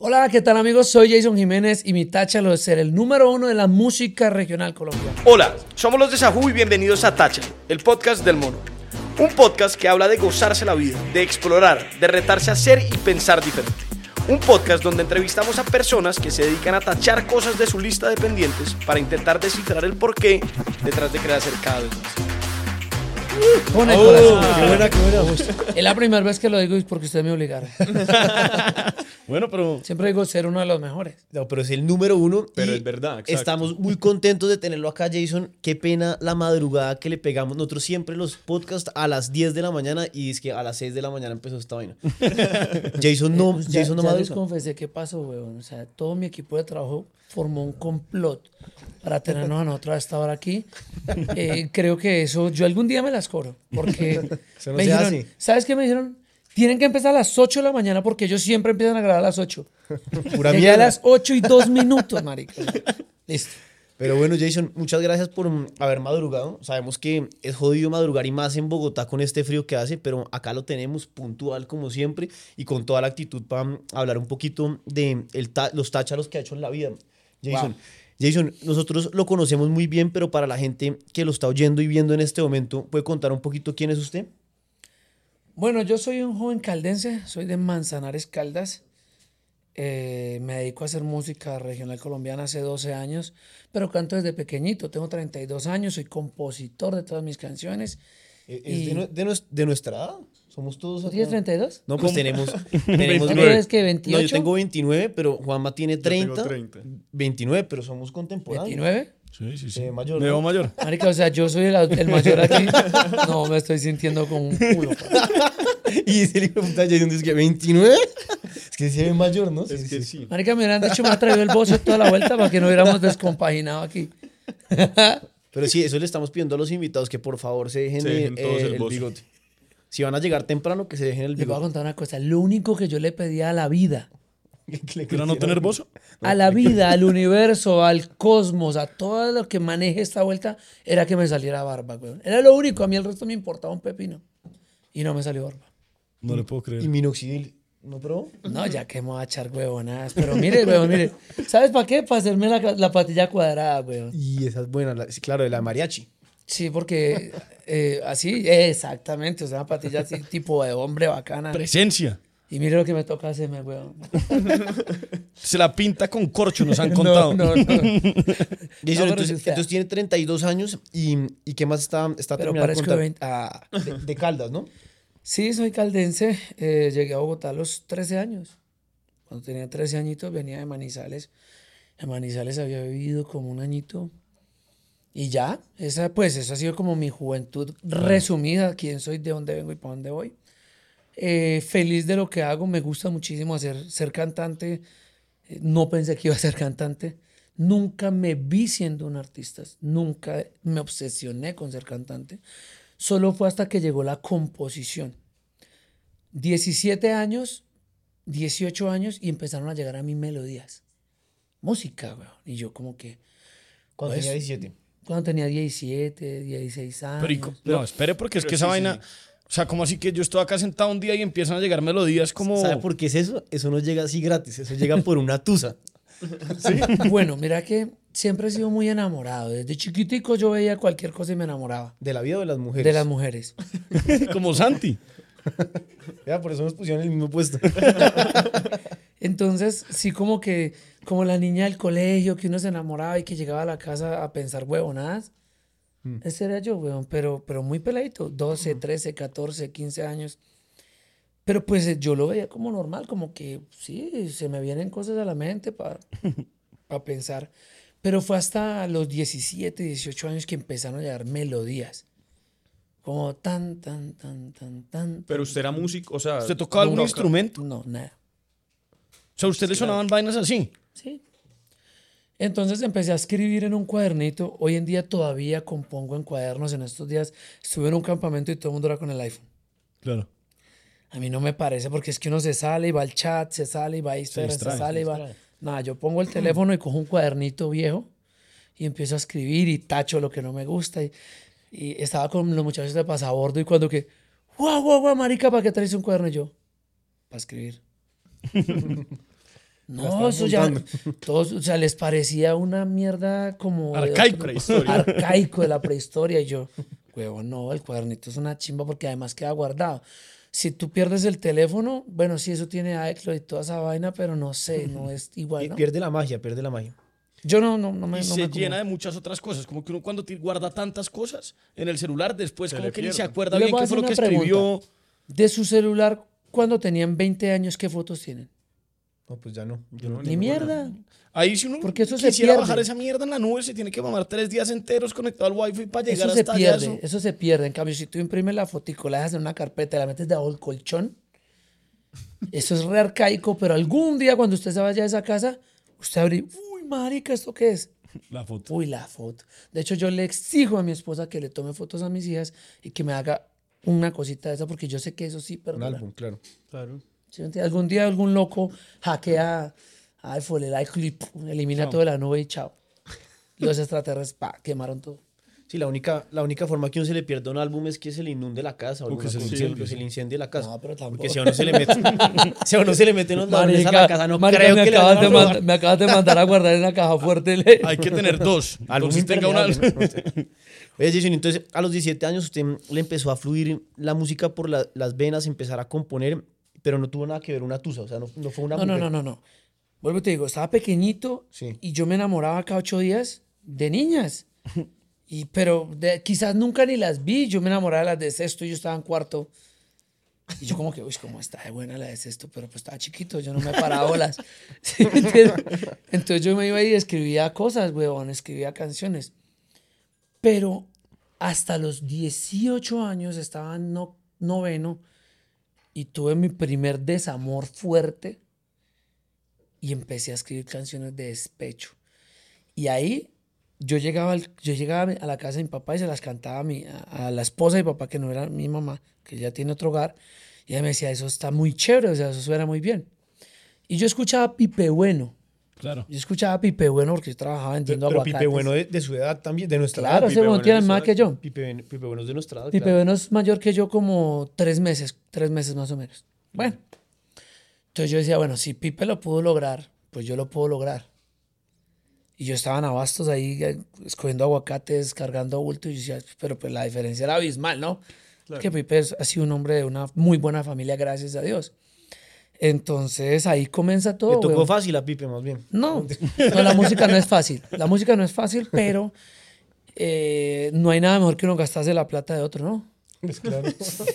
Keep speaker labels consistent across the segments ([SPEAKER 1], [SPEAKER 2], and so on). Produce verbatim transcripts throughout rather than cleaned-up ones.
[SPEAKER 1] Hola, ¿qué tal amigos? Soy Jason Jiménez y mi tacha lo es ser el número uno de la música regional colombiana.
[SPEAKER 2] Hola, somos los de Sajú y bienvenidos a Tacha, el podcast del mono. Un podcast que habla de gozarse la vida, de explorar, de retarse a ser y pensar diferente. Un podcast donde entrevistamos a personas que se dedican a tachar cosas de su lista de pendientes para intentar descifrar el porqué detrás de querer hacer cada vez más.
[SPEAKER 1] Con el
[SPEAKER 3] Oh,
[SPEAKER 1] corazón.
[SPEAKER 3] qué buena, qué buena.
[SPEAKER 1] Es la primera vez que lo digo y es porque ustedes me obligaron.
[SPEAKER 3] Bueno, pero...
[SPEAKER 1] Siempre digo ser uno de los mejores.
[SPEAKER 4] No, pero es el número uno.
[SPEAKER 3] Pero
[SPEAKER 4] y
[SPEAKER 3] es verdad, exacto.
[SPEAKER 4] Estamos muy contentos de tenerlo acá, Jason. Qué pena la madrugada que le pegamos. Nosotros siempre los podcasts a las diez de la mañana y es que a las seis de la mañana empezó esta vaina. Jason no,
[SPEAKER 1] Eh, pues ya,
[SPEAKER 4] Jason no
[SPEAKER 1] ya les
[SPEAKER 4] madruga.
[SPEAKER 1] confesé qué pasó, weón. O sea, todo mi equipo de trabajo formó un complot para tenernos a nosotros a esta hora aquí. Eh, creo que eso, yo algún día me las cobro. Porque
[SPEAKER 4] Eso no
[SPEAKER 1] me
[SPEAKER 4] se
[SPEAKER 1] dijeron,
[SPEAKER 4] hace.
[SPEAKER 1] ¿sabes qué me dijeron? Tienen que empezar a las ocho de la mañana porque ellos siempre empiezan a grabar a las ocho.
[SPEAKER 4] Pura
[SPEAKER 1] Llegué a
[SPEAKER 4] mierda.
[SPEAKER 1] las ocho y dos minutos, marica. Listo.
[SPEAKER 4] Pero bueno, Jason, muchas gracias por mm, haber madrugado. Sabemos que es jodido madrugar y más en Bogotá con este frío que hace, pero acá lo tenemos puntual como siempre y con toda la actitud para mm, hablar un poquito de el ta- los tácharos que ha hecho en la vida. Jason,
[SPEAKER 1] Wow.
[SPEAKER 4] Jason, nosotros lo conocemos muy bien, pero para la gente que lo está oyendo y viendo en este momento, ¿puede contar un poquito quién es usted?
[SPEAKER 1] Bueno, yo soy un joven caldense, soy de Manzanares, Caldas. Eh, me dedico a hacer música regional colombiana hace doce años, pero canto desde pequeñito. Tengo treinta y dos años, soy compositor de todas mis canciones.
[SPEAKER 4] ¿Es
[SPEAKER 1] Y-
[SPEAKER 4] de, nue- de nues- de nuestra edad? Somos todos
[SPEAKER 1] ¿Tú
[SPEAKER 4] acá.
[SPEAKER 1] tienes treinta y dos?
[SPEAKER 4] No, pues
[SPEAKER 3] ¿Cómo?
[SPEAKER 4] tenemos, tenemos
[SPEAKER 1] ¿Tú
[SPEAKER 4] nueve.
[SPEAKER 1] tienes que
[SPEAKER 4] No,
[SPEAKER 1] veintiocho?
[SPEAKER 4] yo tengo veintinueve, pero Juanma tiene
[SPEAKER 3] Yo tengo
[SPEAKER 4] treinta.
[SPEAKER 3] treinta.
[SPEAKER 4] veintinueve, pero somos contemporáneos.
[SPEAKER 1] ¿veintinueve?
[SPEAKER 3] Sí, sí, sí.
[SPEAKER 4] Se ve mayor,
[SPEAKER 3] Me
[SPEAKER 4] ¿no?
[SPEAKER 3] veo mayor.
[SPEAKER 1] Marica, o sea, yo soy el, el mayor aquí. No, me estoy sintiendo como un culo. pa.
[SPEAKER 4] Y dice el hijo de puta Jason, dice que veintinueve. Es que se ve mayor, ¿no?
[SPEAKER 3] Es que sí.
[SPEAKER 1] Marica, me hubieran dicho, me ha traído el bozo toda la vuelta para que no hubiéramos descompaginado aquí.
[SPEAKER 4] Pero sí, eso le estamos pidiendo a los invitados que por favor se dejen,
[SPEAKER 3] Se dejen
[SPEAKER 4] eh,
[SPEAKER 3] todos
[SPEAKER 4] eh,
[SPEAKER 3] el
[SPEAKER 4] el,
[SPEAKER 3] bozo.
[SPEAKER 4] bigote. Si van a llegar temprano, que se dejen el
[SPEAKER 1] Les voy a
[SPEAKER 4] bigote.
[SPEAKER 1] contar una cosa. Lo único que yo le pedía a la vida,
[SPEAKER 4] Que le
[SPEAKER 3] ¿Pero no
[SPEAKER 4] creciera
[SPEAKER 3] tener
[SPEAKER 4] el
[SPEAKER 3] bozo?
[SPEAKER 1] a la vida, al universo, al cosmos, a todo lo que maneje esta vuelta, era que me saliera barba, weón. Era lo único. A mí el resto me importaba un pepino. Y no me salió barba.
[SPEAKER 3] No le puedo
[SPEAKER 4] Y
[SPEAKER 3] creer.
[SPEAKER 4] minoxidil. ¿No probó?
[SPEAKER 1] No, ya que me voy a echar huevonadas. Pero mire, weón, mire. ¿Sabes para qué? Para hacerme la, la patilla cuadrada, weón.
[SPEAKER 4] Y esa es buena, la- sí, claro, de la mariachi.
[SPEAKER 1] Sí, porque eh, así, exactamente. O sea, una patilla así, tipo de hombre bacana.
[SPEAKER 3] Presencia.
[SPEAKER 1] Y mire lo que me toca hacerme, weón.
[SPEAKER 3] Se la pinta con corcho, nos han contado.
[SPEAKER 1] No, no, no.
[SPEAKER 4] Jason,
[SPEAKER 1] pero
[SPEAKER 4] entonces,
[SPEAKER 1] sí está.
[SPEAKER 4] entonces tiene treinta y dos años y, y ¿qué más está, está
[SPEAKER 1] Pero
[SPEAKER 4] terminando de
[SPEAKER 1] parezco
[SPEAKER 4] contar?
[SPEAKER 1] de veinte. Ah.
[SPEAKER 4] De, de Caldas, ¿no?
[SPEAKER 1] Sí, soy caldense. Eh, llegué a Bogotá a los trece años. Cuando tenía trece añitos venía de Manizales. En Manizales había vivido como un añito. Y ya, esa, pues esa ha sido como mi juventud resumida. Quién soy, de dónde vengo y para dónde voy. Eh, feliz de lo que hago. Me gusta muchísimo hacer, ser cantante. Eh, no pensé que iba a ser cantante. Nunca me vi siendo un artista. Nunca me obsesioné con ser cantante. Solo fue hasta que llegó la composición. diecisiete años, dieciocho años y empezaron a llegar a mí melodías. Música, weón. Y yo como que...
[SPEAKER 4] Cuando
[SPEAKER 1] Pues,
[SPEAKER 4] tenía diecisiete.
[SPEAKER 1] Cuando tenía diecisiete, dieciséis años.
[SPEAKER 3] Pero, y co- no, espere, porque es
[SPEAKER 2] Pero
[SPEAKER 3] que
[SPEAKER 2] sí,
[SPEAKER 3] esa
[SPEAKER 2] sí,
[SPEAKER 3] vaina... O sea, como así que yo estoy acá sentado un día y empiezan a llegar melodías como...
[SPEAKER 4] ¿Sabe por qué es eso? Eso no llega así gratis, eso llega por una tusa.
[SPEAKER 1] Bueno, mira que siempre he sido muy enamorado. Desde chiquitico yo veía cualquier cosa y me enamoraba.
[SPEAKER 4] ¿De la vida o de las mujeres?
[SPEAKER 1] De las mujeres.
[SPEAKER 3] como Santi.
[SPEAKER 4] Ya, por eso nos pusieron en el mismo puesto.
[SPEAKER 1] Entonces, sí como que, como la niña del colegio, que uno se enamoraba y que llegaba a la casa a pensar huevonadas. Ese era yo, weón, pero, pero muy peladito, doce, trece, catorce, quince años. Pero pues eh, yo lo veía como normal, como que sí, se me vienen cosas a la mente para pensar. Pero fue hasta los diecisiete, dieciocho años que empezaron a llegar melodías. Como tan, tan, tan, tan, tan.
[SPEAKER 2] Pero usted era músico, o sea...
[SPEAKER 3] ¿Usted tocaba algún
[SPEAKER 2] toca-
[SPEAKER 3] instrumento?
[SPEAKER 1] No, nada.
[SPEAKER 3] O sea, ¿a usted le sonaban vainas así?
[SPEAKER 1] Sí. Entonces empecé a escribir en un cuadernito. Hoy en día todavía compongo en cuadernos. En estos días estuve en un campamento y todo el mundo era con el iPhone.
[SPEAKER 3] Claro.
[SPEAKER 1] A mí no me parece porque es que uno se sale y va al chat, se sale y va a Instagram, se,
[SPEAKER 3] distrae,
[SPEAKER 1] sale
[SPEAKER 3] se
[SPEAKER 1] y va... Nada, yo pongo el teléfono y cojo un cuadernito viejo y empiezo a escribir y tacho lo que no me gusta. Y, y estaba con los muchachos de pasabordo y cuando que... ¡Guau, guau, guau, marica! ¿Para qué traes un cuaderno? Y yo, para escribir. No,
[SPEAKER 4] estaban
[SPEAKER 1] eso ya,
[SPEAKER 4] montando.
[SPEAKER 1] todos, o sea, les parecía una mierda como... de
[SPEAKER 3] Arcaico.
[SPEAKER 1] otro-
[SPEAKER 3] Prehistoria.
[SPEAKER 1] arcaico de la prehistoria. Y yo, huevo, no, el cuadernito es una chimba porque además queda guardado. Si tú pierdes el teléfono, bueno, sí, eso tiene iCloud y toda esa vaina, pero no sé, no es igual,
[SPEAKER 4] Y
[SPEAKER 1] ¿no?
[SPEAKER 4] pierde la magia, pierde la magia.
[SPEAKER 1] Yo no, no, no me...
[SPEAKER 3] Y
[SPEAKER 1] no
[SPEAKER 3] se
[SPEAKER 1] me como-
[SPEAKER 3] llena de muchas otras cosas. Como que uno cuando te guarda tantas cosas en el celular, después
[SPEAKER 5] Se
[SPEAKER 3] como
[SPEAKER 5] le
[SPEAKER 3] que ni se
[SPEAKER 5] pierde.
[SPEAKER 3] acuerda
[SPEAKER 1] Les
[SPEAKER 3] bien
[SPEAKER 1] voy a
[SPEAKER 3] qué
[SPEAKER 1] hacer
[SPEAKER 3] fue lo
[SPEAKER 1] una
[SPEAKER 3] que
[SPEAKER 1] pregunta.
[SPEAKER 3] escribió.
[SPEAKER 1] De su celular, cuando tenían veinte años, ¿qué fotos tienen?
[SPEAKER 4] No, pues ya no. Yo
[SPEAKER 5] No,
[SPEAKER 4] no
[SPEAKER 1] Ni
[SPEAKER 5] ninguna.
[SPEAKER 1] mierda.
[SPEAKER 3] Ahí si uno
[SPEAKER 1] Porque eso se
[SPEAKER 3] quisiera
[SPEAKER 1] pierde.
[SPEAKER 3] bajar esa mierda en la nube, se tiene que mamar tres días enteros conectado al wifi para llegar
[SPEAKER 1] Eso se
[SPEAKER 3] hasta allá.
[SPEAKER 1] pierde,
[SPEAKER 3] Eso.
[SPEAKER 1] eso se pierde. En cambio, si tú imprimes la fotico, la dejas en una carpeta, la metes debajo del colchón, eso es re arcaico, pero algún día cuando usted se vaya de esa casa, usted abre, uy, marica, ¿esto qué es?
[SPEAKER 3] La foto.
[SPEAKER 1] Uy, la foto. De hecho, yo le exijo a mi esposa que le tome fotos a mis hijas y que me haga una cosita de esa, porque yo sé que eso sí
[SPEAKER 4] Un
[SPEAKER 1] perdura.
[SPEAKER 4] álbum, claro.
[SPEAKER 5] Claro.
[SPEAKER 1] ¿Sí me entiende? Algún día algún loco hackea iPhone, el iCloud, y pum, elimina todo de la nube y chao. Los extraterrestres, pa, quemaron todo.
[SPEAKER 4] Sí, la única, la única forma que uno se le pierda un álbum es que se le inunde la casa o
[SPEAKER 3] O que
[SPEAKER 4] alguna
[SPEAKER 3] se le
[SPEAKER 4] cosa,
[SPEAKER 3] incendie,
[SPEAKER 4] se le incendie la casa.
[SPEAKER 1] No, pero tampoco.
[SPEAKER 4] Porque si a uno se le mete, si a uno se le meten los ladrones a la
[SPEAKER 1] Marica,
[SPEAKER 4] casa, no
[SPEAKER 1] marica,
[SPEAKER 4] creo
[SPEAKER 1] me
[SPEAKER 4] que le
[SPEAKER 1] acabas,
[SPEAKER 4] vayan a
[SPEAKER 1] de
[SPEAKER 4] robar.
[SPEAKER 1] mand- me acabas de mandar a guardar en una caja fuerte. le-
[SPEAKER 3] Hay que tener dos.
[SPEAKER 4] Álbum
[SPEAKER 3] Entonces tenga una.
[SPEAKER 4] impermeable, ¿no? Oye, Jason, entonces a los diecisiete años usted le empezó a fluir la música por la- las venas, empezar a componer, pero no tuvo nada que ver una tusa, o sea, no, no fue una
[SPEAKER 1] No, no,
[SPEAKER 4] mujer.
[SPEAKER 1] no, no, no. Vuelvo y te digo, estaba pequeñito
[SPEAKER 4] Sí.
[SPEAKER 1] y yo me enamoraba cada ocho días de niñas. Y, pero de- quizás nunca ni las vi. Yo me enamoraba de las de sexto y yo estaba en cuarto. Y yo como que, uy, cómo está de buena la de sexto, pero pues estaba chiquito, yo no me paraba bolas. ¿Sí me entiendes? Entonces yo me iba y escribía cosas, weón, escribía canciones. Pero hasta los dieciocho años estaba en no, noveno y tuve mi primer desamor fuerte y empecé a escribir canciones de despecho. Y ahí yo llegaba, al- yo llegaba a la casa de mi papá y se las cantaba a, mi, a, a la esposa de mi papá, que no era mi mamá, que ya tiene otro hogar. Y ella me decía, eso está muy chévere, o sea, eso suena muy bien. Y yo escuchaba Pipe Bueno.
[SPEAKER 3] Claro.
[SPEAKER 1] Yo escuchaba Pipe Bueno porque yo trabajaba vendiendo
[SPEAKER 4] Pero
[SPEAKER 1] aguacates.
[SPEAKER 4] Pipe Bueno de, de su edad también, de nuestra
[SPEAKER 1] Claro,
[SPEAKER 4] edad.
[SPEAKER 1] ese
[SPEAKER 4] Pipe
[SPEAKER 1] bueno
[SPEAKER 4] Bueno
[SPEAKER 1] tiene
[SPEAKER 4] de
[SPEAKER 1] más
[SPEAKER 4] nuestra
[SPEAKER 1] que
[SPEAKER 4] edad.
[SPEAKER 1] yo.
[SPEAKER 4] Pipe, Pipe Bueno es de nuestra edad,
[SPEAKER 1] Pipe
[SPEAKER 4] claro.
[SPEAKER 1] Bueno es mayor que yo como tres meses, tres meses más o menos. Bueno, entonces yo decía, bueno, si Pipe lo pudo lograr, pues yo lo puedo lograr. Y yo estaba en Abastos ahí eh, escogiendo aguacates, cargando bulto y yo decía, pero pues la diferencia era abismal, ¿no? Que Pipe es- ha sido un hombre de una muy buena familia, gracias a Dios. Entonces ahí comienza todo.
[SPEAKER 4] Le tocó
[SPEAKER 1] weón.
[SPEAKER 4] fácil a Pipe, más bien.
[SPEAKER 1] No, no, la música no es fácil. La música no es fácil, pero eh, no hay nada mejor que uno gastarse la plata de otro, ¿no?
[SPEAKER 4] Pues claro.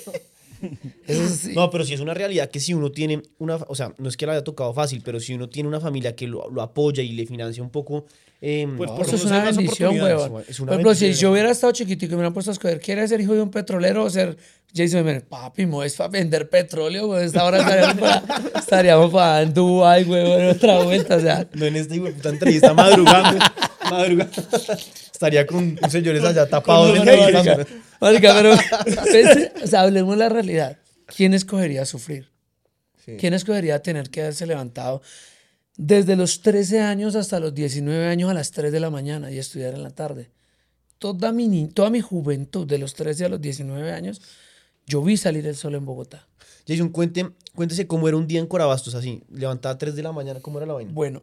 [SPEAKER 1] Eso es-
[SPEAKER 4] No, pero sí es una realidad que si uno tiene una, o sea, no es que le haya tocado fácil, pero si uno tiene una familia que lo, lo apoya y le financia un poco, eh,
[SPEAKER 3] Pues
[SPEAKER 1] no,
[SPEAKER 3] por
[SPEAKER 1] eso
[SPEAKER 3] lo
[SPEAKER 1] es
[SPEAKER 3] menos
[SPEAKER 1] una
[SPEAKER 3] hay más
[SPEAKER 1] bendición,
[SPEAKER 3] oportunidades,
[SPEAKER 1] weón.
[SPEAKER 4] es una
[SPEAKER 1] Por ejemplo, si
[SPEAKER 4] bendición.
[SPEAKER 1] yo hubiera estado chiquitico y me hubieran puesto a escoger, ¿quieres ser hijo de un petrolero o ser Jason Jiménez? Papi, mo, es para vender petróleo, güey. Esta hora estaríamos para, estaríamos para en Dubái, güey, en otra vuelta, o sea.
[SPEAKER 4] no en esta hijo de puta entrevista madrugando, madrugando. Estaría con un señores allá tapados
[SPEAKER 1] No,
[SPEAKER 4] en
[SPEAKER 1] no,
[SPEAKER 4] la
[SPEAKER 1] marica. Marica, pero, pues, o sea, hablemos la realidad. ¿Quién escogería sufrir? ¿Quién escogería tener que haberse levantado desde los trece años hasta los diecinueve años a las tres de la mañana y estudiar en la tarde? Toda mi, ni- toda mi juventud, de los trece a los diecinueve años, yo vi salir el sol en Bogotá.
[SPEAKER 4] Jason, cuente, cuéntese cómo era un día en Corabastos, así, levantada a tres de la mañana, ¿cómo era la vaina?
[SPEAKER 1] Bueno,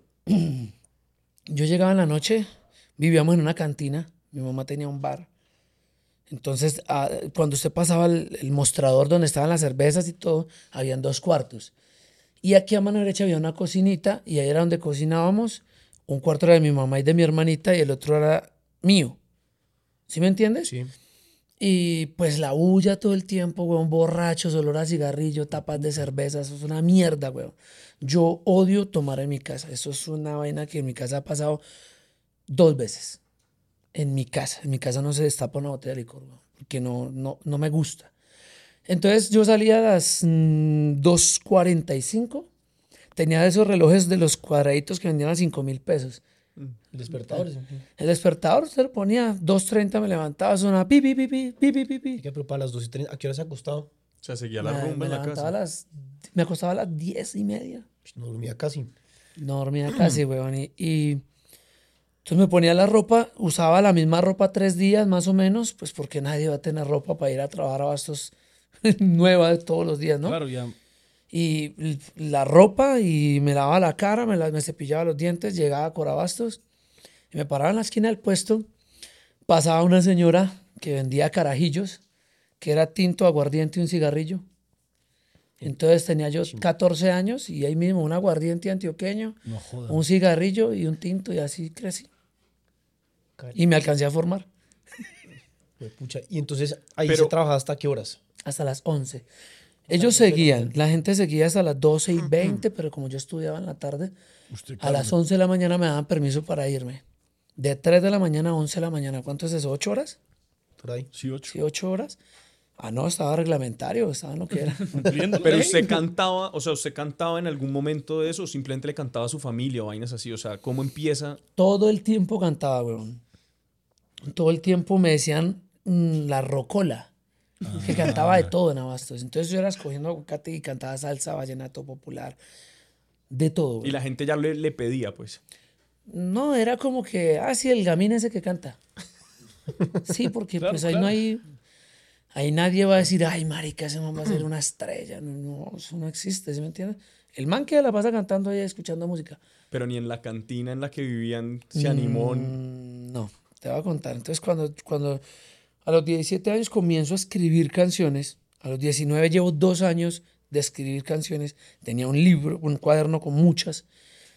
[SPEAKER 1] yo llegaba en la noche, vivíamos en una cantina, mi mamá tenía un bar. Entonces, ah, cuando usted pasaba el, el mostrador donde estaban las cervezas y todo, habían dos cuartos. Y aquí a mano derecha había una cocinita y ahí era donde cocinábamos. Un cuarto era de mi mamá y de mi hermanita y el otro era mío. ¿Sí me entiendes?
[SPEAKER 4] Sí.
[SPEAKER 1] Y pues la bulla todo el tiempo, weón, borrachos, olor a cigarrillo, tapas de cerveza, eso es una mierda, weón. Yo odio tomar en mi casa. Eso es una vaina que en mi casa ha pasado dos veces. En mi casa. En mi casa no se destapa una botella de licor, weón, porque no, no, no me gusta. Entonces yo salía a las mm, dos cuarenta y cinco. Tenía esos relojes de los cuadraditos que vendían a cinco mil pesos.
[SPEAKER 4] Despertadores.
[SPEAKER 1] El despertador se lo ponía, dos treinta me levantaba, sonaba pi, pi, pi, pi, pi, pi, pi, pi.
[SPEAKER 4] ¿Qué, pero para las dos y treinta, ¿a qué hora se ha acostado?
[SPEAKER 5] O sea, seguía la
[SPEAKER 1] Me-
[SPEAKER 5] rumba
[SPEAKER 1] me
[SPEAKER 5] en la
[SPEAKER 1] levantaba a
[SPEAKER 5] casa.
[SPEAKER 1] las, me acostaba a las diez y media.
[SPEAKER 4] No dormía casi.
[SPEAKER 1] No dormía casi, weón. Y, y entonces me ponía la ropa, usaba la misma ropa tres días más o menos, pues porque nadie va a tener ropa para ir a trabajar a bastos nueva todos los días, ¿no?
[SPEAKER 3] Claro, ya.
[SPEAKER 1] y l- la ropa y me lavaba la cara, me, la- me cepillaba los dientes, llegaba a Corabastos y me paraba en la esquina del puesto. Pasaba una señora que vendía carajillos, que era tinto, aguardiente y un cigarrillo. Entonces tenía yo catorce años y ahí mismo un aguardiente antioqueño,
[SPEAKER 3] No jodas.
[SPEAKER 1] un cigarrillo y un tinto y así crecí. Y me alcancé a formar
[SPEAKER 4] Pucha, y entonces ahí
[SPEAKER 2] Pero-
[SPEAKER 4] se trabajaba hasta qué horas.
[SPEAKER 1] hasta las once. Ellos seguían, la gente seguía hasta las doce y veinte, pero como yo estudiaba en la tarde,
[SPEAKER 3] Usted,
[SPEAKER 1] a
[SPEAKER 3] claro,
[SPEAKER 1] las once de la mañana me daban permiso para irme. De tres de la mañana a once de la mañana. ¿Cuánto es eso? ¿ocho horas?
[SPEAKER 4] Por ahí.
[SPEAKER 3] Sí, ocho.
[SPEAKER 1] Sí, ocho horas. Ah, no, estaba reglamentario, estaba en lo que era.
[SPEAKER 3] Cumpliendo
[SPEAKER 5] Pero
[SPEAKER 3] ley.
[SPEAKER 5] usted cantaba, o sea, usted cantaba en algún momento de eso, o simplemente le cantaba a su familia o vainas así, o sea, ¿cómo empieza?
[SPEAKER 1] Todo el tiempo cantaba, weón. Todo el tiempo me decían mm, la rocola, que cantaba de todo en Abastos. Entonces yo era escogiendo aguacate y cantaba salsa, vallenato popular, de todo,
[SPEAKER 5] Y
[SPEAKER 1] weón.
[SPEAKER 5] la gente ya le, le pedía, pues.
[SPEAKER 1] No, era como que, ah, sí, el gamín ese que canta. Sí, porque
[SPEAKER 3] Claro,
[SPEAKER 1] pues ahí
[SPEAKER 3] claro.
[SPEAKER 1] no hay, ahí nadie va a decir, ay, marica, ese man va a ser una estrella. No, no, eso no existe, ¿sí me entiendes? El man que la pasa cantando ahí, escuchando música.
[SPEAKER 5] Pero ni en la cantina en la que vivían se animó.
[SPEAKER 1] Mm, no, te voy a contar. Entonces, cuando, cuando a los diecisiete años comienzo a escribir canciones, a los diecinueve llevo dos años de escribir canciones, tenía un libro, un cuaderno con muchas.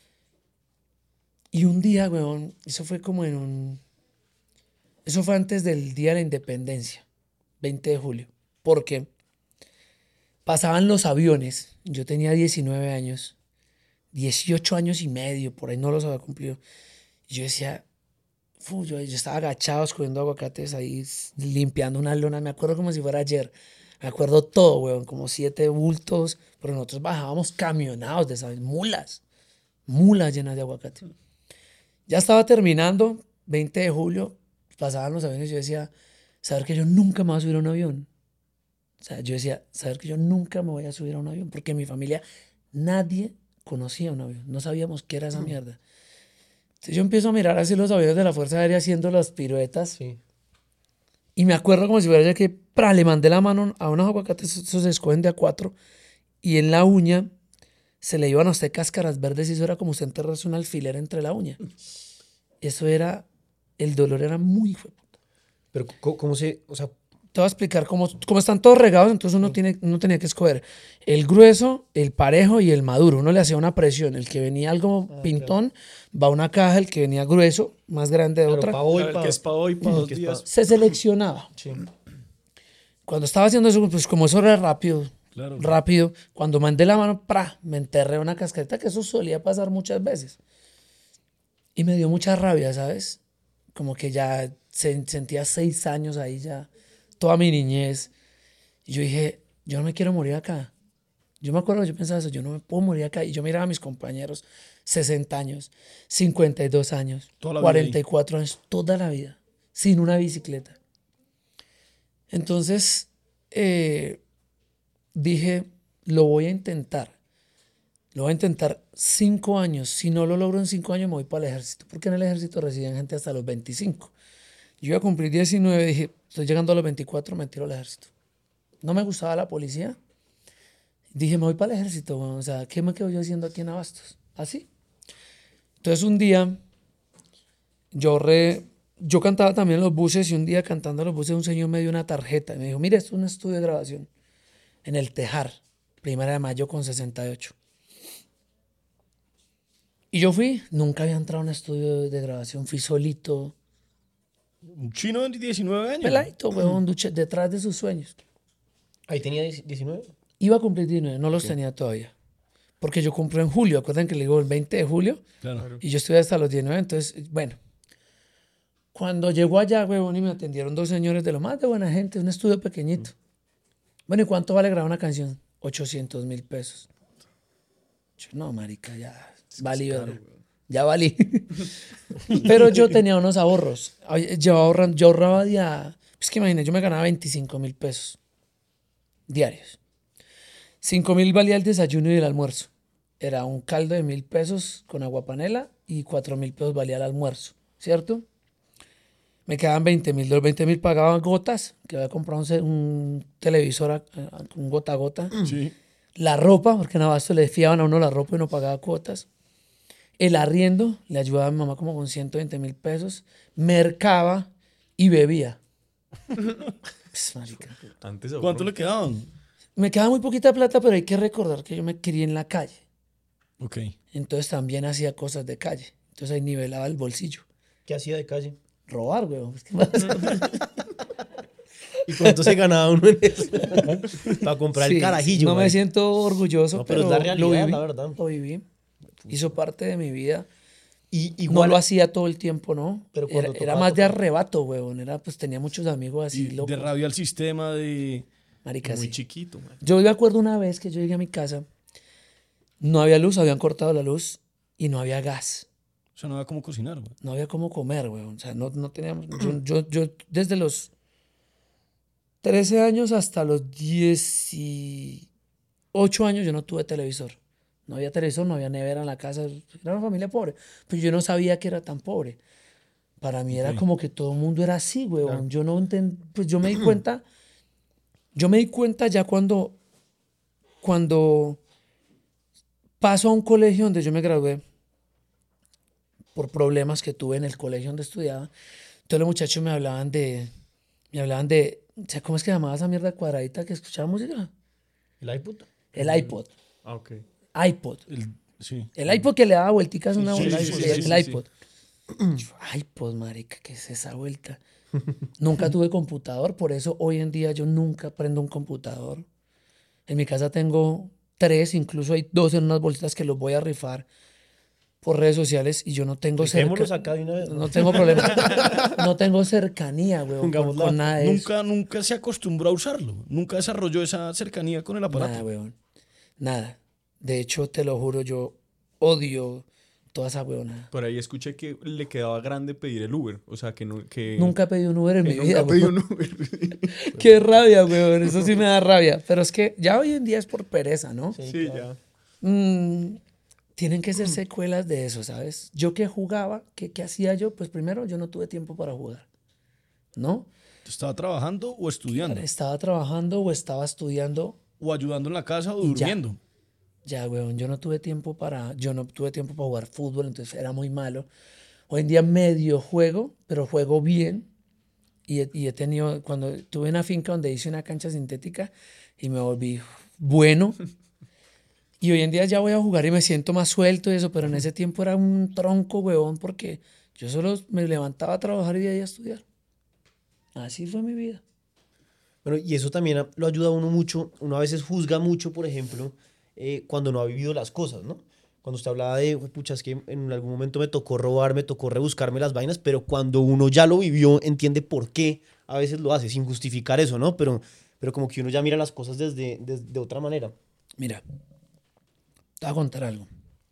[SPEAKER 1] Y un día, weón, eso fue como en un... Eso fue antes del Día de la Independencia, veinte de julio, porque pasaban los aviones, yo tenía diecinueve años, dieciocho años y medio, por ahí no los había cumplido. Y yo decía, fu, yo, yo estaba agachado escogiendo aguacates ahí, s- limpiando una lona, me acuerdo como si fuera ayer. Me acuerdo todo, weón, como siete bultos, pero nosotros bajábamos camionados de esas mulas, mulas llenas de aguacate. Ya estaba terminando, veinte de julio, pasaban los aviones y yo decía, saber que yo nunca me voy a subir a un avión. O sea, yo decía, saber que yo nunca me voy a subir a un avión, porque en mi familia nadie conocía un avión, no sabíamos qué era esa mierda. Entonces yo empiezo a mirar así los aviones de la Fuerza Aérea haciendo las piruetas.
[SPEAKER 4] Sí.
[SPEAKER 1] Y me acuerdo como si fuera ya que pra, le mandé la mano a unos aguacates, esos se escogen de a cuatro, y en la uña se le iban a usted cáscaras verdes y eso era como usted enterrarse un alfiler entre la uña. Eso era, el dolor era muy hijueputa.
[SPEAKER 4] Pero ¿cómo, cómo se, o sea,
[SPEAKER 1] Te voy a explicar cómo, cómo están todos regados, entonces uno, tiene, uno tenía que escoger el grueso, el parejo y el maduro. Uno le hacía una presión. El que venía algo pintón va a una caja, el que venía grueso, más grande de
[SPEAKER 4] claro,
[SPEAKER 1] otra,
[SPEAKER 4] pa' hoy,
[SPEAKER 5] El
[SPEAKER 4] pa-
[SPEAKER 5] que es para hoy, para
[SPEAKER 4] el
[SPEAKER 5] dos
[SPEAKER 4] que es
[SPEAKER 5] días.
[SPEAKER 4] pa-
[SPEAKER 1] se seleccionaba.
[SPEAKER 4] Sí.
[SPEAKER 1] Cuando estaba haciendo eso, pues como eso era rápido,
[SPEAKER 3] Claro.
[SPEAKER 1] rápido, cuando mandé la mano, ¡pra! Me enterré una cascarita, que eso solía pasar muchas veces. Y me dio mucha rabia, ¿sabes? Como que ya se- sentía seis años ahí ya, toda mi niñez. Y yo dije, yo no me quiero morir acá. Yo me acuerdo, yo pensaba eso, yo no me puedo morir acá. Y yo miraba a mis compañeros, sesenta años, cincuenta y dos años,
[SPEAKER 3] Toda la vida
[SPEAKER 1] cuarenta y cuatro años, toda la vida, sin una bicicleta. Entonces, eh, dije, lo voy a intentar. Lo voy a intentar cinco años. Si no lo logro en cinco años, me voy para el ejército. Porque en el ejército reciben gente hasta los veinticinco. Yo iba a cumplir diecinueve, dije, estoy llegando a los veinticuatro, me tiro al ejército. No me gustaba la policía. Dije, me voy para el ejército, weón. O sea, ¿qué me quedo yo haciendo aquí en Abastos? Así. Entonces un día, yo, re, yo cantaba también en los buses y un día cantando en los buses un señor me dio una tarjeta y me dijo, mire, esto es un estudio de grabación en el Tejar, primera de mayo con sesenta y ocho. Y yo fui, nunca había entrado a un estudio de grabación, fui solito,
[SPEAKER 3] Un chino de diecinueve años.
[SPEAKER 1] peladito, huevón, duche- detrás de sus sueños.
[SPEAKER 4] Ahí tenía diecinueve.
[SPEAKER 1] Iba a cumplir diecinueve, no los tenía todavía. Porque yo cumplo en julio, acuerdan que le digo el veinte de julio,
[SPEAKER 3] Claro.
[SPEAKER 1] y yo estuve hasta los diecinueve, entonces, bueno. Cuando llegó allá, huevón, y me atendieron dos señores de lo más de buena gente, un estudio pequeñito. Bueno, ¿y cuánto vale grabar una canción? ochocientos mil pesos. Yo, no, marica, ya valí, verga. Ya valí. Pero yo tenía unos ahorros. Ay, Yo, ahorran, yo ahorraba día, es que imagínate, yo me ganaba veinticinco mil pesos diarios. cinco mil valía el desayuno y el almuerzo. Era un caldo de mil pesos con agua panela y cuatro mil pesos valía el almuerzo, ¿cierto? Me quedaban veinte mil. De los veinte mil pagaban gotas, que había comprado un, ce- un televisor, a- a- un gota a gota.
[SPEAKER 3] Sí.
[SPEAKER 1] La ropa, porque en Abasto le fiaban a uno la ropa y no pagaba cuotas. El arriendo, le ayudaba a mi mamá como con ciento veinte mil pesos. Mercaba y bebía. Pues, marica.
[SPEAKER 5] Antes
[SPEAKER 3] ¿Cuánto le quedaban?
[SPEAKER 1] Me quedaba muy poquita plata, pero hay que recordar que yo me crié en la calle.
[SPEAKER 3] Ok.
[SPEAKER 1] Entonces también hacía cosas de calle. Entonces ahí nivelaba el bolsillo.
[SPEAKER 4] ¿Qué hacía de calle?
[SPEAKER 1] Robar, weón. ¿Qué más?
[SPEAKER 4] ¿Y cuánto se ganaba uno en eso? Para comprar
[SPEAKER 1] Sí,
[SPEAKER 4] el carajillo.
[SPEAKER 1] no me
[SPEAKER 4] marica.
[SPEAKER 1] siento orgulloso,
[SPEAKER 4] No, pero
[SPEAKER 1] pero,
[SPEAKER 4] es la realidad,
[SPEAKER 1] lo viví.
[SPEAKER 4] la verdad.
[SPEAKER 1] Lo viví. Hizo parte de mi vida.
[SPEAKER 4] Y,
[SPEAKER 1] No
[SPEAKER 4] igual,
[SPEAKER 1] lo hacía todo el tiempo, ¿no?
[SPEAKER 4] Pero
[SPEAKER 1] Era,
[SPEAKER 4] cuando
[SPEAKER 1] era
[SPEAKER 4] tocaba,
[SPEAKER 1] más de
[SPEAKER 4] tocaba.
[SPEAKER 1] arrebato, weón. Era, pues tenía muchos amigos así,
[SPEAKER 3] Y
[SPEAKER 1] locos.
[SPEAKER 3] de rabia al sistema de...
[SPEAKER 1] Marica,
[SPEAKER 5] muy
[SPEAKER 1] sí.
[SPEAKER 5] chiquito, man.
[SPEAKER 1] Yo me acuerdo una vez que yo llegué a mi casa, no había luz, habían cortado la luz y no había gas.
[SPEAKER 3] O sea, no había cómo cocinar, güey.
[SPEAKER 1] No había cómo comer, weón. O sea, no, no teníamos... Yo, yo, yo desde los trece años hasta los dieciocho años yo no tuve televisor. No había televisor, no había nevera en la casa. Era una familia pobre. Pero yo no sabía que era tan pobre. Para mí era
[SPEAKER 3] Ok.
[SPEAKER 1] como que todo el mundo era así, weón. Yo no entendí... Pues yo me di cuenta... Yo me di cuenta ya cuando... Cuando paso a un colegio donde yo me gradué por problemas que tuve en el colegio donde estudiaba. Todos los muchachos me hablaban de... Me hablaban de... O sea, ¿cómo es que llamaba esa mierda cuadradita que escuchaba música?
[SPEAKER 4] ¿El iPod?
[SPEAKER 1] El iPod.
[SPEAKER 5] Ah, ok.
[SPEAKER 1] iPod.
[SPEAKER 3] El- sí.
[SPEAKER 1] El iPod que le daba vuelticas una
[SPEAKER 3] sí,
[SPEAKER 1] vuelta.
[SPEAKER 3] sí, sí,
[SPEAKER 1] el
[SPEAKER 3] sí,
[SPEAKER 1] el
[SPEAKER 3] sí,
[SPEAKER 1] iPod. Yo, iPod, marica, ¿qué es esa vuelta? Nunca tuve computador, por eso hoy en día yo nunca prendo un computador. En mi casa tengo tres, incluso hay dos en unas bolsitas que los voy a rifar por redes sociales y yo no tengo
[SPEAKER 4] Rifémoslos
[SPEAKER 1] cerca-
[SPEAKER 4] acá de una vez, ¿no?
[SPEAKER 1] No tengo problema. No tengo cercanía, weón, con,
[SPEAKER 4] Pongámosla.
[SPEAKER 1] con nada de eso.
[SPEAKER 3] Nunca, nunca se acostumbró a usarlo. Nunca desarrolló esa cercanía con el aparato.
[SPEAKER 1] Nada, weón. Nada. De hecho, te lo juro, yo odio toda esa weona.
[SPEAKER 5] Por ahí escuché que le quedaba grande pedir el Uber. O sea, que no. Que,
[SPEAKER 1] Nunca he pedido un Uber en
[SPEAKER 5] que
[SPEAKER 1] mi
[SPEAKER 5] nunca
[SPEAKER 1] vida,
[SPEAKER 5] ha pedido
[SPEAKER 1] weón.
[SPEAKER 5] un Uber.
[SPEAKER 1] Qué rabia, weón. Eso sí me da rabia. Pero es que ya hoy en día es por pereza, ¿no?
[SPEAKER 5] Sí, ya.
[SPEAKER 1] Mm, tienen que ser secuelas de eso, ¿sabes? Yo que jugaba, ¿qué, qué hacía yo? Pues primero, yo no tuve tiempo para jugar, ¿no?
[SPEAKER 3] ¿Estaba trabajando o estudiando?
[SPEAKER 1] Estaba trabajando o estaba estudiando.
[SPEAKER 3] ¿O ayudando en la casa o
[SPEAKER 1] Y ya.
[SPEAKER 3] durmiendo?
[SPEAKER 1] Ya, weón, yo no tuve tiempo para, yo no tuve tiempo para jugar fútbol, entonces era muy malo. Hoy en día medio juego, pero juego bien. Y he, y he tenido, cuando tuve una finca donde hice una cancha sintética y me volví bueno. Y hoy en día ya voy a jugar y me siento más suelto y eso, pero en ese tiempo era un tronco, weón, porque yo solo me levantaba a trabajar y de ahí a estudiar. Así fue mi vida.
[SPEAKER 4] Bueno, y eso también a- lo ayuda a uno mucho. Uno a veces juzga mucho, por ejemplo, eh, cuando no ha vivido las cosas, ¿no? Cuando usted hablaba de, "Jue pucha, es que en algún momento me tocó robar, me tocó rebuscarme las vainas", pero cuando uno ya lo vivió, entiende por qué a veces lo hace, sin justificar eso, ¿no? Pero, pero como que uno ya mira las cosas desde, desde otra manera.
[SPEAKER 1] Mira, te voy a contar algo.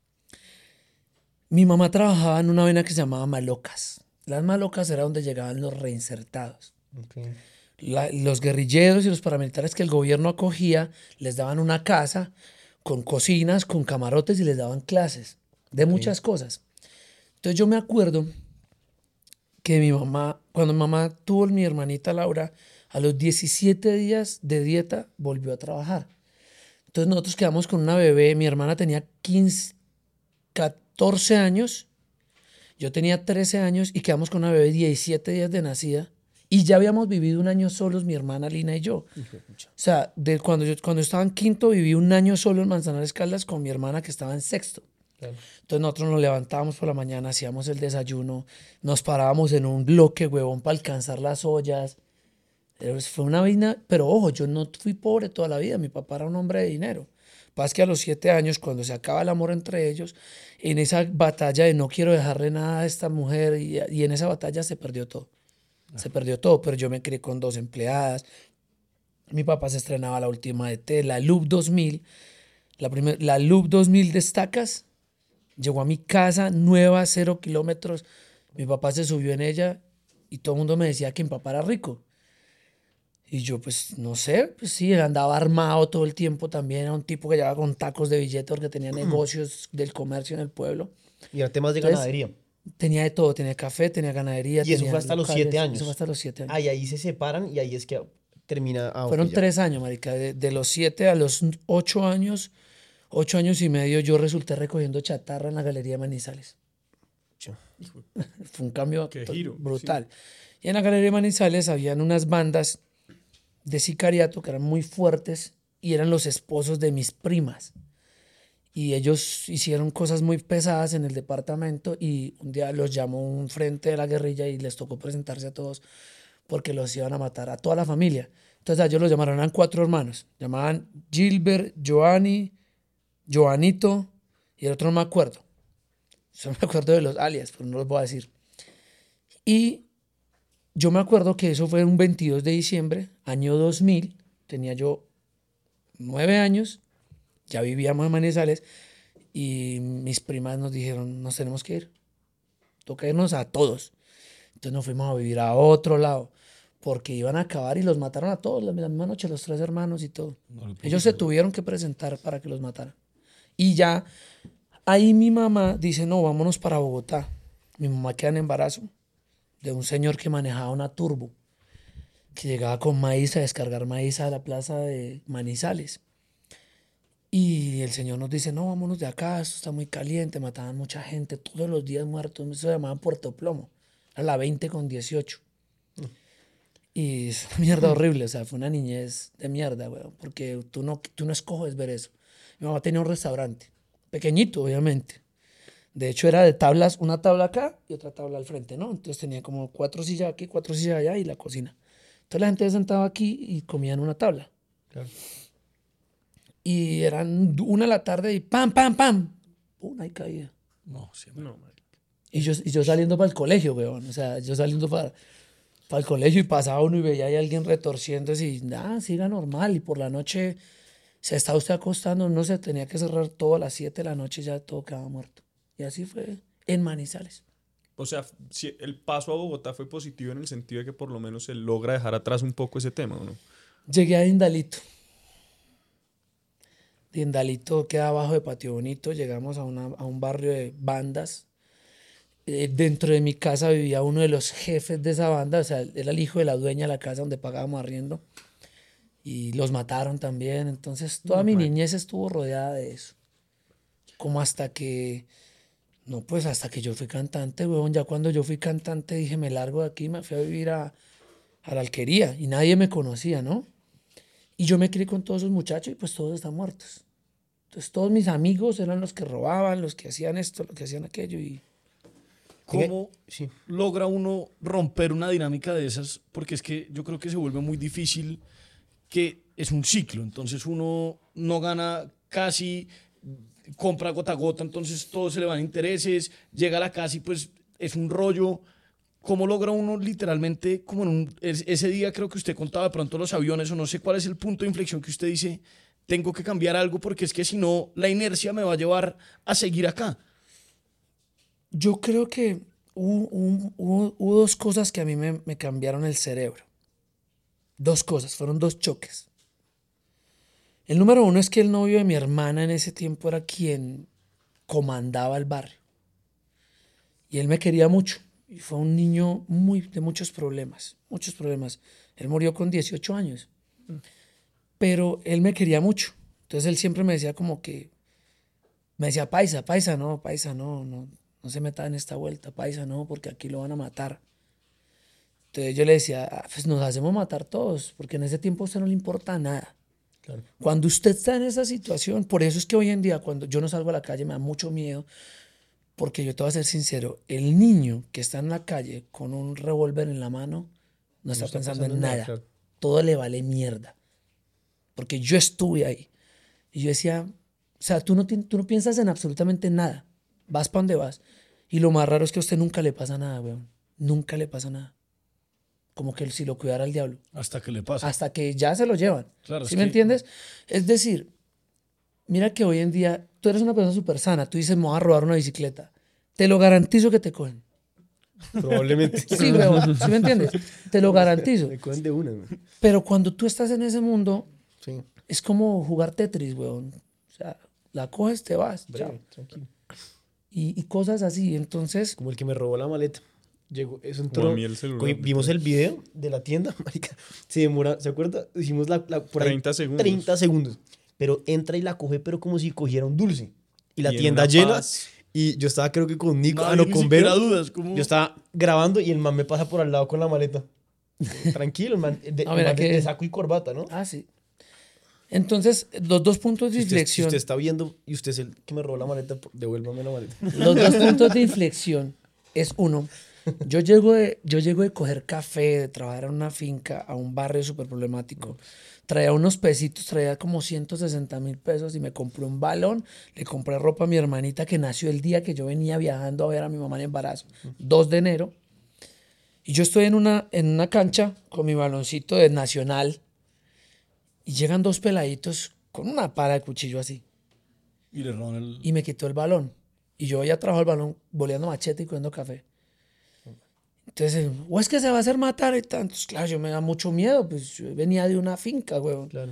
[SPEAKER 1] Mi mamá trabajaba en una vaina que se llamaba Malocas. Las Malocas era donde llegaban los reinsertados. La- los guerrilleros y los paramilitares que el gobierno acogía les daban una casa con cocinas, con camarotes y les daban clases de muchas cosas. Entonces yo me acuerdo que mi mamá, cuando mi mamá tuvo mi hermanita Laura, a los diecisiete días de dieta volvió a trabajar. Entonces nosotros quedamos con una bebé, mi hermana tenía quince, catorce años, yo tenía trece años y quedamos con una bebé de diecisiete días de nacida y ya habíamos vivido un año solos mi hermana Lina y yo. O sea, de cuando yo cuando estaba en quinto viví un año solo en Manzanares Caldas con mi hermana que estaba en sexto. Entonces nosotros nos levantábamos por la mañana, hacíamos el desayuno, nos parábamos en un bloque, huevón, para alcanzar las ollas. Pero fue una vaina, pero ojo, yo no fui pobre toda la vida, mi papá era un hombre de dinero. Pasa que a los siete años, cuando se acaba el amor entre ellos, en esa batalla de no quiero dejarle nada a esta mujer, y, y en esa batalla se perdió todo. Se perdió todo, pero yo me crié con dos empleadas. Mi papá se estrenaba la última de T, la Loop dos mil. La, primer, la Loop dos mil de Estacas llegó a mi casa nueva, cero kilómetros. Mi papá se subió en ella y todo el mundo me decía que mi papá era rico. Y yo, pues, no sé, pues sí, andaba armado todo el tiempo también. Era un tipo que llevaba con tacos de billete porque tenía negocios del comercio en el pueblo.
[SPEAKER 4] Y era temas de
[SPEAKER 1] Entonces,
[SPEAKER 4] ganadería.
[SPEAKER 1] Tenía de todo, tenía café, tenía ganadería.
[SPEAKER 4] Y eso
[SPEAKER 1] tenía
[SPEAKER 4] fue hasta los
[SPEAKER 1] locales,
[SPEAKER 4] siete años.
[SPEAKER 1] Eso fue hasta los siete años.
[SPEAKER 4] Ah, y ahí se separan y ahí es que termina... Ah, ok,
[SPEAKER 1] Fueron
[SPEAKER 4] ya.
[SPEAKER 1] tres años, marica. De, de los siete a los ocho años, ocho años y medio, yo resulté recogiendo chatarra en la Galería de Manizales.
[SPEAKER 4] Chu.
[SPEAKER 1] Fue un cambio
[SPEAKER 5] Qué
[SPEAKER 1] to-
[SPEAKER 5] giro,
[SPEAKER 1] brutal. Y en la Galería de Manizales habían unas bandas de sicariato que eran muy fuertes y eran los esposos de mis primas. Y ellos hicieron cosas muy pesadas en el departamento y un día los llamó un frente de la guerrilla y les tocó presentarse a todos porque los iban a matar a toda la familia. Entonces a ellos los llamaron, eran cuatro hermanos. Llamaban Gilbert, Joanny, Joanito y el otro no me acuerdo. Solo me acuerdo de los alias, pero no los voy a decir. Y yo me acuerdo que eso fue un veintidós de diciembre, año dos mil. Tenía yo nueve años, ya vivíamos en Manizales y mis primas nos dijeron, nos tenemos que ir. Toca irnos a todos. Entonces nos fuimos a vivir a otro lado porque iban a acabar y los mataron a todos la misma noche, los tres hermanos y todo. Ellos se tuvieron que presentar para que los mataran. Y ya ahí mi mamá dice, no, vámonos para Bogotá. Mi mamá queda en embarazo de un señor que manejaba una turbo, que llegaba con maíz a descargar maíz a la plaza de Manizales. Y el señor nos dice, no, vámonos de acá, esto está muy caliente, mataban mucha gente, todos los días muertos, eso se llamaba Puerto Plomo, a la veinte con dieciocho. Y es una mierda horrible, o sea, fue una niñez de mierda, weón, porque tú no, tú no escoges ver eso. Mi mamá tenía un restaurante, pequeñito, obviamente. De hecho, era de tablas, una tabla acá y otra tabla al frente, ¿no? Entonces tenía como cuatro sillas aquí, cuatro sillas allá y la cocina. Entonces la gente se sentaba aquí y comía en una tabla.
[SPEAKER 4] Claro.
[SPEAKER 1] Y eran una de la tarde y pam, pam, pam. Pum, ahí caía.
[SPEAKER 3] No, sí,
[SPEAKER 5] No, marica.
[SPEAKER 1] Y yo, y yo saliendo para el colegio, weón. O sea, yo saliendo para, para el colegio y pasaba uno y veía ahí a alguien retorciéndose y nada, siga normal. Y por la noche se estaba usted acostando, no se tenía que cerrar todo a las siete de la noche y ya todo quedaba muerto. Y así fue en Manizales.
[SPEAKER 5] O sea, si el paso a Bogotá fue positivo en el sentido de que por lo menos se logra dejar atrás un poco ese tema, ¿o no?
[SPEAKER 1] Llegué a Dindalito. Dindalito queda abajo de Patio Bonito. Llegamos a, una, a un barrio de bandas. Eh, dentro de mi casa vivía uno de los jefes de esa banda. O sea, era el hijo de la dueña de la casa donde pagábamos arriendo. Y los mataron también. Entonces, toda mi niñez estuvo rodeada de eso. Como hasta que... No, pues hasta que yo fui cantante, weón. Ya cuando yo fui cantante dije, me largo de aquí, me fui a vivir a, a la alquería. Y nadie me conocía, ¿no? Y yo me crié con todos esos muchachos y pues todos están muertos. Entonces todos mis amigos eran los que robaban, los que hacían esto, los que hacían aquello. Y
[SPEAKER 3] ¿Cómo
[SPEAKER 4] Sí.
[SPEAKER 3] logra uno romper una dinámica de esas? Porque es que yo creo que se vuelve muy difícil, que es un ciclo. Entonces uno no gana casi, compra gota a gota, entonces todo se le van intereses, llega a la casa y pues es un rollo. ¿Cómo logra uno literalmente, como en un, es- ese día creo que usted contaba de pronto los aviones o no sé cuál es el punto de inflexión que usted dice, tengo que cambiar algo porque es que si no, la inercia me va a llevar a seguir acá?
[SPEAKER 1] yo creo que hubo, hubo- hubo- hubo dos cosas que a mí me, me cambiaron el cerebro. Dos cosas, fueron dos choques. El número uno es que el novio de mi hermana en ese tiempo era quien comandaba el barrio. Y él me quería mucho. Y fue un niño muy, de muchos problemas, muchos problemas. Él murió con dieciocho años. Pero él me quería mucho. Entonces él siempre me decía como que, me decía, paisa, paisa, no, paisa, no, no, no se meta en esta vuelta, paisa, no, porque aquí lo van a matar. Entonces yo le decía, "Ah, pues nos hacemos matar todos, porque en ese tiempo a usted no le importa nada.
[SPEAKER 4] Claro.
[SPEAKER 1] Cuando usted está en esa situación, por eso es que hoy en día cuando yo no salgo a la calle me da mucho miedo, porque yo te voy a ser sincero, el niño que está en la calle con un revólver en la mano no está,
[SPEAKER 4] está
[SPEAKER 1] pensando,
[SPEAKER 4] pensando
[SPEAKER 1] en
[SPEAKER 4] en nada,
[SPEAKER 1] nada.
[SPEAKER 4] claro.
[SPEAKER 1] Todo le vale mierda. Porque yo estuve ahí. Y yo decía, o sea, tú no, tien- tú no piensas en absolutamente nada. Vas para donde vas. Y lo más raro es que a usted nunca le pasa nada, weón. Nunca le pasa nada. Como que si lo cuidara el diablo.
[SPEAKER 3] Hasta que le pasa.
[SPEAKER 1] Hasta que ya se lo llevan.
[SPEAKER 3] Claro,
[SPEAKER 1] ¿Sí
[SPEAKER 3] es
[SPEAKER 1] me
[SPEAKER 3] que-
[SPEAKER 1] entiendes? Es decir, mira que hoy en día tú eres una persona súper sana. Tú dices, me voy a robar una bicicleta. Te lo garantizo que te cogen.
[SPEAKER 4] Probablemente.
[SPEAKER 1] Sí, weón. ¿Sí me entiendes? Te lo garantizo.
[SPEAKER 4] Me cogen de una, güey.
[SPEAKER 1] Pero cuando tú estás en ese mundo,
[SPEAKER 4] Sí.
[SPEAKER 1] es como jugar Tetris, weón. O sea, la coges, te vas.
[SPEAKER 4] Breve,
[SPEAKER 1] Chao.
[SPEAKER 4] tranquilo.
[SPEAKER 1] Y, y cosas así. Entonces,
[SPEAKER 4] Como el que me robó la maleta. Llegó, eso
[SPEAKER 5] O
[SPEAKER 4] entró.
[SPEAKER 5] a mí el celular,
[SPEAKER 4] Cogi- vimos el video de la tienda, marica. Se demora, ¿se acuerda? Hicimos la, la- por ahí
[SPEAKER 5] treinta segundos.
[SPEAKER 4] treinta segundos. Pero entra y la coge, pero como si cogiera un dulce. Y la
[SPEAKER 5] Y en
[SPEAKER 4] tienda
[SPEAKER 5] una
[SPEAKER 4] llena.
[SPEAKER 5] paz.
[SPEAKER 4] Y yo estaba, creo que con Nico,
[SPEAKER 3] Nadie
[SPEAKER 4] ah, no,
[SPEAKER 3] ni
[SPEAKER 4] con
[SPEAKER 3] siquiera
[SPEAKER 4] Vero.
[SPEAKER 3] dudas, como-
[SPEAKER 4] Yo estaba grabando y el man me pasa por al lado con la maleta. Tranquilo, el man, de,
[SPEAKER 1] No,
[SPEAKER 4] el
[SPEAKER 1] mira
[SPEAKER 4] man de-
[SPEAKER 1] que-
[SPEAKER 4] de saco y corbata, ¿no?
[SPEAKER 1] Ah, sí. Entonces, los dos puntos de
[SPEAKER 4] Si usted, si
[SPEAKER 1] inflexión.
[SPEAKER 4] usted está viendo y usted es el que me robó la maleta, devuélvame la maleta.
[SPEAKER 1] Los dos puntos de inflexión es uno. Yo llego de, yo llego de coger café, de trabajar en una finca, a un barrio súper problemático. Traía unos pesitos, traía como ciento sesenta mil pesos y me compré un balón. Le compré ropa a mi hermanita que nació el día que yo venía viajando a ver a mi mamá en embarazo, dos de enero. Y yo estoy en una, en una cancha con mi baloncito de Nacional y llegan dos peladitos con una pala de cuchillo así
[SPEAKER 3] Y le roban el...
[SPEAKER 1] y me quitó el balón. Y yo ya trabajo el balón boleando machete y cogiendo café. Entonces, o es que se va a hacer matar y tantos. Claro, yo me da mucho miedo, pues yo venía de una finca, huevón.
[SPEAKER 4] Claro.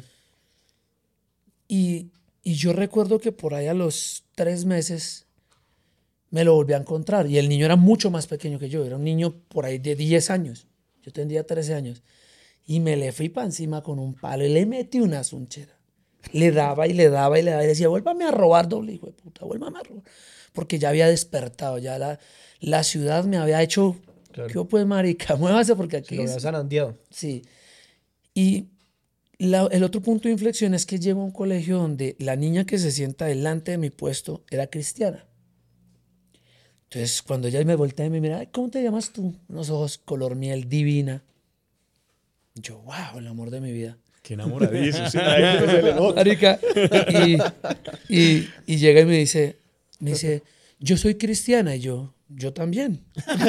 [SPEAKER 1] Y, y yo recuerdo que por ahí a los tres meses me lo volví a encontrar. Y el niño era mucho más pequeño que yo, era un niño por ahí de diez años. Yo tendría trece años. Y me le fui para encima con un palo y le metí una sunchera. Le daba y le daba y le daba y le decía, vuélvame a robar, doble hijo de puta, vuélvame a robar. Porque ya había despertado, ya la, la ciudad me había hecho,
[SPEAKER 4] Claro.
[SPEAKER 1] ¿qué pues, marica? Muévase porque aquí
[SPEAKER 4] Se lo
[SPEAKER 1] es-
[SPEAKER 4] había zarandeado.
[SPEAKER 1] Sí. Y la- el otro punto de inflexión es que llego a un colegio donde la niña que se sienta delante de mi puesto era cristiana. Entonces, cuando ella me voltea y me mira, "Ay, ¿cómo te llamas tú?" Unos ojos color miel divina. Yo, wow, el amor de mi vida.
[SPEAKER 5] Qué enamoradizo. sí.
[SPEAKER 1] Marica. Y, y- y llega y me dice, me dice, yo soy cristiana. Y yo, yo también.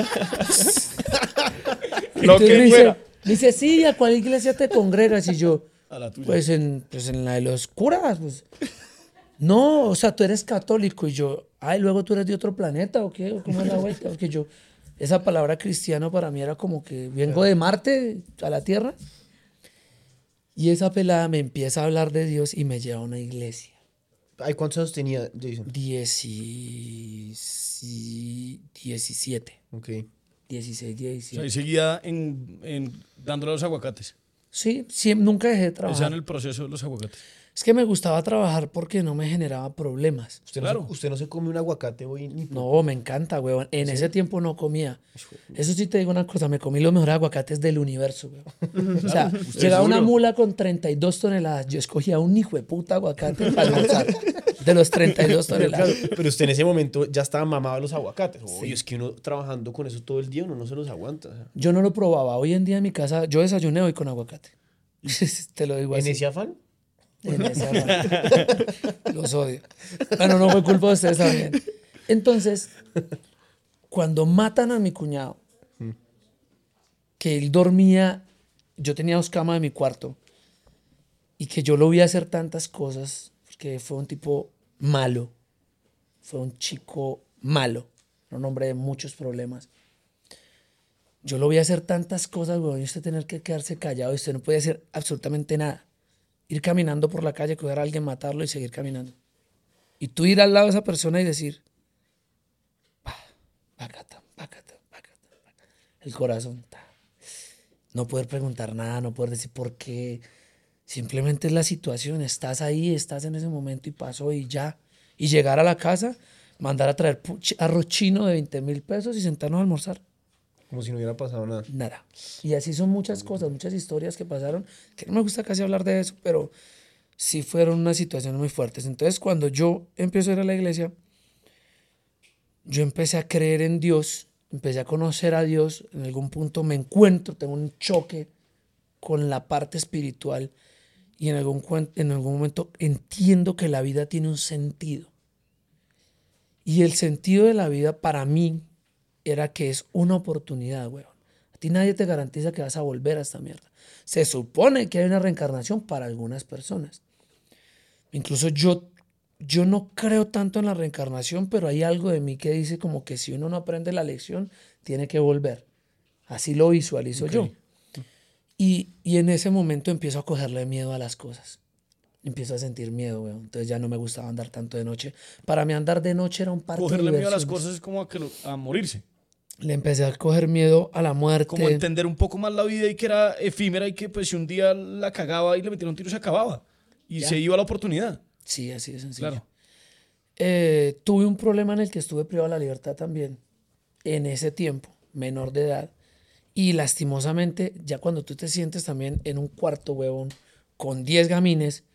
[SPEAKER 5] Lo
[SPEAKER 1] Entonces
[SPEAKER 5] que
[SPEAKER 1] me dice,
[SPEAKER 5] fuera.
[SPEAKER 1] me dice, sí, ¿a cuál iglesia te congregas? Y yo,
[SPEAKER 3] A la tuya.
[SPEAKER 1] pues en, pues en la de los curas. Pues. No, o sea, tú eres católico. Y yo, ay, luego tú eres de otro planeta o qué, ¿o cómo es la vuelta? Porque yo, esa palabra cristiano para mí era como que vengo de Marte a la Tierra. Y esa pelada me empieza a hablar de Dios y me lleva a una iglesia.
[SPEAKER 4] Ay, ¿cuántos años tenía Jason?
[SPEAKER 1] Dieci- diecisiete,
[SPEAKER 4] Ok.
[SPEAKER 1] dieciséis,
[SPEAKER 3] O sea, y
[SPEAKER 1] diecisiete.
[SPEAKER 3] seguía en, en dándole a los aguacates.
[SPEAKER 1] Sí, sí, nunca dejé de
[SPEAKER 3] Ese
[SPEAKER 1] trabajar.
[SPEAKER 3] en el proceso de los aguacates.
[SPEAKER 1] Es que me gustaba trabajar porque no me generaba problemas.
[SPEAKER 4] Usted, no
[SPEAKER 3] Claro.
[SPEAKER 4] se, usted no se come un aguacate hoy ni por-
[SPEAKER 1] No, me encanta, weón. En ese tiempo no comía. Eso sí te digo una cosa, me comí los mejores aguacates del universo, weón. O sea, llegaba una
[SPEAKER 3] seguro.
[SPEAKER 1] mula con treinta y dos toneladas. Yo escogía un hijo de puta aguacate para almorzar. De los treinta y dos
[SPEAKER 4] Pero, claro,
[SPEAKER 1] toneladas.
[SPEAKER 4] pero usted en ese momento ya estaba mamado de los aguacates. Oye, es que uno trabajando con eso todo el día, uno no se los aguanta. o sea.
[SPEAKER 1] Yo no lo probaba. Hoy en día en mi casa, yo desayuné hoy con aguacate. Te lo digo
[SPEAKER 4] ¿En
[SPEAKER 1] así.
[SPEAKER 4] ese afán?
[SPEAKER 1] En esa rama. Los odio. Bueno, no fue culpa de ustedes también. Entonces, cuando matan a mi cuñado, que él dormía, yo tenía dos camas en mi cuarto, y que yo lo vi hacer tantas cosas, que fue un tipo malo, fue un chico malo, un hombre de muchos problemas. Yo lo vi hacer tantas cosas, weón, y usted tener que quedarse callado, y usted no podía hacer absolutamente nada. Ir caminando por la calle, coger a alguien, matarlo y seguir caminando. Y tú ir al lado de esa persona y decir, pa, pacata, pacata, pacata, pacata. El corazón, ta. No poder preguntar nada, no poder decir por qué. Simplemente es la situación, estás ahí, estás en ese momento y pasó y ya. Y llegar a la casa, mandar a traer pu- chi- arroz chino de veinte mil pesos y sentarnos a almorzar.
[SPEAKER 4] Como si no hubiera pasado nada.
[SPEAKER 1] Nada. Y así son muchas cosas, muchas historias que pasaron, que no me gusta casi hablar de eso, pero sí fueron unas situaciones muy fuertes. Entonces, cuando yo empiezo a ir a la iglesia, yo empecé a creer en Dios, empecé a conocer a Dios, en algún punto me encuentro, tengo un choque con la parte espiritual y en algún, cuen- en algún momento entiendo que la vida tiene un sentido. Y el sentido de la vida para mí era que es una oportunidad, weón. A ti nadie te garantiza que vas a volver a esta mierda. Se supone que hay una reencarnación para algunas personas. Incluso yo, yo no creo tanto en la reencarnación, pero hay algo de mí que dice como que si uno no aprende la lección, tiene que volver. Así lo visualizo yo. Y, y en ese momento empiezo a cogerle miedo a las cosas. Empiezo a sentir miedo, weón. Entonces ya no me gustaba andar tanto de noche. Para mí andar de noche era un parque de
[SPEAKER 3] Cogerle miedo a las
[SPEAKER 1] diversiones.
[SPEAKER 3] cosas es como a, que lo- a morirse.
[SPEAKER 1] le empecé a coger miedo a la muerte.
[SPEAKER 3] Como entender un poco más la vida y que era efímera y que pues si un día la cagaba y le metieron un tiro se acababa. Y
[SPEAKER 1] Ya.
[SPEAKER 3] se iba la oportunidad.
[SPEAKER 1] Sí, así de sencillo.
[SPEAKER 3] Claro.
[SPEAKER 1] Eh, tuve un problema en el que estuve privado de la libertad también, en ese tiempo, menor de edad. Y lastimosamente, ya cuando tú te sientes también en un cuarto, huevón, con diez gamines,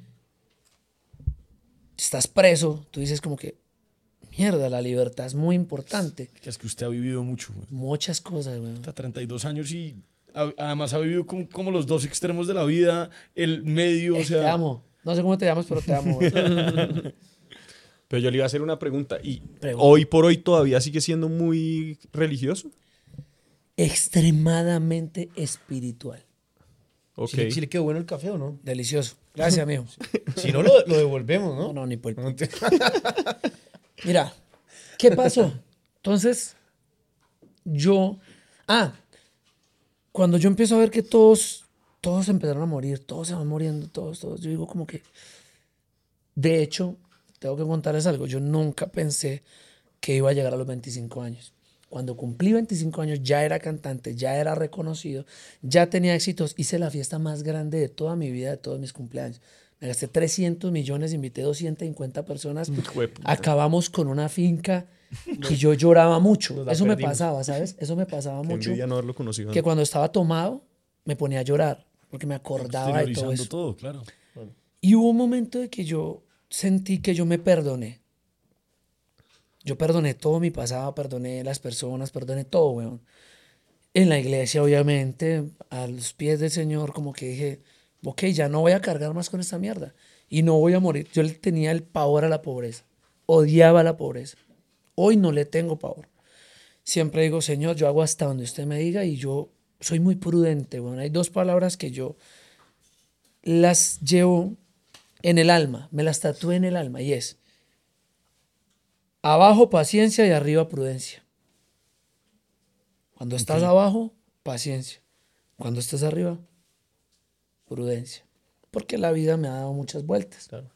[SPEAKER 1] estás preso, tú dices como que, mierda, la libertad es muy importante.
[SPEAKER 3] Que es que usted ha vivido mucho, güey.
[SPEAKER 1] Muchas cosas, huevón.
[SPEAKER 3] Hasta treinta y dos años y a- además ha vivido como, como los dos extremos de la vida, el medio, o
[SPEAKER 1] Eh,
[SPEAKER 3] sea...
[SPEAKER 1] te amo. No sé cómo te llamas, pero te amo, huevón.
[SPEAKER 5] Pero yo le iba a hacer una pregunta. ¿Y
[SPEAKER 1] Pregunta.
[SPEAKER 5] hoy por hoy todavía sigue siendo muy religioso?
[SPEAKER 1] Extremadamente espiritual.
[SPEAKER 5] Ok.
[SPEAKER 4] ¿Sí, le- sí le quedó bueno el café o no?
[SPEAKER 1] Delicioso. Gracias, amigo.
[SPEAKER 4] Si no, lo, lo devolvemos, ¿no?
[SPEAKER 1] No, no, ni por el puto. Mira, ¿qué pasó? Entonces, yo... Ah, cuando yo empiezo a ver que todos, todos empezaron a morir, todos se van muriendo, todos, todos, yo digo como que... De hecho, tengo que contarles algo. Yo nunca pensé que iba a llegar a los veinticinco años. Cuando cumplí veinticinco años ya era cantante, ya era reconocido, ya tenía éxitos. Hice la fiesta más grande de toda mi vida, de todos mis cumpleaños. Me gasté trescientos millones, invité doscientas cincuenta personas.
[SPEAKER 5] Hijo de puta.
[SPEAKER 1] Acabamos con una finca y yo lloraba mucho.
[SPEAKER 4] Nos la
[SPEAKER 1] Eso me
[SPEAKER 4] perdimos.
[SPEAKER 1] pasaba, ¿sabes? Eso me pasaba
[SPEAKER 5] Qué
[SPEAKER 1] mucho.
[SPEAKER 5] envidia no haberlo conocido.
[SPEAKER 1] Que cuando estaba tomado me ponía a llorar porque me acordaba de todo
[SPEAKER 3] Exteriorizando
[SPEAKER 1] eso.
[SPEAKER 3] todo, claro.
[SPEAKER 1] Y hubo un momento de que yo sentí que yo me perdoné. Yo perdoné todo mi pasado, perdoné las personas, perdoné todo, weón. En la iglesia, obviamente, a los pies del Señor, como que dije, ok, ya no voy a cargar más con esta mierda. Y no voy a morir. Yo le tenía el pavor a la pobreza. Odiaba la pobreza. Hoy no le tengo pavor. Siempre digo, Señor, yo hago hasta donde usted me diga y yo soy muy prudente, weón. Hay dos palabras que yo las llevo en el alma, me las tatué en el alma y es abajo paciencia y arriba prudencia. Cuando estás abajo, paciencia. Cuando estás arriba, prudencia. Porque la vida me ha dado muchas vueltas.
[SPEAKER 4] Claro.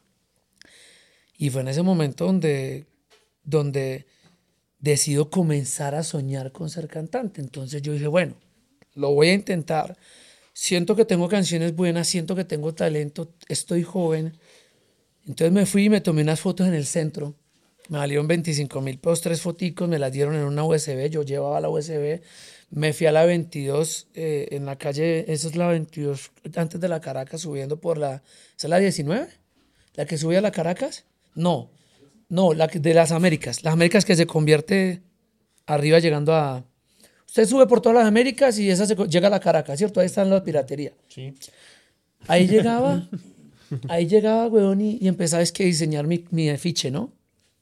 [SPEAKER 1] Y fue en ese momento donde, donde decido comenzar a soñar con ser cantante. Entonces yo dije, bueno, lo voy a intentar. Siento que tengo canciones buenas, siento que tengo talento, estoy joven. Entonces me fui y me tomé unas fotos en el centro. Me valieron veinticinco mil pesos, tres foticos, me las dieron en una U S B, yo llevaba la U S B. Me fui a la veintidós, eh, en la calle, esa es la veintidós, antes de la Caracas, subiendo por la... ¿Esa es la diecinueve? ¿La que sube a la Caracas? No, no, la que- de las Américas. Las Américas que se convierte arriba llegando a... Usted sube por todas las Américas y esa se co- llega a la Caracas, ¿cierto? Ahí está la piratería.
[SPEAKER 4] Sí.
[SPEAKER 1] Ahí llegaba, ahí llegaba, weón, y, y empezaba es que a diseñar mi, mi afiche, ¿no?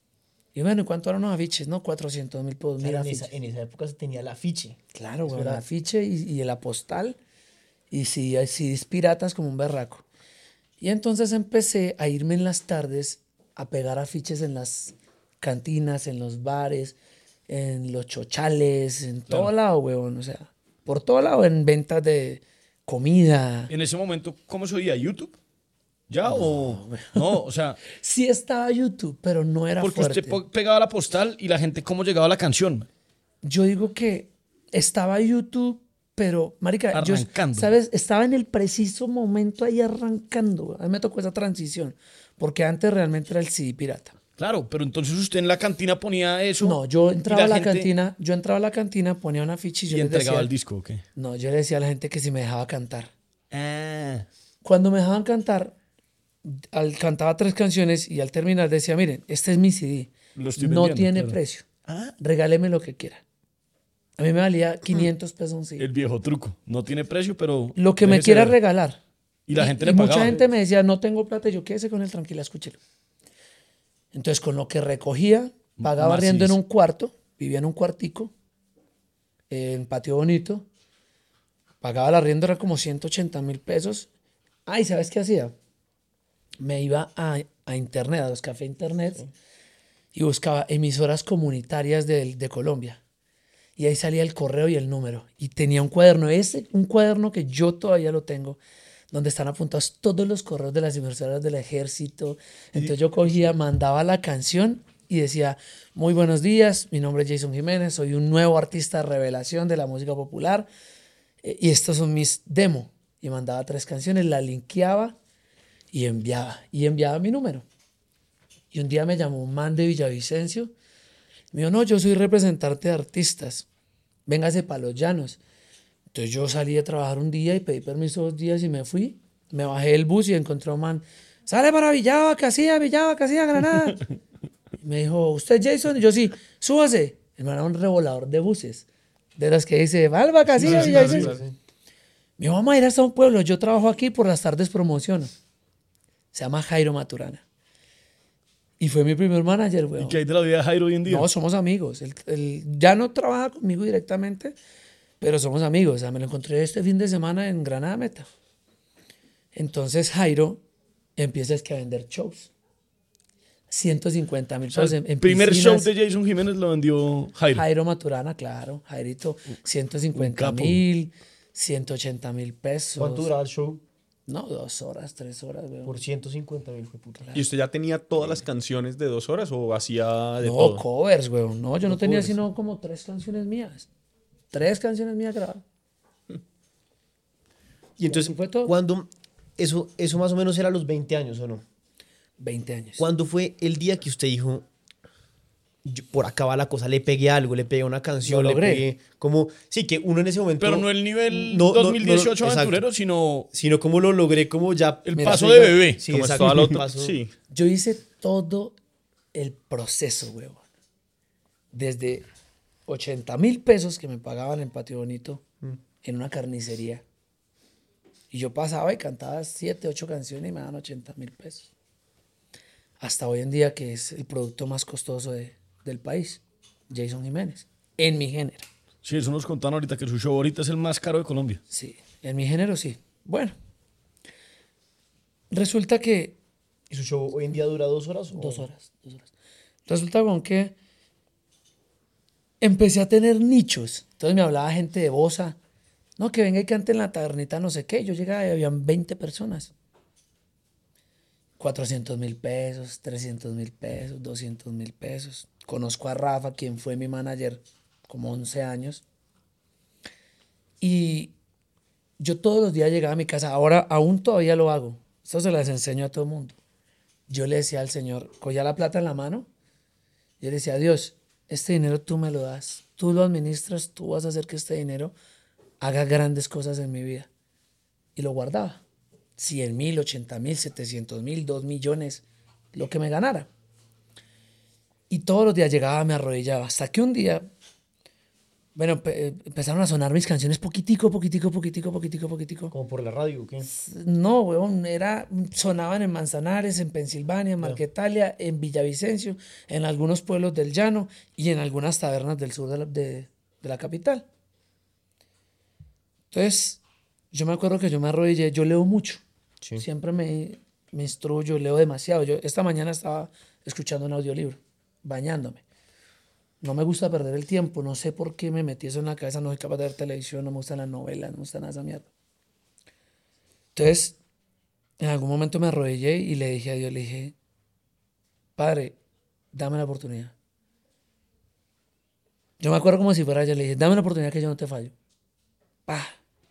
[SPEAKER 1] Y bueno, ¿cuánto eran los afiches? No, cuatrocientos mil pesos, mil
[SPEAKER 4] en,
[SPEAKER 1] afiches.
[SPEAKER 4] esa, en esa época se tenía el afiche.
[SPEAKER 1] Claro,
[SPEAKER 4] Eso
[SPEAKER 1] weón, el
[SPEAKER 4] era-
[SPEAKER 1] afiche y, y el apostal. Y sí, sí, piratas como un berraco. Y entonces empecé a irme en las tardes a pegar afiches en las cantinas, en los bares, en los chochales, en todo lado, weón. O sea, por todo lado, en ventas de comida.
[SPEAKER 3] En ese momento, ¿cómo se oía? ¿YouTube? ¿Ya o...? No, o sea,
[SPEAKER 1] Sí estaba YouTube, pero no era
[SPEAKER 3] porque
[SPEAKER 1] fuerte.
[SPEAKER 3] usted po- pegaba la postal y la gente, ¿cómo llegaba a la canción?
[SPEAKER 1] Yo digo que estaba YouTube, pero, marica, yo,
[SPEAKER 3] Arrancando.
[SPEAKER 1] ¿sabes? Estaba en el preciso momento ahí arrancando. A mí me tocó esa transición, porque antes realmente era el C D pirata.
[SPEAKER 3] Claro, pero entonces usted en la cantina ponía eso.
[SPEAKER 1] No, yo
[SPEAKER 3] y
[SPEAKER 1] entraba a la
[SPEAKER 3] gente-
[SPEAKER 1] cantina, yo entraba a la cantina, ponía una ficha y
[SPEAKER 3] Y
[SPEAKER 1] yo les
[SPEAKER 3] entregaba
[SPEAKER 1] decía,
[SPEAKER 3] el disco, ¿ok?
[SPEAKER 1] no, yo le decía a la gente que si me dejaba cantar.
[SPEAKER 3] Ah,
[SPEAKER 1] Cuando me dejaban cantar, al, cantaba tres canciones y al terminar decía, miren, este es mi C D,
[SPEAKER 3] Lo estoy
[SPEAKER 1] no
[SPEAKER 3] vendiendo,
[SPEAKER 1] tiene
[SPEAKER 3] claro.
[SPEAKER 1] precio,
[SPEAKER 3] ah,
[SPEAKER 1] regáleme lo que quiera. A mí me valía quinientos pesos un C D.
[SPEAKER 3] el viejo truco. No tiene precio, pero...
[SPEAKER 1] Lo que me
[SPEAKER 3] déjese
[SPEAKER 1] quiera
[SPEAKER 3] ver.
[SPEAKER 1] regalar.
[SPEAKER 3] Y la gente
[SPEAKER 1] y
[SPEAKER 3] le
[SPEAKER 1] mucha
[SPEAKER 3] pagaba.
[SPEAKER 1] gente me decía, no tengo plata. Y yo, quédese con él, tranquila, escúchelo. Entonces, con lo que recogía, pagaba
[SPEAKER 3] Más
[SPEAKER 1] arriendo en
[SPEAKER 3] sí.
[SPEAKER 1] un cuarto, vivía en un cuartico, eh, en Patio Bonito. Pagaba el arriendo, era como ciento ochenta mil pesos. Ay, ¿sabes qué hacía? Me iba a, a internet, a los cafés internet, y buscaba emisoras comunitarias de, de Colombia. Y ahí salía el correo y el número. Y tenía un cuaderno, ese, un cuaderno que yo todavía lo tengo, donde están apuntados todos los correos de las emisoras del ejército. Entonces yo cogía, mandaba la canción y decía, muy buenos días, mi nombre es Jason Jiménez, soy un nuevo artista revelación de la música popular eh, y estos son mis demos. Y mandaba tres canciones, la linkeaba y enviaba, y enviaba mi número. Y un día me llamó un man de Villavicencio, me dijo, no, yo soy representante de artistas, véngase para Los Llanos. Entonces yo salí a trabajar un día y pedí permiso dos días y me fui. Me bajé del bus y encontré a un man. Sale para Villava, Casilla, Villava, Casilla, Granada. Y me dijo, ¿usted es Jason? Y yo sí, súbase. El man era un revolador de buses. De los que dice, Valva, Casilla,
[SPEAKER 5] Sí, sí,
[SPEAKER 1] Villavicencio.
[SPEAKER 5] sí, sí.
[SPEAKER 1] Me dijo, vamos a ir hasta un pueblo. Yo trabajo aquí, por las tardes promociono. Se llama Jairo Maturana. Y fue mi primer manager, weón.
[SPEAKER 3] ¿Y qué hay de la vida de Jairo hoy en día?
[SPEAKER 1] No, somos amigos. Él, él ya no trabaja conmigo directamente, pero somos amigos. O sea, me lo encontré este fin de semana en Granada Meta. Entonces Jairo empieza es que a vender shows. ciento cincuenta mil
[SPEAKER 3] O sea,
[SPEAKER 1] pesos
[SPEAKER 3] el
[SPEAKER 1] en, en
[SPEAKER 3] primer
[SPEAKER 1] piscinas.
[SPEAKER 3] show de Jason Jiménez lo vendió Jairo.
[SPEAKER 1] Jairo Maturana, claro. Jairito, ciento cincuenta
[SPEAKER 3] capo.
[SPEAKER 1] mil, ciento ochenta mil pesos.
[SPEAKER 4] ¿Cuánto duraba el show?
[SPEAKER 1] No, dos horas, tres horas, weón.
[SPEAKER 4] Por ciento cincuenta mil, fue puta.
[SPEAKER 5] ¿Y usted ya tenía todas las canciones de dos horas o hacía de
[SPEAKER 1] No,
[SPEAKER 5] todo?
[SPEAKER 1] covers, weón. No, yo no,
[SPEAKER 4] No
[SPEAKER 1] tenía
[SPEAKER 4] covers.
[SPEAKER 1] sino como tres canciones mías. Tres canciones mías grabadas.
[SPEAKER 4] Y entonces,
[SPEAKER 1] así fue todo.
[SPEAKER 4] ¿cuándo? Eso, eso más o menos era a los veinte años, ¿o no?
[SPEAKER 1] veinte años.
[SPEAKER 4] ¿Cuándo fue el día que usted dijo, yo- por acá va la cosa, le pegué algo, le pegué una canción,
[SPEAKER 1] Lo
[SPEAKER 4] le
[SPEAKER 1] logré.
[SPEAKER 4] pegué... Como, sí, que uno en ese momento...
[SPEAKER 3] Pero no el nivel
[SPEAKER 4] No, no,
[SPEAKER 3] dos mil dieciocho
[SPEAKER 4] no, exacto.
[SPEAKER 3] aventurero, sino
[SPEAKER 4] Sino como lo logré, como ya...
[SPEAKER 3] el
[SPEAKER 1] Mira,
[SPEAKER 3] paso
[SPEAKER 1] soy
[SPEAKER 3] de
[SPEAKER 1] yo.
[SPEAKER 3] bebé.
[SPEAKER 4] Sí,
[SPEAKER 5] Como
[SPEAKER 4] exacto.
[SPEAKER 5] estaba el otro.
[SPEAKER 4] Paso-
[SPEAKER 5] Sí.
[SPEAKER 1] Yo hice todo el proceso, huevón. Desde ochenta mil pesos que me pagaban en Patio Bonito, en una carnicería. Y yo pasaba y cantaba siete, ocho canciones y me daban ochenta mil pesos. Hasta hoy en día, que es el producto más costoso de- del país, Jason Jiménez. En mi género.
[SPEAKER 3] Sí, eso nos contaron ahorita, que su show ahorita es el más caro de Colombia.
[SPEAKER 1] Sí, en mi género sí. Bueno, resulta que
[SPEAKER 4] ¿Y su show hoy en día dura dos horas? o-
[SPEAKER 1] Dos horas, dos horas. Resulta con que empecé a tener nichos. Entonces me hablaba gente de Bosa. No, que venga y cante en la tabernita, no sé qué. Yo llegaba y habían veinte personas. cuatrocientos mil pesos, trescientos mil pesos, doscientos mil pesos. Conozco a Rafa, quien fue mi manager como once años. Y yo todos los días llegaba a mi casa. Ahora aún todavía lo hago. Esto se las enseño a todo el mundo. Yo le decía al Señor, cogía la plata en la mano, y yo le decía, Dios, este dinero tú me lo das, tú lo administras, tú vas a hacer que este dinero haga grandes cosas en mi vida. Y lo guardaba. cien mil, ochenta mil, setecientos mil, dos millones, lo que me ganara. Y todos los días llegaba, me arrodillaba, hasta que un día, bueno, pe- empezaron a sonar mis canciones poquitico, poquitico, poquitico, poquitico, poquitico.
[SPEAKER 4] Como por la radio, ¿o qué?
[SPEAKER 1] No, weón, era, sonaban en Manzanares, en Pensilvania, en Marquetalia, en Villavicencio, en algunos pueblos del llano y en algunas tabernas del sur de la, de- de la capital. Entonces, yo me acuerdo que yo me arrodillé, yo leo mucho,
[SPEAKER 4] Sí.
[SPEAKER 1] siempre me, me instruyo, leo demasiado. Yo esta mañana estaba escuchando un audiolibro, bañándome. No me gusta perder el tiempo, no sé por qué me metí eso en la cabeza, no soy capaz de ver televisión, no me gustan las novelas, no me gusta nada de esa mierda. Entonces, en algún momento me arrodillé y le dije a Dios, le dije, Padre, dame la oportunidad. Yo me acuerdo como si fuera yo, le dije, dame la oportunidad que yo no te fallo. ¡Pah!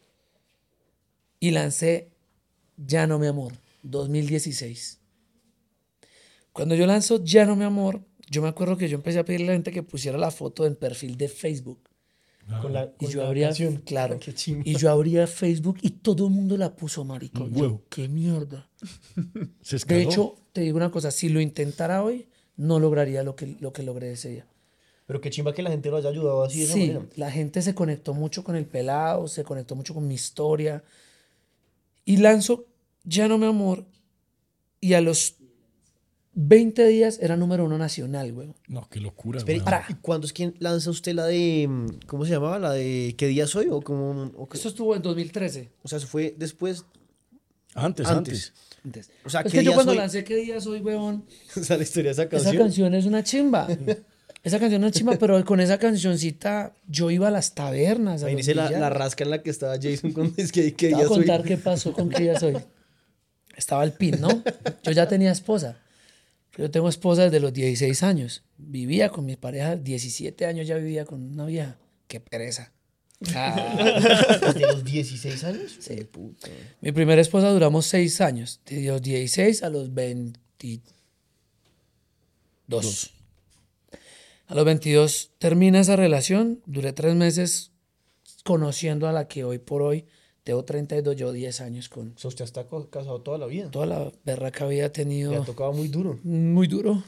[SPEAKER 1] Y lancé Ya no mi amor, dos mil dieciséis. Cuando yo lanzo Ya no mi amor, yo me acuerdo que yo empecé a pedirle a la gente que pusiera la foto en perfil de Facebook.
[SPEAKER 4] Con la,
[SPEAKER 1] Y
[SPEAKER 4] con
[SPEAKER 1] yo
[SPEAKER 4] la
[SPEAKER 1] abría,
[SPEAKER 4] canción.
[SPEAKER 1] claro,
[SPEAKER 4] Qué chimba.
[SPEAKER 1] y yo abría Facebook y todo el mundo la puso, marico.
[SPEAKER 3] Un
[SPEAKER 1] Yo,
[SPEAKER 3] huevo.
[SPEAKER 1] qué mierda.
[SPEAKER 3] Se
[SPEAKER 1] De
[SPEAKER 3] escaló.
[SPEAKER 1] hecho, te digo una cosa, si lo intentara hoy, no lograría lo que, lo que logré ese día.
[SPEAKER 4] Pero qué chimba que la gente lo haya ayudado así de esa
[SPEAKER 1] Sí,
[SPEAKER 4] manera.
[SPEAKER 1] la gente se conectó mucho con el pelado, se conectó mucho con mi historia. Y lanzo Ya no mi amor, y a los veinte días era número uno nacional, güey.
[SPEAKER 3] No, qué locura,
[SPEAKER 4] Espere,
[SPEAKER 3] weón.
[SPEAKER 4] ¿y cuándo es que lanza usted la de... mm, ¿Cómo se llamaba? ¿La de ¿Qué día soy? ¿O cómo? O, qué?
[SPEAKER 1] Esto estuvo en dos mil trece.
[SPEAKER 4] O sea, eso fue después...
[SPEAKER 3] Antes,
[SPEAKER 4] antes.
[SPEAKER 3] antes.
[SPEAKER 1] Antes.
[SPEAKER 4] O sea,
[SPEAKER 1] Es
[SPEAKER 4] ¿qué
[SPEAKER 1] que yo
[SPEAKER 4] día
[SPEAKER 1] cuando
[SPEAKER 4] soy?
[SPEAKER 1] lancé ¿Qué día soy, weón?
[SPEAKER 4] O sea, la historia de esa
[SPEAKER 1] Esa
[SPEAKER 4] canción.
[SPEAKER 1] canción es una chimba. Esa canción es una chimba, pero con esa cancioncita yo iba a las tabernas. A los
[SPEAKER 4] Imagínese la, la
[SPEAKER 1] billares.
[SPEAKER 4] rasca en la que estaba Jason cuando es que ¿qué
[SPEAKER 1] Te voy
[SPEAKER 4] día
[SPEAKER 1] a
[SPEAKER 4] soy?
[SPEAKER 1] contar qué pasó con ¿Qué día soy? Estaba el pin, ¿no? Yo ya tenía esposa. Pero yo tengo esposa desde los dieciséis años. Vivía con mi pareja, diecisiete años ya vivía con una vieja. Qué pereza. Ah,
[SPEAKER 4] ¿Desde los dieciséis años?
[SPEAKER 1] sí, puta. Mi primera esposa duramos seis años. De los dieciséis a los veintidós. A los veintidós termina esa relación. Duré tres meses conociendo a la que hoy por hoy tengo treinta y dos, yo diez años con.
[SPEAKER 4] O sea, usted está co- casado toda la vida.
[SPEAKER 1] Toda la berraca había
[SPEAKER 4] Le ha
[SPEAKER 1] tenido
[SPEAKER 4] tocado muy duro.
[SPEAKER 1] muy duro.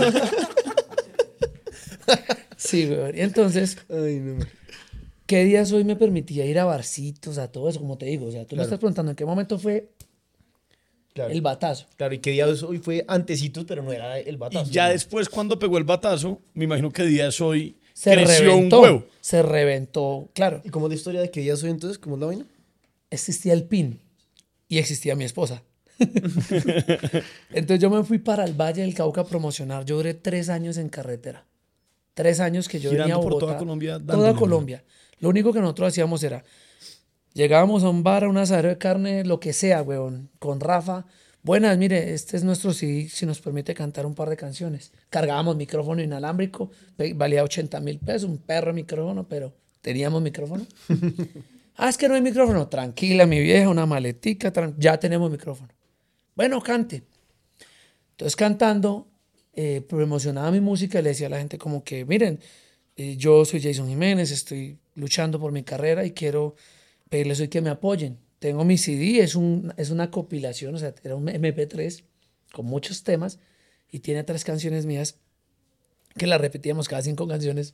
[SPEAKER 1] Sí, güey. Y entonces,
[SPEAKER 4] Ay, no.
[SPEAKER 1] ¿qué días hoy me permitía ir a barcitos, a todo eso, como te digo? O sea, tú me
[SPEAKER 4] Claro.
[SPEAKER 1] estás preguntando en qué momento fue
[SPEAKER 4] Claro.
[SPEAKER 1] el batazo.
[SPEAKER 4] Claro, y qué día es hoy fue antecitos, pero no era el batazo.
[SPEAKER 3] Y ya
[SPEAKER 4] ¿no?
[SPEAKER 3] después, cuando pegó el batazo, me imagino que Díaz hoy
[SPEAKER 1] Se
[SPEAKER 3] creció
[SPEAKER 1] reventó.
[SPEAKER 3] un huevo.
[SPEAKER 1] Se reventó, claro.
[SPEAKER 4] ¿Y cómo es la historia de qué día soy entonces? ¿Cómo es la vaina?
[SPEAKER 1] Existía el P I N y existía mi esposa. Entonces yo me fui para el Valle del Cauca a promocionar. Yo duré tres años en carretera. Tres años que yo
[SPEAKER 3] Girando
[SPEAKER 1] venía a
[SPEAKER 3] por
[SPEAKER 1] Bogotá.
[SPEAKER 3] toda Colombia,
[SPEAKER 1] Toda
[SPEAKER 3] dándole,
[SPEAKER 1] Colombia. Lo único que nosotros hacíamos era, llegábamos a un bar, a un asadero de carne, lo que sea, weón, con Rafa. Buenas, mire, este es nuestro C D, si nos permite cantar un par de canciones. Cargábamos micrófono inalámbrico, pe- valía ochenta mil pesos, un perro de micrófono, pero teníamos micrófono. Ah, es que no hay micrófono. Tranquila, mi vieja, una maletica, tran- ya tenemos micrófono. Bueno, cante. Entonces, cantando, eh, promocionaba mi música y le decía a la gente como que, miren, eh, yo soy Jason Jiménez, estoy luchando por mi carrera y quiero pedirles hoy que me apoyen. Tengo mi C D, es, un, es una compilación, o sea, era un M P tres con muchos temas y tiene tres canciones mías que las repetíamos cada cinco canciones.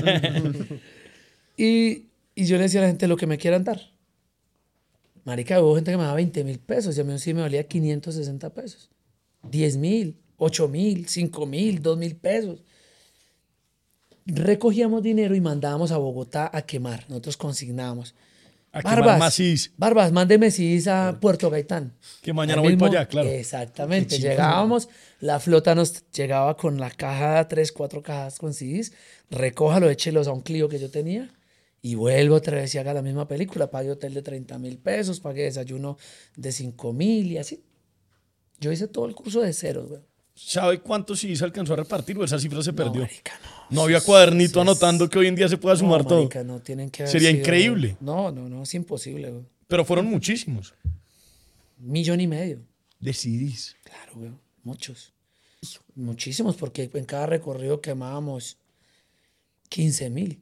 [SPEAKER 1] y, y yo le decía a la gente lo que me quieran dar. Marica, hubo gente que me daba veinte mil pesos y a mí sí me valía quinientos sesenta pesos. diez mil, ocho mil, cinco mil, dos mil pesos. Recogíamos dinero y mandábamos a Bogotá a quemar. Nosotros consignábamos.
[SPEAKER 3] A quemar maciz.
[SPEAKER 1] Barbas, mándeme maciz a Puerto Gaitán.
[SPEAKER 3] Que mañana
[SPEAKER 1] Al
[SPEAKER 3] voy para allá, claro.
[SPEAKER 1] Exactamente. Llegábamos, la flota nos llegaba con la caja, tres, cuatro cajas con C Ds. Recójalo, échelos a un Clio que yo tenía. Y vuelvo otra vez y haga la misma película. Pagué hotel de treinta mil pesos, pagué desayuno de cinco mil y así. Yo hice todo el curso de ceros, güey.
[SPEAKER 3] ¿Sabe cuántos sí se alcanzó a repartir o esa cifra se perdió?
[SPEAKER 1] No, marica, no.
[SPEAKER 3] No había cuadernito anotando que hoy en día se pueda sumar
[SPEAKER 1] No,
[SPEAKER 3] todo.
[SPEAKER 1] marica, no, tienen que haber
[SPEAKER 3] Sería
[SPEAKER 1] sido-
[SPEAKER 3] increíble.
[SPEAKER 1] No, no, no, es imposible, güey.
[SPEAKER 3] Pero fueron muchísimos.
[SPEAKER 1] Un millón y medio.
[SPEAKER 3] De C Ds.
[SPEAKER 1] Claro, güey. Muchos. Muchísimos, porque en cada recorrido quemábamos quince mil.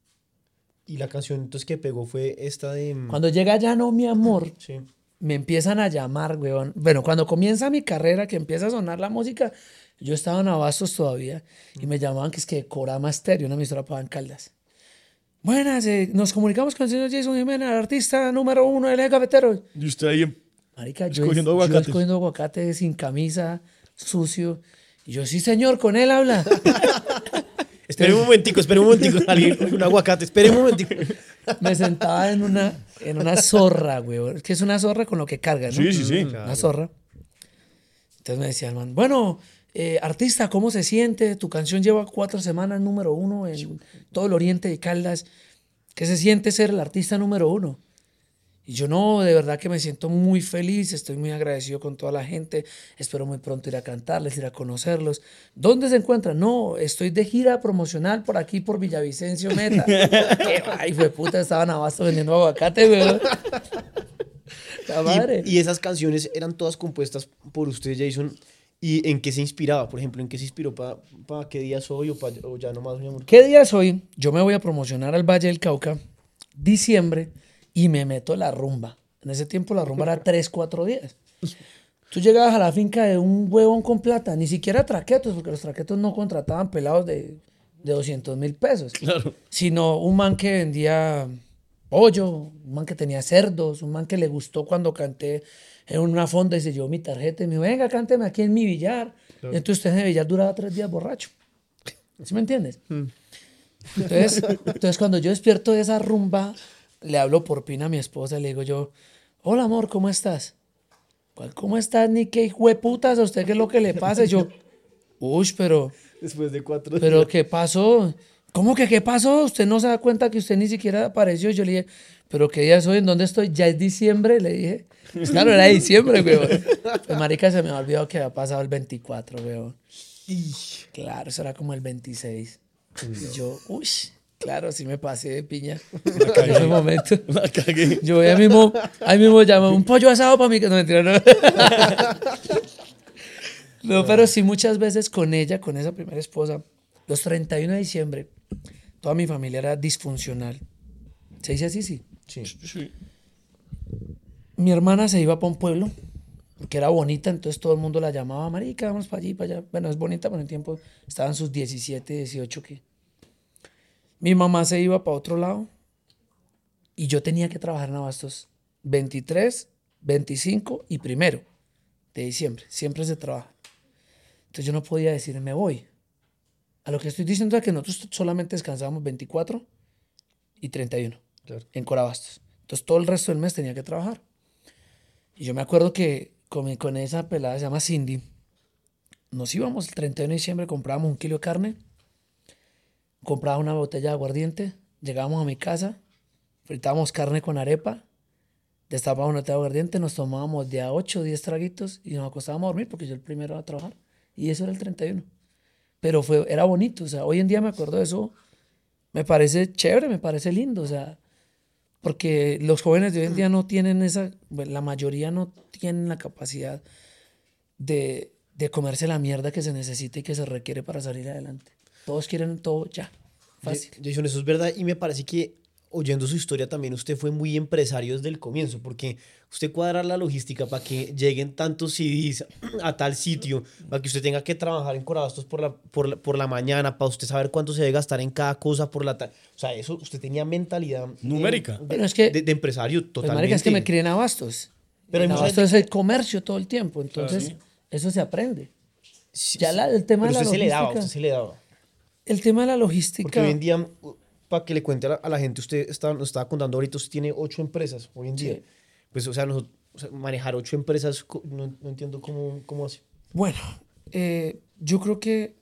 [SPEAKER 4] Y la canción entonces que pegó fue esta de...
[SPEAKER 1] Cuando llega Ya No, mi amor,
[SPEAKER 4] Sí.
[SPEAKER 1] me empiezan a llamar, weón. Bueno, cuando comienza mi carrera, que empieza a sonar la música, yo estaba en Abastos todavía y me llamaban que es que Corama Stereo, una emisora para en Caldas. Buenas, eh, nos comunicamos con el señor Jason Jiménez, el artista número uno del eje cafetero.
[SPEAKER 3] Y usted ahí en-
[SPEAKER 1] Marica, yo,
[SPEAKER 3] Escogiendo
[SPEAKER 1] yo
[SPEAKER 3] aguacates.
[SPEAKER 1] escogiendo aguacate sin camisa, sucio. Y yo, sí, señor, con él habla.
[SPEAKER 4] Espere un momentico, espere un momentico. Alguien, un aguacate, espere un momentico.
[SPEAKER 1] Me sentaba en una, en una zorra, güey. Es que es una zorra con lo que carga, ¿no?
[SPEAKER 3] Sí, sí, sí.
[SPEAKER 1] Una zorra. Entonces me decía el man, bueno, eh, artista, ¿cómo se siente? Tu canción lleva cuatro semanas número uno en todo el oriente de Caldas. ¿Qué se siente ser el artista número uno? Y yo no, de verdad que me siento muy feliz, estoy muy agradecido con toda la gente, espero muy pronto ir a cantarles, ir a conocerlos. ¿Dónde se encuentran? No, estoy de gira promocional por aquí, por Villavicencio Meta. Qué ay, fue puta, estaban abasto vendiendo aguacate, güey. La madre.
[SPEAKER 4] Y, y esas canciones eran todas compuestas por usted, Jason. ¿Y en qué se inspiraba? Por ejemplo, ¿en qué se inspiró para pa qué día soy o, pa, o ya nomás, mi amor?
[SPEAKER 1] ¿Qué día es hoy? Yo me voy a promocionar al Valle del Cauca, diciembre, y me meto la rumba. En ese tiempo la rumba era tres, cuatro días. Tú llegabas a la finca de un huevón con plata, ni siquiera traquetos, porque los traquetos no contrataban pelados de, de doscientos mil pesos,
[SPEAKER 3] Claro.
[SPEAKER 1] sino un man que vendía pollo, un man que tenía cerdos, un man que le gustó cuando canté en una fonda y se llevó mi tarjeta y me dijo, venga, cánteme aquí en mi billar. Y entonces usted en el billar duraba tres días borracho. ¿Sí me entiendes? Entonces, entonces, cuando yo despierto de esa rumba, le hablo por pin a mi esposa y le digo yo, hola amor, ¿cómo estás? ¿Cuál cómo estás, ni qué hijo de putas? ¿A usted qué es lo que le pasa? Y yo, uy, pero,
[SPEAKER 4] Después de cuatro
[SPEAKER 1] pero
[SPEAKER 4] días.
[SPEAKER 1] ¿qué pasó? ¿cómo que qué pasó? ¿Usted no se da cuenta que usted ni siquiera apareció? Yo le dije, ¿pero qué día soy? ¿En dónde estoy? Ya es diciembre, le dije. Claro, era diciembre, weón. Pues, marica, se me había olvidado que había pasado el veinticuatro, weón. Claro, eso era como el veintiséis. Y yo, uy, claro, sí me pasé de piña en ese momento.
[SPEAKER 3] La cagué.
[SPEAKER 1] Yo ahí mismo, ahí mismo llamé un pollo asado para mí. Que no, mentira, no. No, pero sí muchas veces con ella, con esa primera esposa, los treinta y uno de diciembre, toda mi familia era disfuncional. ¿Se dice así? Sí.
[SPEAKER 4] Sí.
[SPEAKER 3] Sí.
[SPEAKER 1] Mi hermana se iba para un pueblo, que era bonita, entonces todo el mundo la llamaba, marica, vamos para allí, para allá. Bueno, es bonita, pero en el tiempo estaban sus diecisiete, dieciocho, que... Mi mamá se iba para otro lado y yo tenía que trabajar en Abastos veintitrés, veinticinco y primero de diciembre. Siempre se trabaja. Entonces yo no podía decir me voy. A lo que estoy diciendo es que nosotros solamente descansábamos veinticuatro y treinta y uno
[SPEAKER 4] Claro.
[SPEAKER 1] en Corabastos. Entonces todo el resto del mes tenía que trabajar. Y yo me acuerdo que con, mi- con esa pelada, se llama Cindy, nos íbamos el treinta y uno de diciembre, comprábamos un kilo de carne, compraba una botella de aguardiente, llegábamos a mi casa, fritábamos carne con arepa, destapábamos una botella de aguardiente, nos tomábamos de a ocho o diez traguitos y nos acostábamos a dormir porque yo el primero a trabajar. Y eso era el treinta y uno. Pero fue, era bonito, o sea, hoy en día me acuerdo de eso, me parece chévere, me parece lindo, o sea, porque los jóvenes de hoy en día no tienen esa, bueno, la mayoría no tienen la capacidad de, de comerse la mierda que se necesita y que se requiere para salir adelante. Todos quieren todo ya, fácil.
[SPEAKER 4] Jason, eso es verdad y me parece que oyendo su historia también usted fue muy empresario desde el comienzo porque usted cuadrar la logística para que lleguen tantos C Ds a tal sitio, para que usted tenga que trabajar en Corabastos por la, por la, por la mañana, para usted saber cuánto se debe gastar en cada cosa por la tarde. O sea, eso usted tenía mentalidad eh,
[SPEAKER 3] Numérica.
[SPEAKER 4] de,
[SPEAKER 1] Bueno, es que-
[SPEAKER 4] de, de empresario
[SPEAKER 1] Pues,
[SPEAKER 4] totalmente.
[SPEAKER 1] marica, es que me crié en Abastos.
[SPEAKER 4] Pero hay
[SPEAKER 1] En
[SPEAKER 4] mucha
[SPEAKER 1] Abastos es
[SPEAKER 4] gente
[SPEAKER 1] el comercio todo el tiempo, entonces eso se aprende.
[SPEAKER 4] Sí,
[SPEAKER 1] Ya
[SPEAKER 4] sí.
[SPEAKER 1] la- el tema
[SPEAKER 4] Pero
[SPEAKER 1] de la
[SPEAKER 4] usted se le daba,
[SPEAKER 1] logística.
[SPEAKER 4] usted se le daba.
[SPEAKER 1] El tema de la logística...
[SPEAKER 4] Porque hoy en día, para que le cuente a la, a la gente, usted está, nos estaba contando ahorita, usted tiene ocho empresas hoy en día.
[SPEAKER 1] Sí.
[SPEAKER 4] Pues, o sea, nosotros, o sea, manejar ocho empresas, co- no, no entiendo cómo, cómo hace.
[SPEAKER 1] Bueno, eh, yo creo que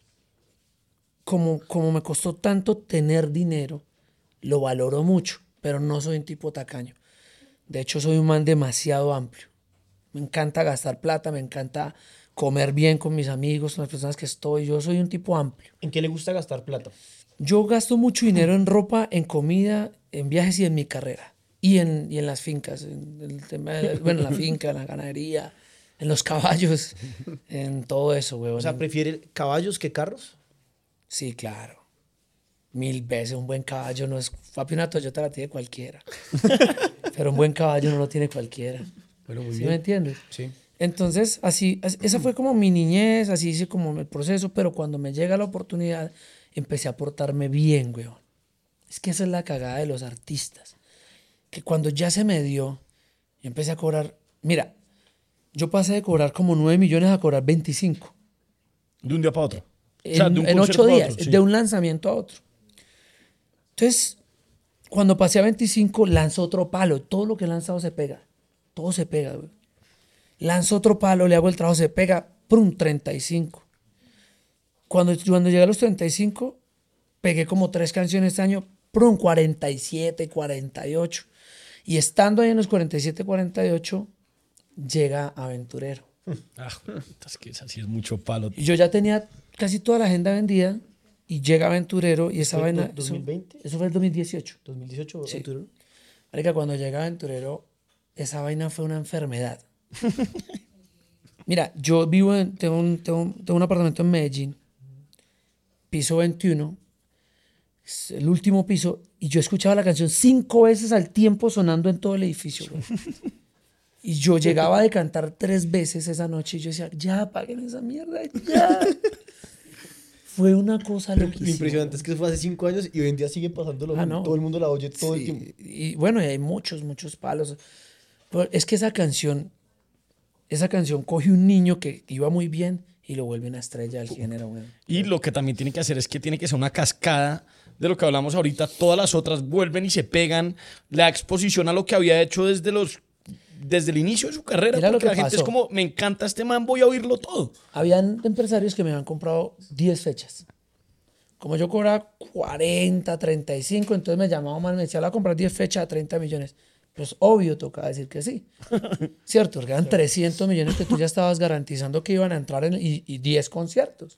[SPEAKER 1] como, como me costó tanto tener dinero, lo valoro mucho, pero no soy un tipo tacaño. De hecho, soy un man demasiado amplio. Me encanta gastar plata, me encanta comer bien con mis amigos, con las personas que estoy. Yo soy un tipo amplio.
[SPEAKER 4] ¿En qué le gusta gastar plata?
[SPEAKER 1] Yo gasto mucho dinero en ropa, en comida, en viajes y en mi carrera. Y en, y en las fincas. En el tema de- bueno, en la finca, en la ganadería, en los caballos, en todo eso, huevón.
[SPEAKER 4] O sea,
[SPEAKER 1] En-
[SPEAKER 4] ¿prefiere caballos que carros?
[SPEAKER 1] Sí, claro. Mil veces. Un buen caballo no es... Papi, una Toyota la tiene cualquiera. Pero un buen caballo no lo tiene cualquiera.
[SPEAKER 4] Bueno, muy
[SPEAKER 1] ¿Sí me entiendes?
[SPEAKER 4] Sí.
[SPEAKER 1] Entonces, así, as- esa fue como mi niñez, así hice como el proceso, pero cuando me llega la oportunidad, empecé a portarme bien, weón. Es que esa es la cagada de los artistas. Que cuando ya se me dio, yo empecé a cobrar, mira, yo pasé de cobrar como nueve millones a cobrar veinticinco.
[SPEAKER 3] De un día para otro.
[SPEAKER 1] En,
[SPEAKER 3] O sea, de un
[SPEAKER 1] en
[SPEAKER 3] concierto
[SPEAKER 1] ocho
[SPEAKER 3] para
[SPEAKER 1] días,
[SPEAKER 3] otro, sí.
[SPEAKER 1] de un lanzamiento a otro. Entonces, cuando pasé a veinticinco, lanzo otro palo. Todo lo que he lanzado se pega. Todo se pega, güey. Lanzo otro palo, le hago el trabajo, se pega, prum, treinta y cinco. Cuando, cuando llegué a los treinta y cinco, pegué como tres canciones este año, prum, cuarenta y siete, cuarenta y ocho. Y estando ahí en los cuarenta y siete, cuarenta y ocho, llega Aventurero.
[SPEAKER 3] Ah, es que esa sí es mucho palo.
[SPEAKER 1] Y yo ya tenía casi toda la agenda vendida y llega Aventurero y esa
[SPEAKER 4] ¿Fue
[SPEAKER 1] vaina...
[SPEAKER 4] do- dos mil veinte?
[SPEAKER 1] Eso, eso fue el dos mil dieciocho.
[SPEAKER 4] ¿dos mil dieciocho?
[SPEAKER 1] Sí.
[SPEAKER 4] Arturo?
[SPEAKER 1] Marica, cuando llega Aventurero, esa vaina fue una enfermedad. Mira, yo vivo en... Tengo un, tengo un- tengo un apartamento en Medellín, piso veintiuno, es el último piso, y yo escuchaba la canción cinco veces al tiempo sonando en todo el edificio, güey. Y yo llegaba de cantar tres veces esa noche y yo decía, ya, apaguen esa mierda, ya. Fue una cosa
[SPEAKER 4] Lo
[SPEAKER 1] loquísima.
[SPEAKER 4] impresionante es que eso fue hace cinco años y hoy en día sigue pasando lo
[SPEAKER 1] Ah,
[SPEAKER 4] mismo.
[SPEAKER 1] no.
[SPEAKER 4] Todo el mundo la oye todo el
[SPEAKER 1] Sí,
[SPEAKER 4] tiempo.
[SPEAKER 1] y bueno, y hay muchos, muchos palos. Pero es que esa canción, esa canción coge un niño que iba muy bien y lo vuelve una estrella del género, güey.
[SPEAKER 3] Y lo que también tiene que hacer es que tiene que ser una cascada de lo que hablamos ahorita. Todas las otras vuelven y se pegan. La exposición a lo que había hecho desde los desde el inicio de su carrera.
[SPEAKER 1] Mira lo
[SPEAKER 3] Porque
[SPEAKER 1] que
[SPEAKER 3] la gente
[SPEAKER 1] pasó.
[SPEAKER 3] es como, me encanta este man, voy a oírlo todo.
[SPEAKER 1] Habían empresarios que me habían comprado diez fechas. Como yo cobraba cuarenta, treinta y cinco, entonces me llamaba más, me decía, la voy a comprar diez fechas a treinta millones. Pues obvio, tocaba decir que sí. ¿Cierto? Porque eran trescientos millones que tú ya estabas garantizando que iban a entrar en, y, y diez conciertos.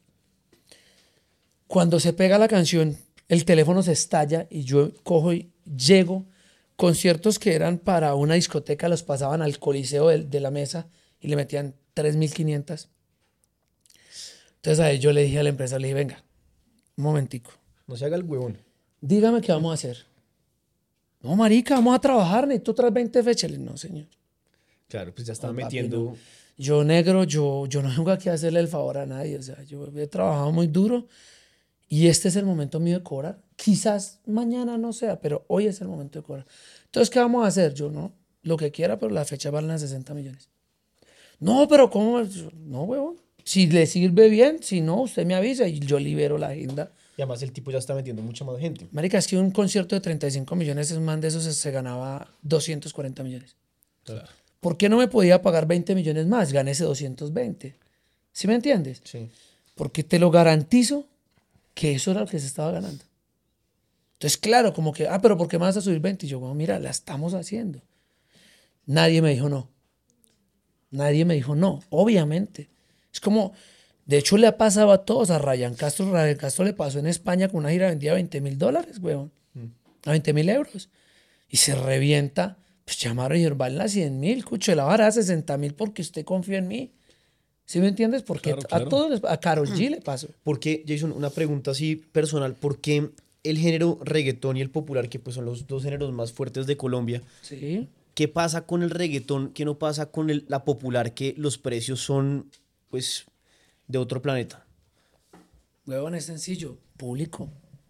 [SPEAKER 1] Cuando se pega la canción, el teléfono se estalla y yo cojo y llego. Conciertos que eran para una discoteca los pasaban al coliseo de, de la mesa y le metían tres mil quinientos. Entonces ahí yo le dije a la empresa, le dije, venga, un momentico.
[SPEAKER 4] No se haga el huevón.
[SPEAKER 1] Dígame qué vamos a hacer. No, marica, vamos a trabajar, necesito otras veinte fechas. Le dije, no, señor.
[SPEAKER 4] Claro, pues ya estaba
[SPEAKER 1] No, papi,
[SPEAKER 4] metiendo...
[SPEAKER 1] no. Yo, negro, yo, yo no vengo aquí a hacerle el favor a nadie. O sea, yo he trabajado muy duro y este es el momento mío de cobrar. Quizás mañana no sea, pero hoy es el momento de cobrar. Entonces, ¿qué vamos a hacer? Yo, no, lo que quiera, pero la fecha valen a sesenta millones. No, pero ¿cómo? Yo, no, huevón. Si le sirve bien, si no, usted me avisa y yo libero la agenda.
[SPEAKER 4] Y además el tipo ya está metiendo mucha más gente.
[SPEAKER 1] Marica, es que un concierto de treinta y cinco millones, es man de esos se, se ganaba doscientos cuarenta millones.
[SPEAKER 4] Claro.
[SPEAKER 1] ¿Por qué no me podía pagar veinte millones más? Gané ese doscientos veinte. ¿Sí me entiendes?
[SPEAKER 4] Sí.
[SPEAKER 1] Porque te lo garantizo que eso era lo que se estaba ganando. Entonces, claro, como que, ah, pero ¿por qué me vas a subir veinte? Y yo, bueno, mira, la estamos haciendo. Nadie me dijo no. Nadie me dijo no, obviamente. Es como, de hecho, le ha pasado a todos. A Ryan Castro, Ryan Castro le pasó en España con una gira, vendía veinte mil dólares, weón. A veinte mil euros. Y se revienta. Pues llamaron y dijeron, valen a cien mil, cucho, la vara a sesenta mil porque usted confía en mí. ¿Sí me entiendes? Porque
[SPEAKER 3] Claro, claro.
[SPEAKER 1] a todos, les- a Karol G le pasó.
[SPEAKER 4] ¿Por qué, Jason, una pregunta así personal, por qué el género reggaetón y el popular, que pues son los dos géneros más fuertes de Colombia,
[SPEAKER 1] Sí.
[SPEAKER 4] qué pasa con el reggaetón, qué no pasa con el- la popular, que los precios son, pues, de otro planeta?
[SPEAKER 1] Huevón, es sencillo. Público.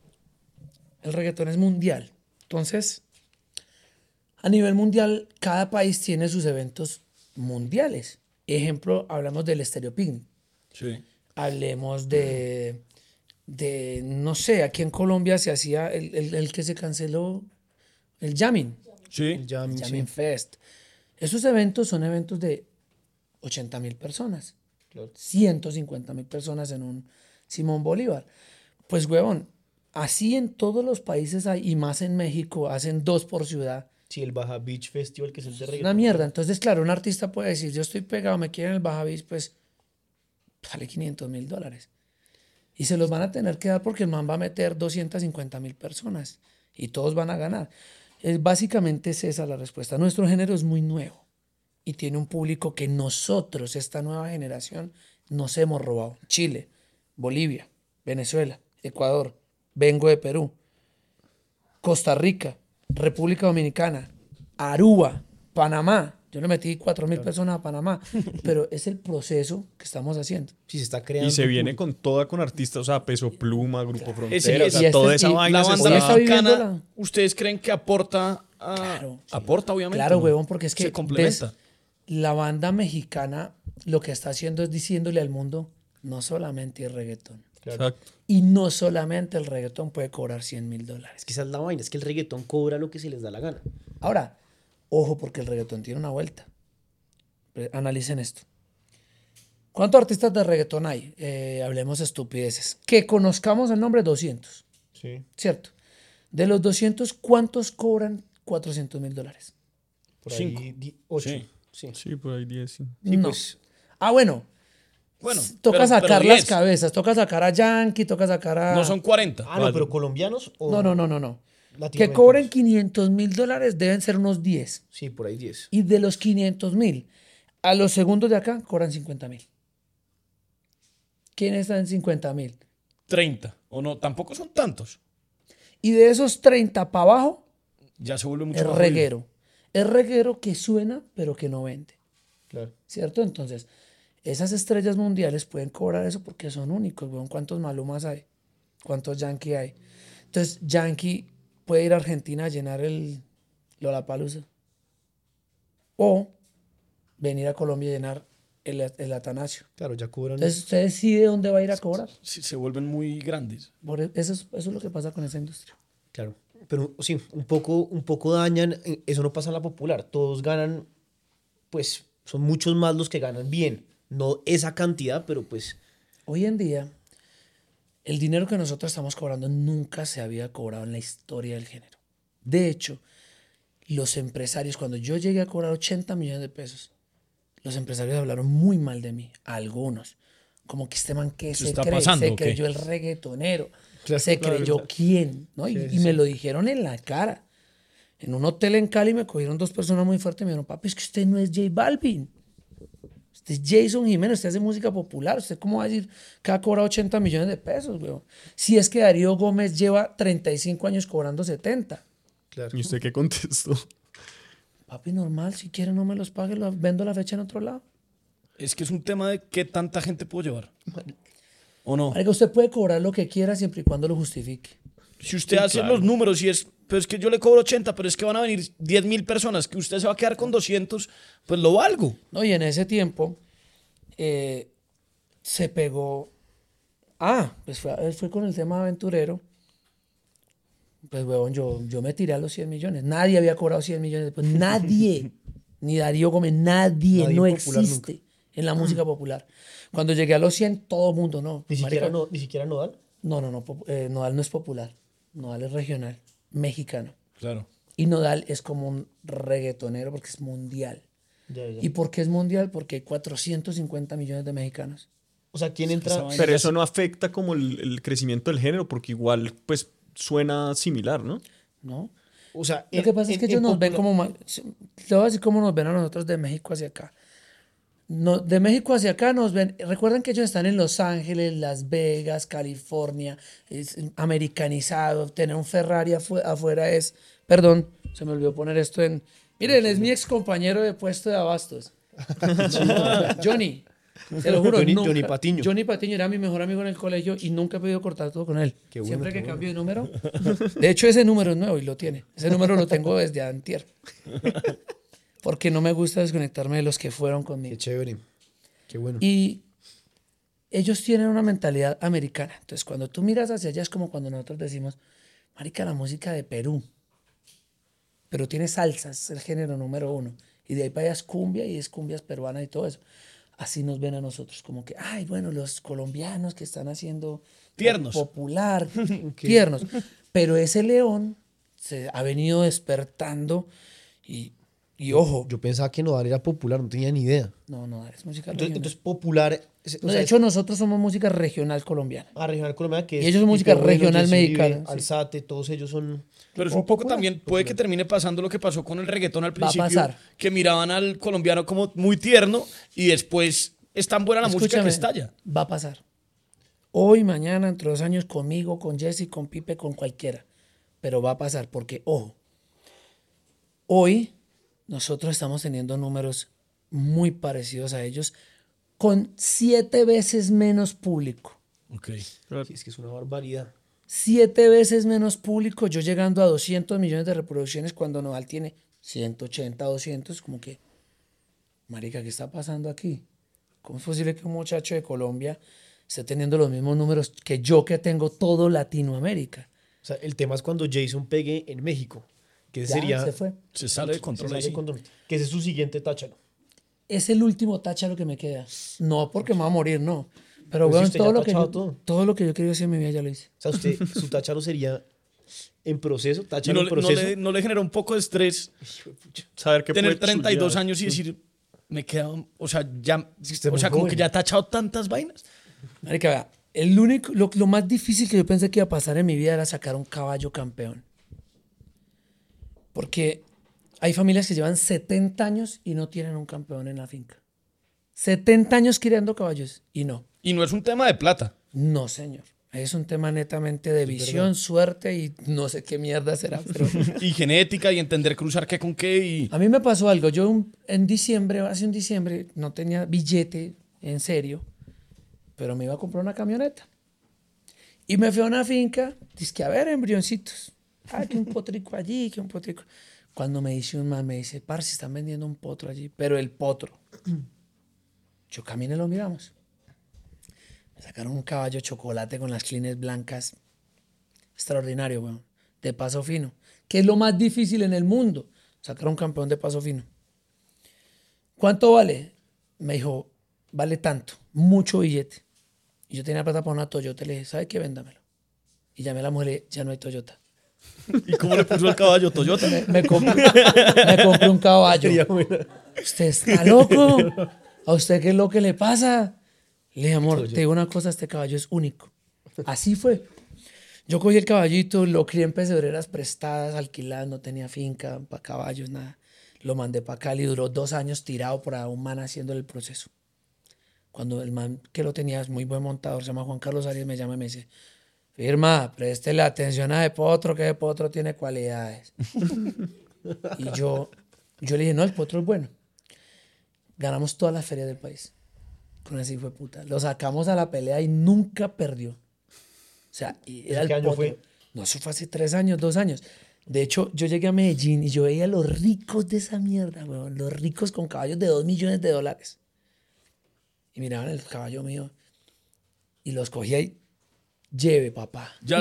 [SPEAKER 1] El reggaetón es mundial. Entonces, a nivel mundial, cada país tiene sus eventos mundiales. Ejemplo, hablamos del Stereo Picnic.
[SPEAKER 3] Sí.
[SPEAKER 1] Hablemos de, de, no sé, aquí en Colombia se hacía el, el- el que se canceló, el Jamming,
[SPEAKER 3] Sí.
[SPEAKER 4] Ya,
[SPEAKER 1] el
[SPEAKER 4] sí.
[SPEAKER 1] Jamming Fest. Esos eventos son eventos de ochenta mil personas,
[SPEAKER 4] Claro.
[SPEAKER 1] ciento cincuenta mil personas en un Simón Bolívar. Pues, huevón, así en todos los países hay, y más en México, hacen dos por ciudad.
[SPEAKER 4] Sí, el Baja Beach Festival, que es el de
[SPEAKER 1] Es
[SPEAKER 4] reggaetón.
[SPEAKER 1] una mierda. Entonces, claro, un artista puede decir, yo estoy pegado, me quieren el Baja Beach, pues sale quinientos mil dólares. Y se los van a tener que dar porque el man va a meter doscientas cincuenta mil personas y todos van a ganar. Es, básicamente es esa la respuesta. Nuestro género es muy nuevo y tiene un público que nosotros, esta nueva generación, nos hemos robado. Chile, Bolivia, Venezuela, Ecuador, vengo de Perú, Costa Rica, República Dominicana, Aruba, Panamá. Yo le metí cuatro mil personas a Panamá, pero es el proceso que estamos haciendo.
[SPEAKER 4] Sí, se está creando.
[SPEAKER 5] Y se
[SPEAKER 4] un
[SPEAKER 5] viene
[SPEAKER 4] público.
[SPEAKER 5] con toda con artistas, o sea, Peso Pluma, Grupo Frontera,
[SPEAKER 3] Ese-
[SPEAKER 5] o
[SPEAKER 3] y
[SPEAKER 5] sea,
[SPEAKER 1] este-
[SPEAKER 5] toda esa
[SPEAKER 1] y
[SPEAKER 5] vaina
[SPEAKER 3] La
[SPEAKER 5] se
[SPEAKER 3] banda
[SPEAKER 1] Hoy
[SPEAKER 5] está...
[SPEAKER 1] está viviendo
[SPEAKER 3] mexicana,
[SPEAKER 1] la-
[SPEAKER 3] ¿ustedes creen que aporta a...
[SPEAKER 1] Claro, sí.
[SPEAKER 3] Aporta, obviamente.
[SPEAKER 1] Claro,
[SPEAKER 3] ¿no?
[SPEAKER 1] huevón, porque es que
[SPEAKER 3] Se complementa.
[SPEAKER 1] ves, la banda mexicana lo que está haciendo es diciéndole al mundo, no solamente el reggaetón.
[SPEAKER 5] Exacto.
[SPEAKER 1] Y no solamente el reggaetón puede cobrar cien mil dólares.
[SPEAKER 4] Es que esa es la vaina, es que el reggaetón cobra lo que se les da la gana.
[SPEAKER 1] Ahora, ojo, porque el reggaetón tiene una vuelta. Eh, Analicen esto. ¿Cuántos artistas de reggaetón hay? Eh, hablemos estupideces. Que conozcamos el nombre, doscientos.
[SPEAKER 4] Sí.
[SPEAKER 1] ¿Cierto? De los doscientos, ¿cuántos cobran cuatrocientos mil dólares?
[SPEAKER 4] Por
[SPEAKER 3] Cinco.
[SPEAKER 4] ahí, di- ocho.
[SPEAKER 3] Sí.
[SPEAKER 4] Sí.
[SPEAKER 5] Sí, por ahí diez, sí.
[SPEAKER 4] Sí,
[SPEAKER 1] No.
[SPEAKER 4] pues,
[SPEAKER 1] Ah, bueno.
[SPEAKER 3] Bueno,
[SPEAKER 1] Toca
[SPEAKER 3] pero-
[SPEAKER 1] sacar
[SPEAKER 3] pero
[SPEAKER 1] las
[SPEAKER 3] diez.
[SPEAKER 1] cabezas. Toca sacar a Yankee, toca sacar a...
[SPEAKER 3] No son cuarenta.
[SPEAKER 4] ah, no, pero colombianos o
[SPEAKER 1] No, no, no, no, no. Que
[SPEAKER 4] latinoamericanos.
[SPEAKER 1] cobren quinientos mil dólares deben ser unos diez.
[SPEAKER 4] Sí, por ahí diez.
[SPEAKER 1] Y de los quinientos mil, a los segundos de acá cobran cincuenta mil. ¿Quiénes están en cincuenta mil?
[SPEAKER 3] treinta. O no, tampoco son tantos.
[SPEAKER 1] Y de esos treinta para abajo,
[SPEAKER 3] Ya se vuelve mucho
[SPEAKER 1] es
[SPEAKER 3] más jodido.
[SPEAKER 1] reguero. Es reguero que suena, pero que no vende.
[SPEAKER 4] Claro.
[SPEAKER 1] ¿Cierto? Entonces, esas estrellas mundiales pueden cobrar eso porque son únicos, weón. ¿Cuántos Malumas hay? ¿Cuántos Yankee hay? Entonces, Yankee puede ir a Argentina a llenar el Lollapalooza. O venir a Colombia a llenar el, el Atanasio.
[SPEAKER 4] Claro, ya cobran.
[SPEAKER 1] Entonces, usted decide dónde va a ir a cobrar.
[SPEAKER 3] Sí, se vuelven muy grandes.
[SPEAKER 1] Por e- eso, es, eso es lo que pasa con esa industria.
[SPEAKER 4] Claro. Pero sí, un poco, un poco dañan. eh, Eso no pasa en la popular. Todos ganan, pues son muchos más los que ganan bien. No esa cantidad, pero pues
[SPEAKER 1] Hoy en día, el dinero que nosotros estamos cobrando nunca se había cobrado en la historia del género. De hecho, los empresarios, cuando yo llegué a cobrar ochenta millones de pesos, los empresarios hablaron muy mal de mí, algunos. Como que este man que
[SPEAKER 3] ¿Qué
[SPEAKER 1] se
[SPEAKER 3] está
[SPEAKER 1] cree,
[SPEAKER 3] pasando,
[SPEAKER 1] se
[SPEAKER 3] o qué?
[SPEAKER 1] creyó el reggaetonero,
[SPEAKER 4] Claro,
[SPEAKER 1] se
[SPEAKER 4] claro,
[SPEAKER 1] creyó
[SPEAKER 4] claro.
[SPEAKER 1] quién, ¿no? Y,
[SPEAKER 4] Sí,
[SPEAKER 1] y
[SPEAKER 4] sí.
[SPEAKER 1] me lo dijeron en la cara. En un hotel en Cali me cogieron dos personas muy fuertes y me dijeron, papi, es que usted no es J Balvin. Usted es Jason Jiménez, usted hace música popular. ¿Usted cómo va a decir que ha cobrado ochenta millones de pesos, weón? Si es que Darío Gómez lleva treinta y cinco años cobrando setenta.
[SPEAKER 4] Claro.
[SPEAKER 5] ¿Y usted qué contestó?
[SPEAKER 1] Papi, normal, si quiere no me los pague, lo vendo la fecha en otro lado.
[SPEAKER 3] Es que es un tema de qué tanta gente puedo llevar. ¿O no?
[SPEAKER 1] Marica, usted puede cobrar lo que quiera siempre y cuando lo justifique.
[SPEAKER 3] Si usted hace los números y es, pero es que yo le cobro ochenta, pero es que van a venir diez mil personas, que usted se va a quedar con doscientos, pues lo valgo.
[SPEAKER 1] No, y en ese tiempo eh, se pegó. Ah, pues fue, fue con el tema aventurero. Pues, huevón, yo, yo me tiré a los cien millones. Nadie había cobrado cien millones. Pues nadie. Ni Darío Gómez, nadie.
[SPEAKER 4] Nadie
[SPEAKER 1] no
[SPEAKER 4] popular
[SPEAKER 1] existe en la música popular. Cuando llegué a los cien, todo el mundo, no.
[SPEAKER 4] Ni
[SPEAKER 1] Marica,
[SPEAKER 4] siquiera, no, ni siquiera Nodal.
[SPEAKER 1] No, no, no. pop- eh, Nodal no es popular. Nodal es regional, mexicano.
[SPEAKER 3] Claro.
[SPEAKER 1] Y Nodal es como un reggaetonero porque es mundial.
[SPEAKER 4] Ya, ya.
[SPEAKER 1] ¿Y por qué es mundial? Porque hay cuatrocientos cincuenta millones de mexicanos.
[SPEAKER 4] O sea, ¿quién entra?
[SPEAKER 3] esa vaina-
[SPEAKER 5] Pero eso no afecta como el, el crecimiento del género, porque igual, pues, suena similar, ¿no?
[SPEAKER 1] ¿No?
[SPEAKER 4] O sea,
[SPEAKER 1] Lo
[SPEAKER 4] en-
[SPEAKER 1] que pasa es
[SPEAKER 4] en-
[SPEAKER 1] que ellos
[SPEAKER 4] en
[SPEAKER 1] nos ven
[SPEAKER 4] popular-
[SPEAKER 1] como... ma- Te voy a decir cómo nos ven a nosotros de México hacia acá. No, de México hacia acá nos ven... Recuerden que ellos están en Los Ángeles, Las Vegas, California, es americanizado. Tener un Ferrari afu- afuera es... Perdón, se me olvidó poner esto en... Miren, es mi ex compañero de puesto de abastos. Johnny. Te lo juro,
[SPEAKER 4] Johnny-
[SPEAKER 1] nunca-
[SPEAKER 4] Johnny Patiño.
[SPEAKER 1] Johnny Patiño era mi mejor amigo en el colegio y nunca he pedido cortar todo con él.
[SPEAKER 4] Qué bueno,
[SPEAKER 1] Siempre
[SPEAKER 4] qué
[SPEAKER 1] que
[SPEAKER 4] bueno.
[SPEAKER 1] cambio de número. De hecho, ese número es nuevo y lo tiene. Ese número lo tengo desde antier. Porque no me gusta desconectarme de los que fueron conmigo.
[SPEAKER 4] Qué chévere. Qué bueno.
[SPEAKER 1] Y ellos tienen una mentalidad americana. Entonces, cuando tú miras hacia allá es como cuando nosotros decimos, marica, la música de Perú. Pero tiene salsa, es el género número uno. Y de ahí para allá es cumbia y es cumbias peruanas y todo eso. Así nos ven a nosotros, como que, ay, bueno, los colombianos que están haciendo
[SPEAKER 3] Tiernos.
[SPEAKER 1] popular, tiernos. Pero ese león se ha venido despertando y, y ojo,
[SPEAKER 4] Yo pensaba que Nodal era popular, no tenía ni idea.
[SPEAKER 1] no, no, es música
[SPEAKER 4] Entonces,
[SPEAKER 1] regional.
[SPEAKER 4] entonces popular. es- o
[SPEAKER 1] No,
[SPEAKER 4] sea,
[SPEAKER 1] de
[SPEAKER 4] es-
[SPEAKER 1] hecho, nosotros somos música regional colombiana.
[SPEAKER 4] ah, regional colombiana, que
[SPEAKER 1] Y
[SPEAKER 4] es
[SPEAKER 1] ellos son música
[SPEAKER 4] Pipe Bueno,
[SPEAKER 1] regional
[SPEAKER 4] Jesse Uribe,
[SPEAKER 1] mexicana, sí.
[SPEAKER 4] Alzate, todos ellos son.
[SPEAKER 3] Pero es
[SPEAKER 1] O
[SPEAKER 3] un poco
[SPEAKER 1] popular.
[SPEAKER 3] también, puede que termine pasando lo que pasó con el reggaetón al
[SPEAKER 1] Va a
[SPEAKER 3] principio,
[SPEAKER 1] pasar.
[SPEAKER 3] que miraban al colombiano como muy tierno y después es tan buena la música que
[SPEAKER 1] Escúchame,
[SPEAKER 3] estalla.
[SPEAKER 1] va a pasar. Hoy, mañana, entre dos años, conmigo, con Jesse, con Pipe, con cualquiera. Pero va a pasar porque, ojo, hoy nosotros estamos teniendo números muy parecidos a ellos con siete veces menos público.
[SPEAKER 3] Ok.
[SPEAKER 4] Sí, es que es una barbaridad.
[SPEAKER 1] Siete veces menos público, yo llegando a doscientos millones de reproducciones cuando Nodal tiene ciento ochenta, doscientos, como que, marica, ¿qué está pasando aquí? ¿Cómo es posible que un muchacho de Colombia esté teniendo los mismos números que yo que tengo todo Latinoamérica?
[SPEAKER 4] O sea, el tema es cuando Jason pegue en México. Que ese
[SPEAKER 1] Ya,
[SPEAKER 4] sería.
[SPEAKER 1] se fue.
[SPEAKER 3] Se sale de
[SPEAKER 4] se
[SPEAKER 3] control
[SPEAKER 4] sale
[SPEAKER 3] ahí
[SPEAKER 4] de
[SPEAKER 3] sí.
[SPEAKER 4] control. Que ese es su siguiente táchalo.
[SPEAKER 1] Es el último táchalo que me queda. No porque me va a morir, no. Pero
[SPEAKER 4] Pues sí,
[SPEAKER 1] bueno,
[SPEAKER 4] usted ya
[SPEAKER 1] todo
[SPEAKER 4] ha
[SPEAKER 1] lo, que yo,
[SPEAKER 4] tachado todo.
[SPEAKER 1] todo lo que yo quería hacer en mi vida ya lo hice.
[SPEAKER 4] O sea, usted, su táchalo sería en proceso,
[SPEAKER 3] Y
[SPEAKER 4] táchalo
[SPEAKER 3] no,
[SPEAKER 4] en
[SPEAKER 3] le- no
[SPEAKER 4] proceso.
[SPEAKER 3] le, no le genera un poco de estrés
[SPEAKER 5] Saber que
[SPEAKER 3] tener
[SPEAKER 5] puede
[SPEAKER 3] treinta y dos
[SPEAKER 5] chulear.
[SPEAKER 3] años y decir, me queda, o sea, ya,
[SPEAKER 4] usted es
[SPEAKER 3] o sea,
[SPEAKER 4] muy
[SPEAKER 3] como
[SPEAKER 4] joven.
[SPEAKER 3] que ya ha tachado tantas vainas.
[SPEAKER 1] Marica, vea, el único, lo, lo más difícil que yo pensé que iba a pasar en mi vida era sacar un caballo campeón. Porque hay familias que llevan setenta años y no tienen un campeón en la finca. setenta años criando caballos y no.
[SPEAKER 3] Y no es un tema de plata.
[SPEAKER 1] No, señor. Es un tema netamente de visión, suerte y no sé qué mierda será. Pero
[SPEAKER 3] Y genética y entender cruzar qué con qué y...
[SPEAKER 1] a mí me pasó algo. Yo un- en diciembre, hace un diciembre, no tenía billete en serio, pero me iba a comprar una camioneta. Y me fui a una finca, dizque a ver embrioncitos. Ah, que un potrico allí, que un potrico. Cuando me dice un man, me dice, parce, están vendiendo un potro allí, pero el potro. Yo caminé y lo miramos. Me sacaron un caballo chocolate con las clines blancas. Extraordinario, weón. De paso fino. Que es lo más difícil en el mundo. Sacar un campeón de paso fino. ¿Cuánto vale? Me dijo, vale tanto. Mucho billete. Y yo tenía plata para una Toyota. Le dije, ¿sabe qué? Véndamelo. Y llamé a la mujer y le dije, ya no hay Toyota.
[SPEAKER 3] ¿Y cómo le puso el caballo? ¿Toyota?
[SPEAKER 1] Me, me, compré, me compré un caballo. ¿Usted está loco? ¿A usted qué es lo que le pasa? Le dije, amor, te digo una cosa, este caballo es único. Así fue. Yo cogí el caballito, lo crié en pecebreras prestadas, alquiladas, no tenía finca para caballos, nada. Lo mandé para Cali, duró dos años tirado por ahí un man haciendo el proceso. Cuando el man que lo tenía es muy buen montador, se llama Juan Carlos Arias, me llama y me dice, firma, préstele atención a De Potro, que De Potro tiene cualidades. Y yo, yo le dije, no, el Potro es bueno. Ganamos todas las ferias del país. Con ese hijo de puta. Lo sacamos a la pelea y nunca perdió. O sea, y era el
[SPEAKER 4] ¿Qué año
[SPEAKER 1] Potro.
[SPEAKER 4] fue?
[SPEAKER 1] No, eso fue hace tres años, dos años. De hecho, yo llegué a Medellín y yo veía a los ricos de esa mierda, weón. Los ricos con caballos de dos millones de dólares. Y miraban el caballo mío y los cogía y lleve, papá.
[SPEAKER 3] Ya,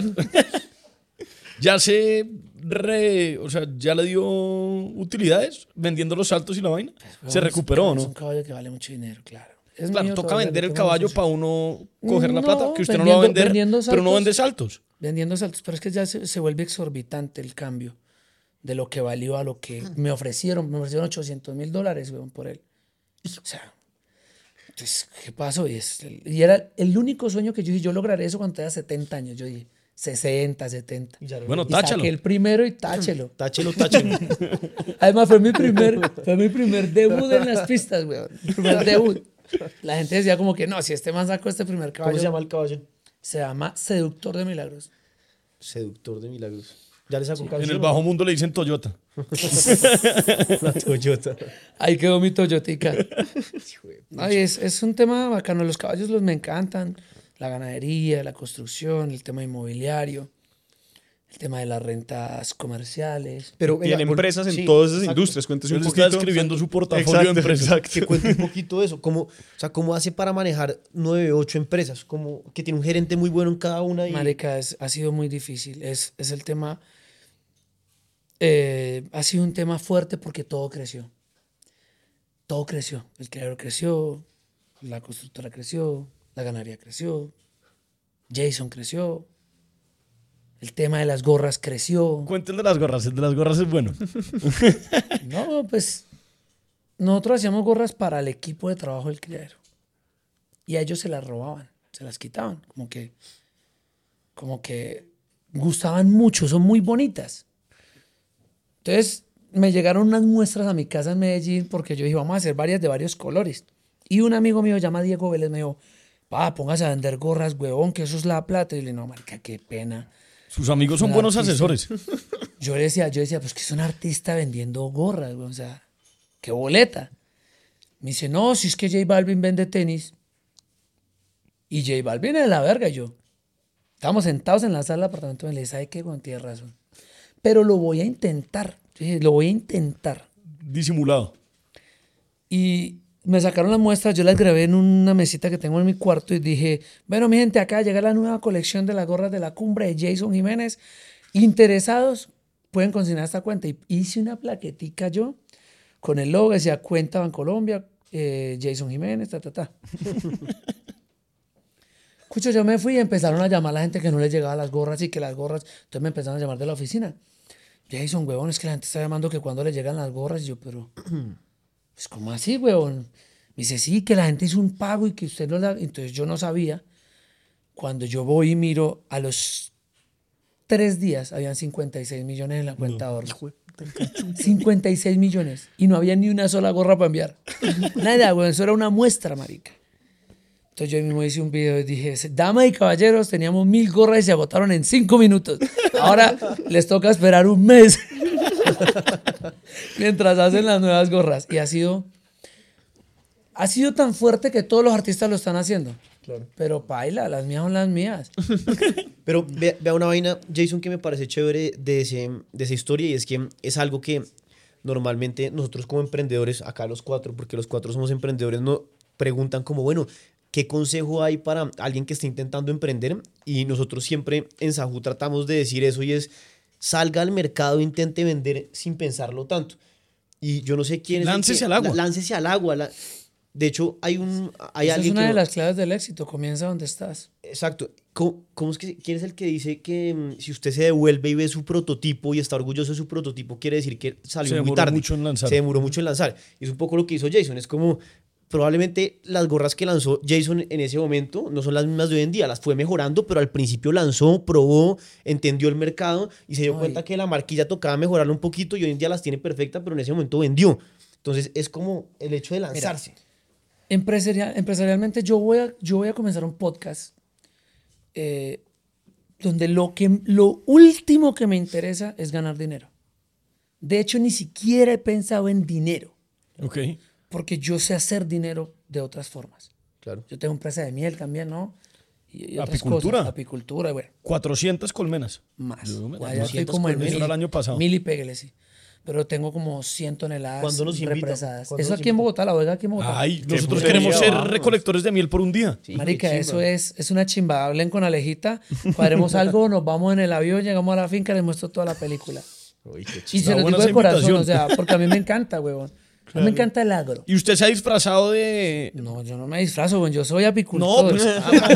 [SPEAKER 3] ya se re, o sea, ya le dio utilidades vendiendo los saltos y la vaina.
[SPEAKER 1] Weón,
[SPEAKER 3] Se recuperó,
[SPEAKER 1] es un
[SPEAKER 3] ¿no?
[SPEAKER 1] caballo que vale mucho dinero, claro. Es
[SPEAKER 3] Claro,
[SPEAKER 1] mío
[SPEAKER 3] toca
[SPEAKER 1] todavía,
[SPEAKER 3] vender
[SPEAKER 1] lo
[SPEAKER 3] el
[SPEAKER 1] tengo
[SPEAKER 3] caballo
[SPEAKER 1] sucio.
[SPEAKER 3] para uno coger la
[SPEAKER 1] No,
[SPEAKER 3] plata, que usted no lo va a
[SPEAKER 1] vendiendo-
[SPEAKER 3] vender,
[SPEAKER 1] vendiendo
[SPEAKER 3] pero no
[SPEAKER 1] saltos.
[SPEAKER 3] vende saltos.
[SPEAKER 1] Vendiendo saltos, pero es que ya se, se vuelve exorbitante el cambio de lo que valió a lo que me ofrecieron. Me ofrecieron ochocientos mil dólares, weón, por él. O sea, entonces, ¿qué pasó? Y, es, y era el único sueño que yo dije, yo lograré eso cuando tenga setenta años. Yo dije, sesenta, setenta.
[SPEAKER 4] Y ya lo-
[SPEAKER 3] Bueno,
[SPEAKER 1] Y
[SPEAKER 3] táchalo.
[SPEAKER 1] saqué el primero y táchelo.
[SPEAKER 4] Táchelo, táchelo.
[SPEAKER 1] Además, fue mi primer, fue mi primer debut en las pistas, weón. Mi primer debut. La gente decía como que no, si este man sacó este primer caballo.
[SPEAKER 4] ¿Cómo se llama el caballo?
[SPEAKER 1] Se llama Seductor de Milagros.
[SPEAKER 4] Seductor de milagros. Ya le sacó
[SPEAKER 3] En
[SPEAKER 4] canción.
[SPEAKER 3] el
[SPEAKER 4] ¿o
[SPEAKER 3] bajo
[SPEAKER 4] no?
[SPEAKER 3] mundo le dicen Toyota.
[SPEAKER 4] La Toyota.
[SPEAKER 1] Ahí quedó mi Toyotica. Ay, es, es un tema bacano. Los caballos los me encantan. La ganadería, la construcción, el tema inmobiliario, el tema de las rentas comerciales.
[SPEAKER 4] Pero
[SPEAKER 5] Tiene
[SPEAKER 4] venga, vol-
[SPEAKER 5] empresas en
[SPEAKER 4] sí,
[SPEAKER 5] todas esas
[SPEAKER 4] exacto.
[SPEAKER 5] industrias. Cuéntese
[SPEAKER 3] Él
[SPEAKER 5] un
[SPEAKER 3] está
[SPEAKER 5] poquito.
[SPEAKER 3] escribiendo su portafolio
[SPEAKER 5] Exacto,
[SPEAKER 3] de empresas.
[SPEAKER 5] exacto.
[SPEAKER 4] Que cuente un poquito de eso. ¿Cómo, o sea, ¿cómo hace para manejar nueve, ocho empresas? Como que tiene un gerente muy bueno en cada una. Y...
[SPEAKER 1] Marica, es- ha sido muy difícil. Es, es el tema. eh, ha sido un tema fuerte porque todo creció. Todo creció. El criadero creció, la constructora creció, la ganadería creció, Jason creció, el tema de las gorras creció.
[SPEAKER 3] Cuéntenle de las gorras, el de las gorras es bueno.
[SPEAKER 1] No, pues nosotros hacíamos gorras para el equipo de trabajo del criadero. Y a ellos se las robaban, se las quitaban. Como que, como que gustaban mucho, son muy bonitas. Entonces me llegaron unas muestras a mi casa en Medellín porque yo dije, vamos a hacer varias de varios colores. Y un amigo mío, llama Diego Vélez, me dijo, pa, póngase a vender gorras, huevón, que eso es la plata. Y le dije, no, marica, qué pena.
[SPEAKER 3] Sus amigos son
[SPEAKER 1] Un
[SPEAKER 3] buenos
[SPEAKER 1] artista.
[SPEAKER 3] asesores.
[SPEAKER 1] Yo le decía, yo decía, pues que es un artista vendiendo gorras, güey, o sea, qué boleta. Me dice, no, si es que J Balvin vende tenis. Y J Balvin es la verga, y yo. Estábamos sentados en la sala del apartamento y le dije, ¿sabe qué? Bueno, tiene razón. Pero lo voy a intentar. Yo dije, lo voy a intentar.
[SPEAKER 3] Disimulado.
[SPEAKER 1] Y me sacaron las muestras, yo las grabé en una mesita que tengo en mi cuarto y dije, bueno, mi gente, acá llega la nueva colección de las gorras de la cumbre de Jason Jiménez. Interesados, pueden consignar esta cuenta. Y hice una plaquetica yo con el logo, decía cuenta Bancolombia, eh, Jason Jiménez, ta, ta, ta. Escucho, yo me fui y empezaron a llamar a la gente que no les llegaba las gorras y que las gorras, entonces me empezaron a llamar de la oficina. Jason, huevón, es que la gente está llamando que cuando le llegan las gorras, y yo, pero... Pues, ¿cómo así, huevón? Me dice, sí, que la gente hizo un pago y que usted no la... Entonces yo no sabía. Cuando yo voy y miro, a los tres días habían cincuenta y seis millones en la cuenta de ahorro. cincuenta y seis millones. Y no había ni una sola gorra para enviar. Nada, huevón, eso era una muestra, marica. Entonces yo mismo hice un video y dije, damas y caballeros, teníamos mil gorras y se agotaron en cinco minutos. Ahora les toca esperar un mes. Mientras hacen las nuevas gorras. Y ha sido, ha sido tan fuerte que todos los artistas lo están haciendo.
[SPEAKER 4] Claro.
[SPEAKER 1] Pero paila, las mías son las mías.
[SPEAKER 4] Pero vea, vea una vaina, Jason, que me parece chévere de, ese, de esa historia, y es que es algo que normalmente nosotros como emprendedores, acá los cuatro, porque los cuatro somos emprendedores, nos preguntan como, bueno, ¿qué consejo hay para alguien que esté intentando emprender? Y nosotros siempre en Sajú tratamos de decir eso, y es, salga al mercado e intente vender sin pensarlo tanto. Y yo no sé quién es... el
[SPEAKER 3] Láncese
[SPEAKER 4] que-
[SPEAKER 3] al agua.
[SPEAKER 4] la- láncese al agua. la- De hecho, hay un hay
[SPEAKER 1] Esa es
[SPEAKER 4] alguien
[SPEAKER 1] una
[SPEAKER 4] que
[SPEAKER 1] de
[SPEAKER 4] no-
[SPEAKER 1] las claves del éxito. Comienza donde estás.
[SPEAKER 4] Exacto. ¿Cómo, cómo es que, quién es el que dice que mm, si usted se devuelve y ve su prototipo y está orgulloso de su prototipo, quiere decir que salió
[SPEAKER 3] Se
[SPEAKER 4] muy
[SPEAKER 3] demoró
[SPEAKER 4] tarde?
[SPEAKER 3] mucho en lanzar.
[SPEAKER 4] Se demoró mucho en lanzar. Y es un poco lo que hizo Jason. Es como, probablemente las gorras que lanzó Jason en ese momento no son las mismas de hoy en día. Las fue mejorando, pero al principio lanzó, probó, entendió el mercado y se dio
[SPEAKER 1] Ay.
[SPEAKER 4] cuenta que la marquilla tocaba mejorarla un poquito y hoy en día las tiene perfectas, pero en ese momento vendió. Entonces es como el hecho de lanzarse.
[SPEAKER 1] Empresarial, empresarialmente yo voy, a, yo voy a comenzar un podcast eh, donde lo, que, lo último que me interesa es ganar dinero. De hecho, ni siquiera he pensado en dinero,
[SPEAKER 3] Ok.
[SPEAKER 1] porque yo sé hacer dinero de otras formas.
[SPEAKER 4] Claro.
[SPEAKER 1] Yo tengo empresa de miel también, ¿no? Y, y otras
[SPEAKER 3] Apicultura.
[SPEAKER 1] cosas. Apicultura, bueno,
[SPEAKER 3] cuatrocientas colmenas.
[SPEAKER 1] más.
[SPEAKER 3] Yo me-
[SPEAKER 1] Ya, ya estoy
[SPEAKER 3] cuatrocientas
[SPEAKER 1] como en
[SPEAKER 3] colmenas
[SPEAKER 1] mil,
[SPEAKER 3] era el año pasado.
[SPEAKER 1] mil y péguele, sí. Pero tengo como cien toneladas
[SPEAKER 4] ¿Cuándo nos invitan?
[SPEAKER 1] represadas.
[SPEAKER 4] ¿Cuándo
[SPEAKER 1] Eso
[SPEAKER 4] nos
[SPEAKER 1] aquí en
[SPEAKER 4] invitan?
[SPEAKER 1] Bogotá, la bodega aquí en Bogotá.
[SPEAKER 3] Ay,
[SPEAKER 5] Qué
[SPEAKER 3] nosotros
[SPEAKER 5] putería,
[SPEAKER 3] queremos ser
[SPEAKER 5] vamos.
[SPEAKER 3] recolectores de miel por un día.
[SPEAKER 4] Sí,
[SPEAKER 1] Marica,
[SPEAKER 4] qué
[SPEAKER 1] eso
[SPEAKER 4] chimba.
[SPEAKER 1] es, es una chimba. Hablen con Alejita, cuadremos algo, nos vamos en el avión, llegamos a la finca, les muestro toda la película.
[SPEAKER 4] Uy, qué
[SPEAKER 1] Y
[SPEAKER 4] chimba.
[SPEAKER 1] se los
[SPEAKER 3] buena
[SPEAKER 1] digo de
[SPEAKER 3] esa
[SPEAKER 1] corazón,
[SPEAKER 3] invitación.
[SPEAKER 1] o sea, porque a mí me encanta, huevón. A mí me encanta el agro.
[SPEAKER 3] ¿Y usted se ha disfrazado de...?
[SPEAKER 1] No, yo no me disfrazo, huevón. Yo soy apicultor.
[SPEAKER 3] No, pues,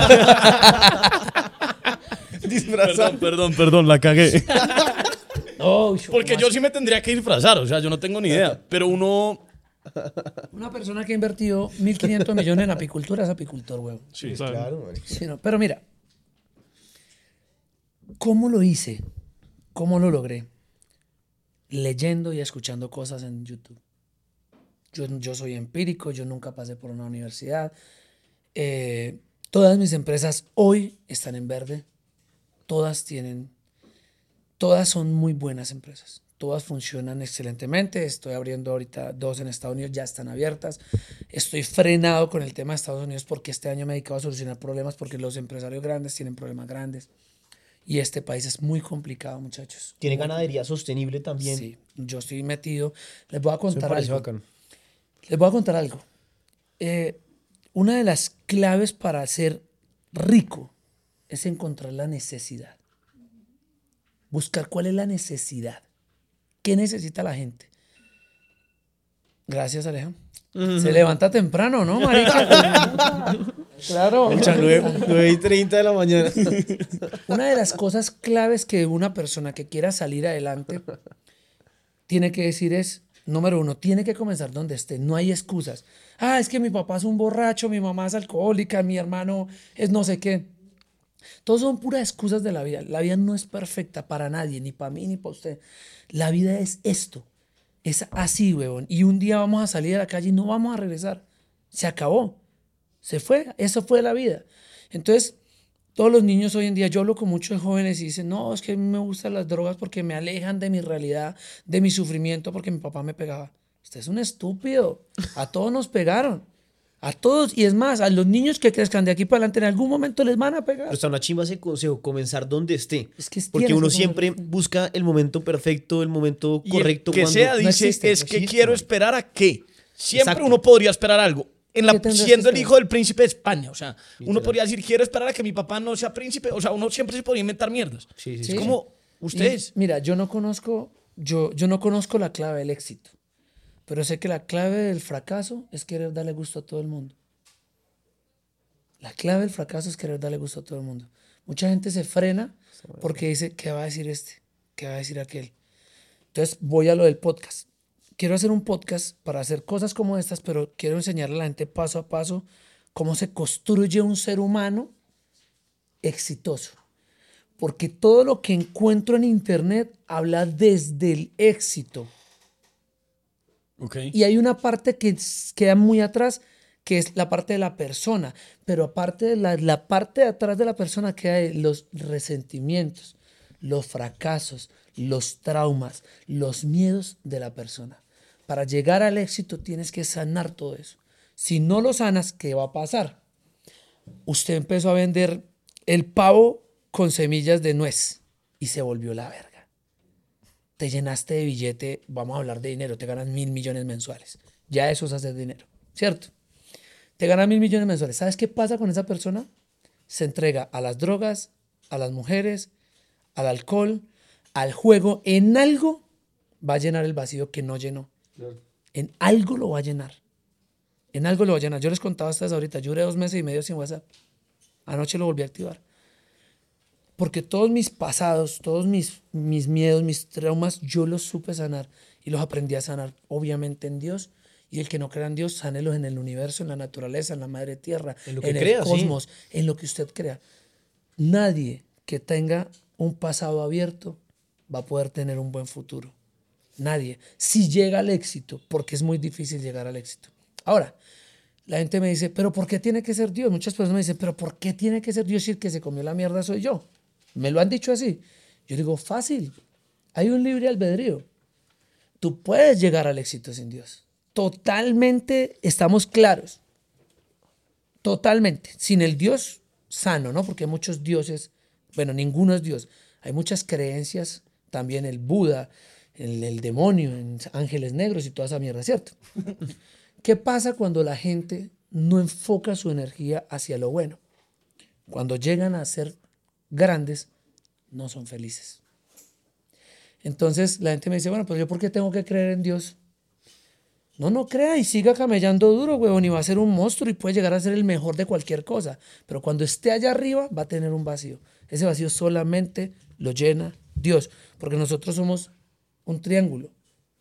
[SPEAKER 3] Perdón, perdón, perdón, la cagué.
[SPEAKER 1] Oh, shu-
[SPEAKER 3] Porque
[SPEAKER 1] ¿cómo
[SPEAKER 3] yo
[SPEAKER 1] así?
[SPEAKER 3] sí me tendría que disfrazar, o sea, yo no tengo ni idea. Pero uno...
[SPEAKER 1] Una persona que ha invertido mil quinientos millones en apicultura es apicultor, huevón.
[SPEAKER 3] Sí,
[SPEAKER 4] Claro, marica.
[SPEAKER 1] Sí, no, pero mira, ¿cómo lo hice? ¿Cómo lo logré? Leyendo y escuchando cosas en YouTube. Yo, yo soy empírico, yo nunca pasé por una universidad. Eh, todas mis empresas hoy están en verde. Todas tienen, todas son muy buenas empresas. Todas funcionan excelentemente. Estoy abriendo ahorita dos en Estados Unidos, ya están abiertas. Estoy frenado con el tema de Estados Unidos porque este año me he dedicado a solucionar problemas porque los empresarios grandes tienen problemas grandes. Y este país es muy complicado, muchachos.
[SPEAKER 4] Tiene
[SPEAKER 1] Muy
[SPEAKER 4] ganadería sostenible también.
[SPEAKER 1] Sí, yo estoy metido. Les voy a
[SPEAKER 4] Eso me
[SPEAKER 1] contar
[SPEAKER 4] parece
[SPEAKER 1] algo.
[SPEAKER 4] bacano.
[SPEAKER 1] Les voy a contar algo. Eh, una de las claves para ser rico es encontrar la necesidad. Buscar cuál es la necesidad. ¿Qué necesita la gente? Gracias, Aleja. Se levanta temprano, ¿no, marica? Claro.
[SPEAKER 4] nueve y treinta de la mañana.
[SPEAKER 1] Una de las cosas claves que una persona que quiera salir adelante tiene que decir es, número uno, tiene que comenzar donde esté. No hay excusas. Ah, es que mi papá es un borracho, mi mamá es alcohólica, mi hermano es no sé qué. Todos son puras excusas de la vida. La vida no es perfecta para nadie, ni para mí, ni para usted. La vida es esto. Es así, huevón. Y un día vamos a salir a la calle y no vamos a regresar. Se acabó. Se fue. Eso fue la vida. Entonces, todos los niños hoy en día, yo hablo con muchos jóvenes y dicen, no, es que a mí me gustan las drogas porque me alejan de mi realidad, de mi sufrimiento, porque mi papá me pegaba. Usted es un estúpido. A todos nos pegaron. A todos. Y es más, a los niños que crezcan de aquí para adelante, en algún momento les van a pegar.
[SPEAKER 4] Pero está una chimba ese consejo, comenzar donde esté.
[SPEAKER 1] Es que
[SPEAKER 4] Porque
[SPEAKER 1] tienes
[SPEAKER 4] uno
[SPEAKER 1] que
[SPEAKER 4] siempre
[SPEAKER 1] comenzar.
[SPEAKER 4] busca el momento perfecto, el momento
[SPEAKER 3] Y el
[SPEAKER 4] correcto.
[SPEAKER 3] que
[SPEAKER 4] cuando-
[SPEAKER 3] sea,
[SPEAKER 1] no
[SPEAKER 3] dice,
[SPEAKER 1] existe,
[SPEAKER 3] es
[SPEAKER 4] no
[SPEAKER 3] que
[SPEAKER 4] existe,
[SPEAKER 3] quiero
[SPEAKER 4] marica.
[SPEAKER 3] esperar a qué. Siempre
[SPEAKER 4] Exacto.
[SPEAKER 3] uno podría esperar algo. En la,
[SPEAKER 1] ¿Qué tendrás que
[SPEAKER 3] siendo el
[SPEAKER 1] esperar?
[SPEAKER 3] hijo del príncipe de España, o sea, uno
[SPEAKER 4] Literal.
[SPEAKER 3] podría decir, quiero esperar a que mi papá no sea príncipe. O sea, uno siempre se podría inventar mierdas.
[SPEAKER 4] Sí, sí,
[SPEAKER 3] Es
[SPEAKER 4] sí.
[SPEAKER 3] como, ustedes.
[SPEAKER 1] Y, mira, yo no conozco, yo, yo no conozco la clave del éxito, pero sé que la clave del fracaso es querer darle gusto a todo el mundo. La clave del fracaso es querer darle gusto a todo el mundo. Mucha gente se frena porque dice, ¿qué va a decir este? ¿Qué va a decir aquel? Entonces voy a lo del podcast. Quiero hacer un podcast para hacer cosas como estas, pero quiero enseñarle a la gente paso a paso cómo se construye un ser humano exitoso. Porque todo lo que encuentro en internet habla desde el éxito.
[SPEAKER 3] Ok.
[SPEAKER 1] Y hay una parte que s- queda muy atrás, que es la parte de la persona. Pero aparte de la, la parte de atrás de la persona queda de los resentimientos, los fracasos, los traumas, los miedos de la persona. Para llegar al éxito tienes que sanar todo eso. Si no lo sanas, ¿qué va a pasar? Usted empezó a vender el pavo con semillas de nuez y se volvió la verga. Te llenaste de billete, vamos a hablar de dinero, te ganas mil millones mensuales. Ya eso es hacer dinero, ¿cierto? Te ganas mil millones mensuales. ¿Sabes qué pasa con esa persona? Se entrega a las drogas, a las mujeres, al alcohol, al juego. En algo va a llenar el vacío que no llenó. En algo lo va a llenar. En algo lo va a llenar. Yo les contaba hasta ahorita, yo duré dos meses y medio sin WhatsApp. Anoche lo volví a activar. Porque todos mis pasados, todos mis, mis miedos, mis traumas, yo los supe sanar y los aprendí a sanar, obviamente en Dios. Y el que no crea en Dios, sánelos en el universo, en la naturaleza, en la madre tierra,
[SPEAKER 4] En lo que
[SPEAKER 1] en
[SPEAKER 4] crea,
[SPEAKER 1] el
[SPEAKER 4] sí.
[SPEAKER 1] cosmos, en lo que usted crea. Nadie que tenga un pasado abierto va a poder tener un buen futuro. Nadie. Si llega al éxito, porque es muy difícil llegar al éxito. Ahora, la gente me dice, ¿pero por qué tiene que ser Dios? Muchas personas me dicen, ¿pero por qué tiene que ser Dios si el que se comió la mierda soy yo? Me lo han dicho así. Yo digo, fácil. Hay un libre albedrío. Tú puedes llegar al éxito sin Dios. Totalmente estamos claros. Totalmente. Sin el Dios sano, ¿no? Porque hay muchos dioses. Bueno, ninguno es Dios. Hay muchas creencias. También el Buda, el, el demonio, en ángeles negros y toda esa mierda, ¿cierto? ¿Qué pasa cuando la gente no enfoca su energía hacia lo bueno? Cuando llegan a ser grandes, no son felices. Entonces la gente me dice, bueno, pues yo ¿por qué tengo que creer en Dios? No, no crea y siga camellando duro, huevón, y va a ser un monstruo y puede llegar a ser el mejor de cualquier cosa. Pero cuando esté allá arriba va a tener un vacío. Ese vacío solamente lo llena Dios, porque nosotros somos un triángulo.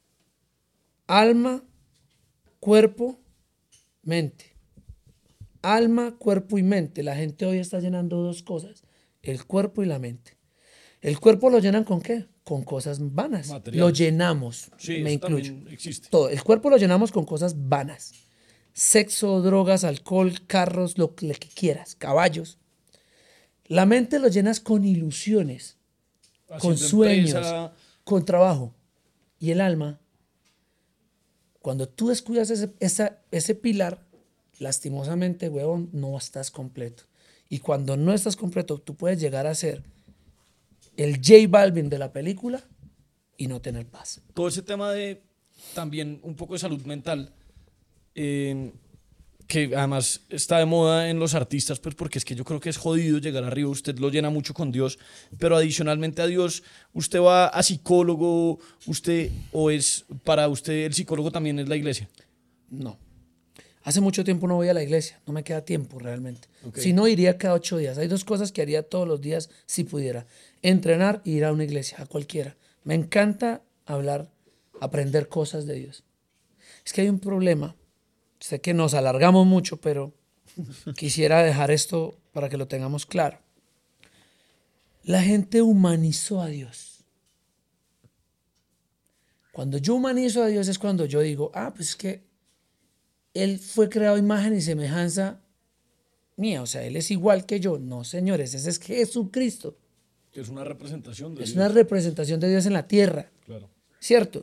[SPEAKER 1] Alma, cuerpo, mente. Alma, cuerpo y mente. La gente hoy está llenando dos cosas, el cuerpo y la mente. ¿El cuerpo lo llenan con qué? Con cosas vanas.
[SPEAKER 3] Materiales.
[SPEAKER 1] Lo llenamos,
[SPEAKER 3] Sí,
[SPEAKER 1] me
[SPEAKER 3] eso
[SPEAKER 1] incluyo.
[SPEAKER 3] también existe.
[SPEAKER 1] Todo. El cuerpo lo llenamos con cosas vanas. Sexo, drogas, alcohol, carros, lo que, lo que quieras, caballos. La mente lo llenas con ilusiones, con
[SPEAKER 3] Haciendo
[SPEAKER 1] sueños,
[SPEAKER 3] empresa.
[SPEAKER 1] con trabajo. Y el alma, cuando tú descuidas ese, esa, ese pilar, lastimosamente, huevón, no estás completo. Y cuando no estás completo, tú puedes llegar a ser el J Balvin de la película y no tener paz.
[SPEAKER 3] Todo ese tema de también un poco de salud mental, eh, que además está de moda en los artistas, pues porque es que yo creo que es jodido llegar arriba, usted lo llena mucho con Dios, pero adicionalmente a Dios, usted va a psicólogo, usted, o es, para usted el psicólogo también es la iglesia.
[SPEAKER 1] No. Hace mucho tiempo no voy a la iglesia, no me queda tiempo realmente.
[SPEAKER 3] Ok.
[SPEAKER 1] Si no, iría cada ocho días. Hay dos cosas que haría todos los días si pudiera. Entrenar e ir a una iglesia, a cualquiera. Me encanta hablar, aprender cosas de Dios. Es que hay un problema. Sé que nos alargamos mucho, pero quisiera dejar esto para que lo tengamos claro. La gente humanizó a Dios. Cuando yo humanizo a Dios es cuando yo digo, ah, pues es que Él fue creado a imagen y semejanza mía, o sea, Él es igual que yo. No, señores, ese es Jesucristo.
[SPEAKER 3] Que es una representación de
[SPEAKER 1] Es
[SPEAKER 3] Dios.
[SPEAKER 1] una representación de Dios en la tierra,
[SPEAKER 3] Claro.
[SPEAKER 1] ¿cierto?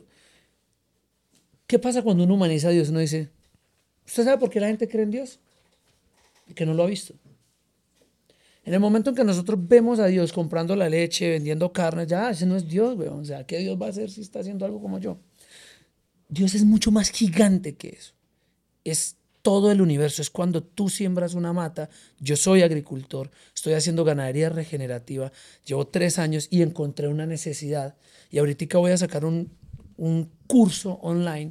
[SPEAKER 1] ¿Qué pasa cuando uno humaniza a Dios? Uno dice, ¿usted sabe por qué la gente cree en Dios? Porque no lo ha visto. En el momento en que nosotros vemos a Dios comprando la leche, vendiendo carne, ya, ese no es Dios, weón. O sea, ¿qué Dios va a hacer si está haciendo algo como yo? Dios es mucho más gigante que eso. Es todo el universo. Es cuando tú siembras una mata. Yo soy agricultor, estoy haciendo ganadería regenerativa. Llevo tres años y encontré una necesidad. Y ahorita voy a sacar un, un curso online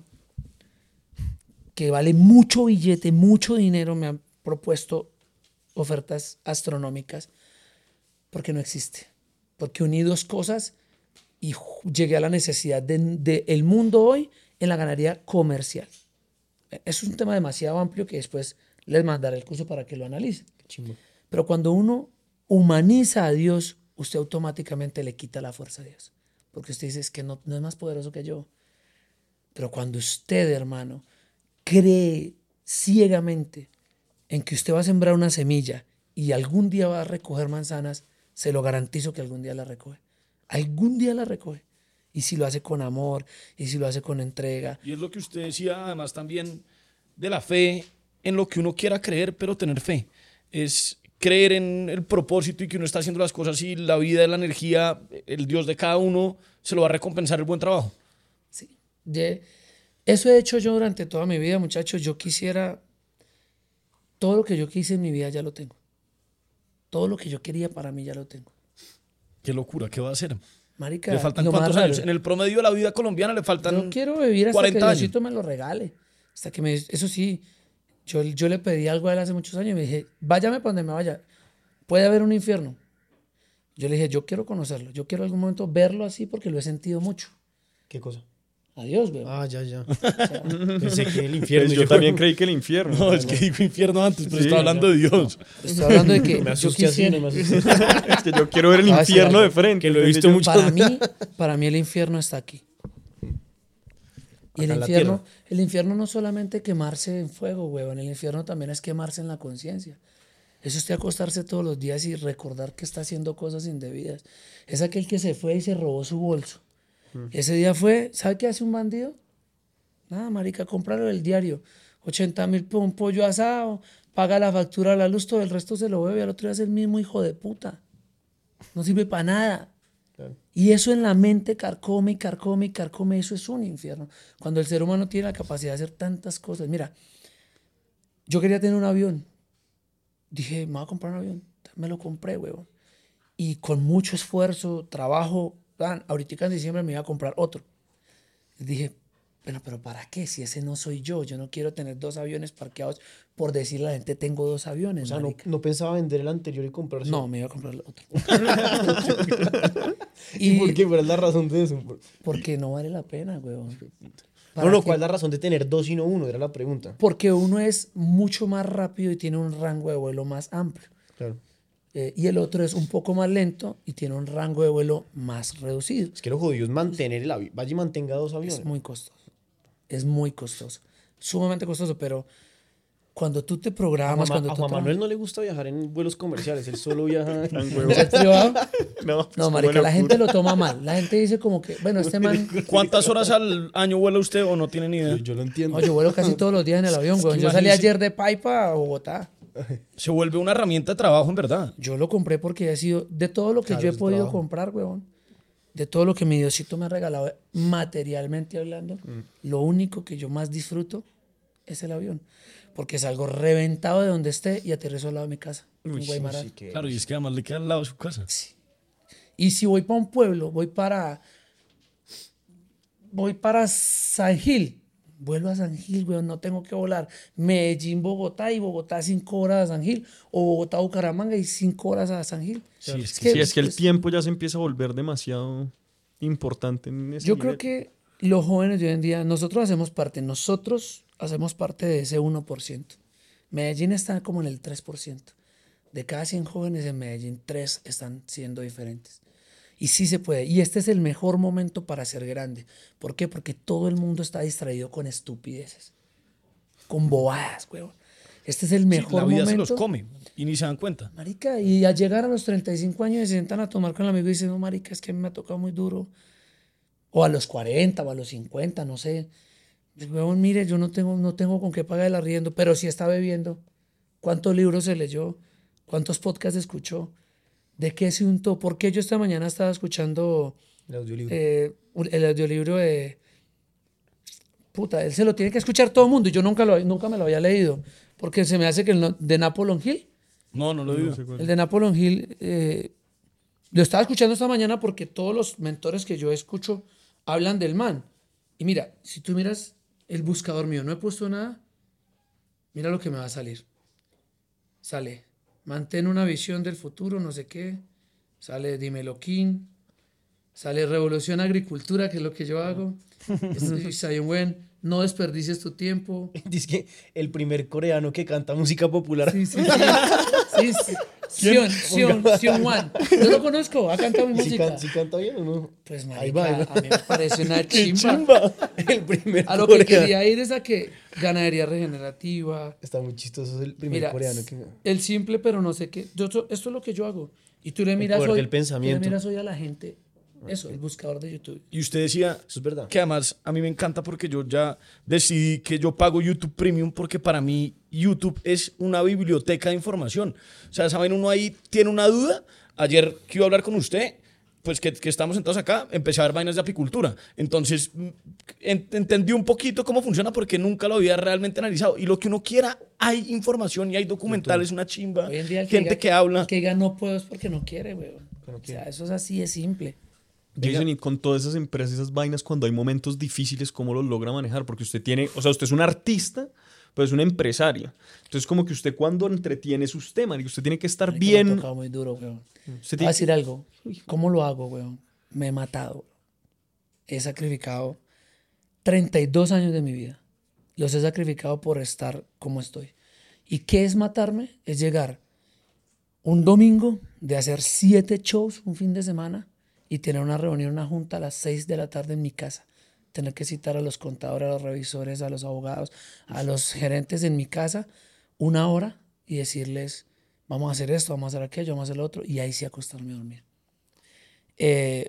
[SPEAKER 1] que vale mucho billete, mucho dinero. Me han propuesto ofertas astronómicas porque no existe. Porque uní dos cosas y llegué a la necesidad del de, de mundo hoy en la ganadería comercial. Es un tema demasiado amplio que después les mandaré el curso para que lo analicen. Pero cuando uno humaniza a Dios, usted automáticamente le quita la fuerza a Dios. Porque usted dice, es que no, no es más poderoso que yo. Pero cuando usted, hermano, cree ciegamente en que usted va a sembrar una semilla y algún día va a recoger manzanas, se lo garantizo que algún día la recoge. Algún día la recoge. Y si lo hace con amor, y si lo hace con entrega.
[SPEAKER 3] Y es lo que usted decía, además también de la fe, en lo que uno quiera creer, pero tener fe. Es creer en el propósito y que uno está haciendo las cosas y la vida, la energía, el Dios de cada uno se lo va a recompensar el buen trabajo.
[SPEAKER 1] Sí. De, eso he hecho yo durante toda mi vida, muchachos. Yo quisiera, todo lo que yo quise en mi vida ya lo tengo. Todo lo que yo quería para mí ya lo tengo.
[SPEAKER 3] Qué locura, ¿qué va a hacer?
[SPEAKER 1] Marica,
[SPEAKER 3] ¿Le faltan
[SPEAKER 1] lo más
[SPEAKER 3] cuántos
[SPEAKER 1] raro,
[SPEAKER 3] años? En el promedio de la vida colombiana le faltan
[SPEAKER 1] yo quiero vivir hasta
[SPEAKER 3] cuarenta
[SPEAKER 1] que
[SPEAKER 3] años.
[SPEAKER 1] Diosito me lo regale. Hasta que me, eso sí, Yo, yo le pedí algo a él hace muchos años y me dije, váyame para donde me vaya. Puede haber un infierno. Yo le dije, yo quiero conocerlo. Yo quiero algún momento verlo así porque lo he sentido mucho.
[SPEAKER 4] ¿Qué cosa?
[SPEAKER 1] Adiós, weón.
[SPEAKER 4] Ah, ya, ya. Pensé que el infierno.
[SPEAKER 5] Pues yo también creí que el infierno.
[SPEAKER 3] No, es que dijo infierno antes, pero
[SPEAKER 5] Sí,
[SPEAKER 3] está hablando de Dios.
[SPEAKER 1] Estoy hablando de que
[SPEAKER 4] Me
[SPEAKER 1] yo
[SPEAKER 4] asusté así,
[SPEAKER 1] quisiera...
[SPEAKER 4] no me asusté.
[SPEAKER 5] Es que yo quiero ver el
[SPEAKER 1] Ah, sí,
[SPEAKER 5] infierno
[SPEAKER 1] algo.
[SPEAKER 5] de frente.
[SPEAKER 3] Que lo he visto
[SPEAKER 5] Yo-
[SPEAKER 3] mucho.
[SPEAKER 1] Para mí, para mí el infierno está aquí. Y el
[SPEAKER 4] Acá en la
[SPEAKER 1] infierno,
[SPEAKER 4] tierra.
[SPEAKER 1] el infierno no solamente quemarse en fuego, huevón. El infierno también es quemarse en la conciencia. Es usted acostarse todos los días y recordar que está haciendo cosas indebidas. Es aquel que se fue y se robó su bolso. Ese día fue, ¿sabe qué hace un bandido? Nada, marica, comprarlo del diario. ochenta mil por un pollo asado, paga la factura a la luz, todo el resto se lo bebe. Al otro día es el mismo hijo de puta. No sirve para nada.
[SPEAKER 4] Claro.
[SPEAKER 1] Y eso en la mente carcome y carcome y carcome, eso es un infierno. Cuando el ser humano tiene la capacidad de hacer tantas cosas. Mira, yo quería tener un avión. Dije, me voy a comprar un avión. Me lo compré, huevón. Y con mucho esfuerzo, trabajo, plan, ahorita en diciembre me iba a comprar otro. Y dije, pero, pero ¿para qué? Si ese no soy yo, yo no quiero tener dos aviones parqueados por decirle a la gente, tengo dos aviones,
[SPEAKER 4] O sea, no,
[SPEAKER 1] marica.
[SPEAKER 4] no pensaba vender el anterior y comprarse.
[SPEAKER 1] No, me iba a comprar el otro.
[SPEAKER 4] ¿Y
[SPEAKER 1] y
[SPEAKER 4] por qué? ¿Cuál es la razón de eso?
[SPEAKER 1] porque no vale la pena, huevón.
[SPEAKER 4] No,
[SPEAKER 1] ¿Para
[SPEAKER 4] no,
[SPEAKER 1] qué?
[SPEAKER 4] ¿cuál es la razón de tener dos y no uno? Era la pregunta.
[SPEAKER 1] Porque uno es mucho más rápido y tiene un rango de vuelo más amplio.
[SPEAKER 4] Claro.
[SPEAKER 1] Eh, y el otro es un poco más lento y tiene un rango de vuelo más reducido.
[SPEAKER 4] Es que lo jodido es mantener el avión. Vaya y mantenga dos aviones.
[SPEAKER 1] Es muy costoso. Es muy costoso. Sumamente costoso, pero cuando tú te
[SPEAKER 4] A
[SPEAKER 1] programas,
[SPEAKER 4] Juan,
[SPEAKER 1] cuando
[SPEAKER 4] a
[SPEAKER 1] tú
[SPEAKER 4] Juan
[SPEAKER 1] tra-
[SPEAKER 4] Manuel no le gusta viajar en vuelos comerciales. Él solo viaja
[SPEAKER 5] Tan
[SPEAKER 4] en...
[SPEAKER 5] huevo.
[SPEAKER 1] ¿Es privado?
[SPEAKER 5] No, es
[SPEAKER 1] No,
[SPEAKER 5] como
[SPEAKER 1] marica, la
[SPEAKER 5] locura.
[SPEAKER 1] gente lo toma mal. La gente dice como que, bueno, este man...
[SPEAKER 3] ¿Cuántas horas al año vuela usted o no tiene ni idea?
[SPEAKER 4] Yo, yo lo entiendo.
[SPEAKER 1] No, yo vuelo casi todos los días en el avión, güey. Yo salí
[SPEAKER 3] imagínese.
[SPEAKER 1] ayer de Paipa a Bogotá.
[SPEAKER 3] Se vuelve una herramienta de trabajo, en verdad.
[SPEAKER 1] Yo lo compré porque ha sido de todo lo que
[SPEAKER 4] Claro,
[SPEAKER 1] yo he
[SPEAKER 4] es
[SPEAKER 1] podido
[SPEAKER 4] trabajo.
[SPEAKER 1] comprar, weón. De todo lo que mi Diosito me ha regalado materialmente hablando, lo único que yo más disfruto es el avión. Porque salgo reventado de donde esté y aterrizo al lado de mi casa, en Guaymaral.
[SPEAKER 4] Sí, que-
[SPEAKER 3] Claro, y es que además le queda al lado de su casa.
[SPEAKER 1] Y si voy para un pueblo, voy para. Voy para San Gil. Vuelvo a San Gil, weón, no tengo que volar. Medellín, Bogotá y Bogotá cinco horas a San Gil. O Bogotá, Bucaramanga y cinco horas a San Gil.
[SPEAKER 3] Sí, es
[SPEAKER 5] Sí, es que el tiempo ya se empieza a volver demasiado importante en ese
[SPEAKER 1] Yo creo
[SPEAKER 5] nivel.
[SPEAKER 1] que los jóvenes de hoy en día, nosotros hacemos parte, nosotros hacemos parte de ese uno por ciento. Medellín está como en el tres por ciento. De cada cien jóvenes en Medellín, tres están siendo diferentes. Y sí se puede. Y este es el mejor momento para ser grande. ¿Por qué? Porque todo el mundo está distraído con estupideces. Con bobadas, weón. Este es el
[SPEAKER 3] Sí,
[SPEAKER 1] mejor
[SPEAKER 3] la vida
[SPEAKER 1] momento.
[SPEAKER 3] se los come y ni se dan cuenta.
[SPEAKER 1] Marica, y al llegar a los treinta y cinco años y se sientan a tomar con el amigo y dicen, no, marica, es que me ha tocado muy duro. O a los cuarenta o a los cincuenta, no sé. Pues, huevón, mire, yo no tengo, no tengo con qué pagar el arriendo, pero sí está bebiendo. ¿Cuántos libros se leyó? ¿Cuántos podcasts escuchó? ¿De qué se untó? ¿Por qué yo esta mañana estaba escuchando
[SPEAKER 4] El audiolibro.
[SPEAKER 1] eh, un- el audiolibro de... Puta, él se lo tiene que escuchar todo el mundo y yo nunca, lo, nunca me lo había leído. Porque se me hace que el no- de Napoleon Hill,
[SPEAKER 3] No, no lo digo.
[SPEAKER 1] el de Napoleon Hill, eh, lo estaba escuchando esta mañana porque todos los mentores que yo escucho hablan del man. Y mira, si tú miras el buscador mío, no he puesto nada, mira lo que me va a salir. Sale, mantén una visión del futuro, no sé qué. Sale, dímelo, King. Sale, revolución agricultura, que es lo que yo hago. Este, Zion Wen, no desperdicies tu tiempo.
[SPEAKER 4] Dice que el primer coreano que canta música popular.
[SPEAKER 1] Sí, sí, sí. Sí, sí. Sion, Sion, Sion Wan. Yo lo conozco, ha cantado mi
[SPEAKER 4] ¿Sí,
[SPEAKER 1] música.
[SPEAKER 4] can- sí canta bien o no?
[SPEAKER 1] Pues,
[SPEAKER 4] Ahí
[SPEAKER 1] marica,
[SPEAKER 4] va, ahí va.
[SPEAKER 1] a mí me parece una
[SPEAKER 4] ¡Qué
[SPEAKER 1] chimba.
[SPEAKER 4] chimba! El primer
[SPEAKER 1] A lo que
[SPEAKER 4] coreano.
[SPEAKER 1] quería ir es a que ganadería regenerativa.
[SPEAKER 4] Está muy chistoso, es el primer
[SPEAKER 1] Mira,
[SPEAKER 4] coreano que...
[SPEAKER 1] el simple, pero no sé qué. Yo, esto es lo que yo hago. Y tú le miras
[SPEAKER 4] poder
[SPEAKER 1] hoy,
[SPEAKER 4] del pensamiento.
[SPEAKER 1] tú le miras hoy a la gente. Eso, el buscador de YouTube.
[SPEAKER 3] Y usted decía
[SPEAKER 4] Eso es verdad.
[SPEAKER 3] que además a mí me encanta porque yo ya decidí que yo pago YouTube Premium porque para mí YouTube es una biblioteca de información. O sea, ¿saben? Uno ahí tiene una duda. Ayer que iba a hablar con usted, pues que, que estamos sentados acá, empecé a ver vainas de apicultura. Entonces mm, en- entendí un poquito cómo funciona porque nunca lo había realmente analizado. Y lo que uno quiera, hay información y hay documentales, una chimba,
[SPEAKER 1] Hoy en día el
[SPEAKER 3] gente
[SPEAKER 1] diga-
[SPEAKER 3] que habla.
[SPEAKER 1] el que diga no puedo es porque no quiere, weón. O sea, eso es así de simple.
[SPEAKER 5] Jason, y con todas esas empresas, esas vainas, cuando hay momentos difíciles, ¿cómo los logra manejar? Porque usted tiene, o sea, usted es un artista, pero es una empresaria. Entonces, como que usted cuando entretiene es usted, marica, usted tiene que estar
[SPEAKER 1] Marica,
[SPEAKER 5] bien.
[SPEAKER 1] Me ha tocado muy duro, weón.
[SPEAKER 5] Usted
[SPEAKER 1] Voy a
[SPEAKER 5] tiene
[SPEAKER 1] decir algo. ¿Cómo lo hago, weón? Me he matado. He sacrificado treinta y dos años de mi vida. Los he sacrificado por estar como estoy. ¿Y qué es matarme? Es llegar un domingo de hacer siete shows un fin de semana y tener una reunión, una junta a las seis de la tarde en mi casa. Tener que citar a los contadores, a los revisores, a los abogados, a los gerentes en mi casa una hora y decirles, vamos a hacer esto, vamos a hacer aquello, vamos a hacer lo otro, y ahí sí acostarme a dormir. Eh,